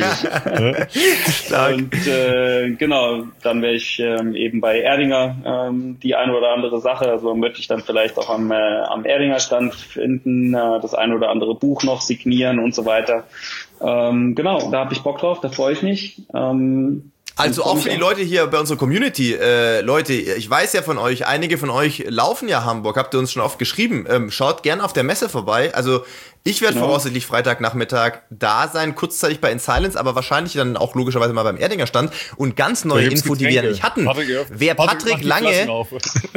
Sehr gut. Und äh, genau, dann werde ich ähm, eben bei Erdinger ähm, die eine oder andere Sache, also möchte ich dann vielleicht auch am, äh, am Erdinger Stand finden, äh, das eine oder andere Buch noch signieren und so weiter. Ähm, genau, da habe ich Bock drauf, da freue ich mich. Ähm, Also auch für die Leute hier bei unserer Community, äh, Leute, ich weiß ja von euch, einige von euch laufen ja Hamburg, habt ihr uns schon oft geschrieben, ähm, schaut gerne auf der Messe vorbei, also ich werde genau. voraussichtlich Freitagnachmittag da sein, kurzzeitig bei In Silence, aber wahrscheinlich dann auch logischerweise mal beim Erdinger Stand und ganz neue Info, die wir ja nicht hatten. Patrick, wer Patrick, Patrick Lange,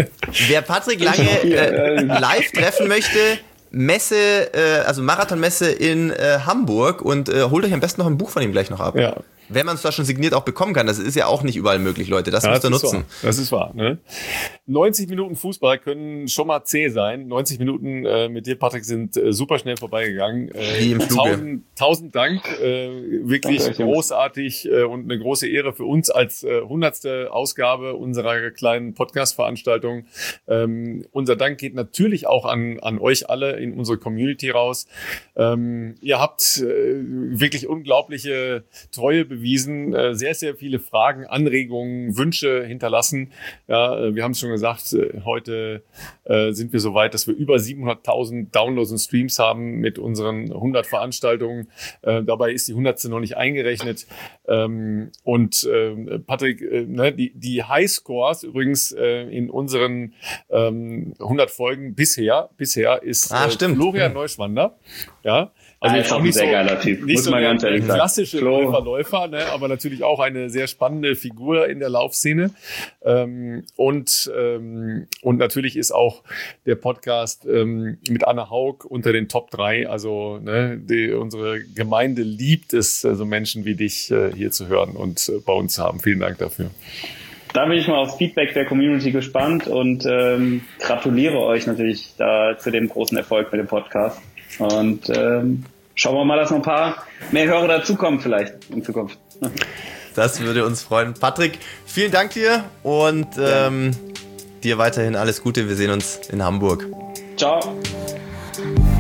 wer Patrick Lange äh, live treffen möchte, Messe, äh, also Marathonmesse in äh, Hamburg und äh, holt euch am besten noch ein Buch von ihm gleich noch ab. Ja. Wenn man es da schon signiert auch bekommen kann, das ist ja auch nicht überall möglich, Leute. Das ja, müsst ihr nutzen. Wahr. Das ist wahr. Ne? neunzig Minuten Fußball können schon mal zäh sein. neunzig Minuten äh, mit dir, Patrick, sind äh, super schnell vorbeigegangen. Äh, Wie im Fluge. Tausend, tausend Dank. Äh, wirklich Danke, großartig äh, und eine große Ehre für uns als äh, hundertste Ausgabe unserer kleinen Podcast-Veranstaltung. Ähm, unser Dank geht natürlich auch an, an euch alle in unsere Community raus. Ähm, ihr habt äh, wirklich unglaubliche Treue bewiesen, äh, sehr, sehr viele Fragen, Anregungen, Wünsche hinterlassen. Ja, äh, wir haben es schon gesagt, äh, heute äh, sind wir so weit, dass wir über siebenhunderttausend Downloads und Streams haben mit unseren hundert Veranstaltungen. Äh, dabei ist die hundertste noch nicht eingerechnet. Ähm, und äh, Patrick, äh, ne, die, die Highscores übrigens äh, in unseren ähm, hundert Folgen bisher, bisher ist ah, äh, Florian Neuschwander. Ja, Also ist auch ein sehr so, geiler Typ, nicht muss so man ganz ehrlich sagen. Klassische Läufer, Läufer, ne, aber natürlich auch eine sehr spannende Figur in der Laufszene. Ähm, und, ähm, und natürlich ist auch der Podcast ähm, mit Anna Haug unter den Top drei. Also ne, die, unsere Gemeinde liebt es, also Menschen wie dich äh, hier zu hören und äh, bei uns zu haben. Vielen Dank dafür. Da bin ich mal aufs Feedback der Community gespannt und ähm, gratuliere euch natürlich da zu dem großen Erfolg mit dem Podcast. Und ähm, schauen wir mal, dass noch ein paar mehr Hörer dazukommen vielleicht in Zukunft. Das würde uns freuen. Patrick, vielen Dank dir und ähm, dir weiterhin alles Gute. Wir sehen uns in Hamburg. Ciao.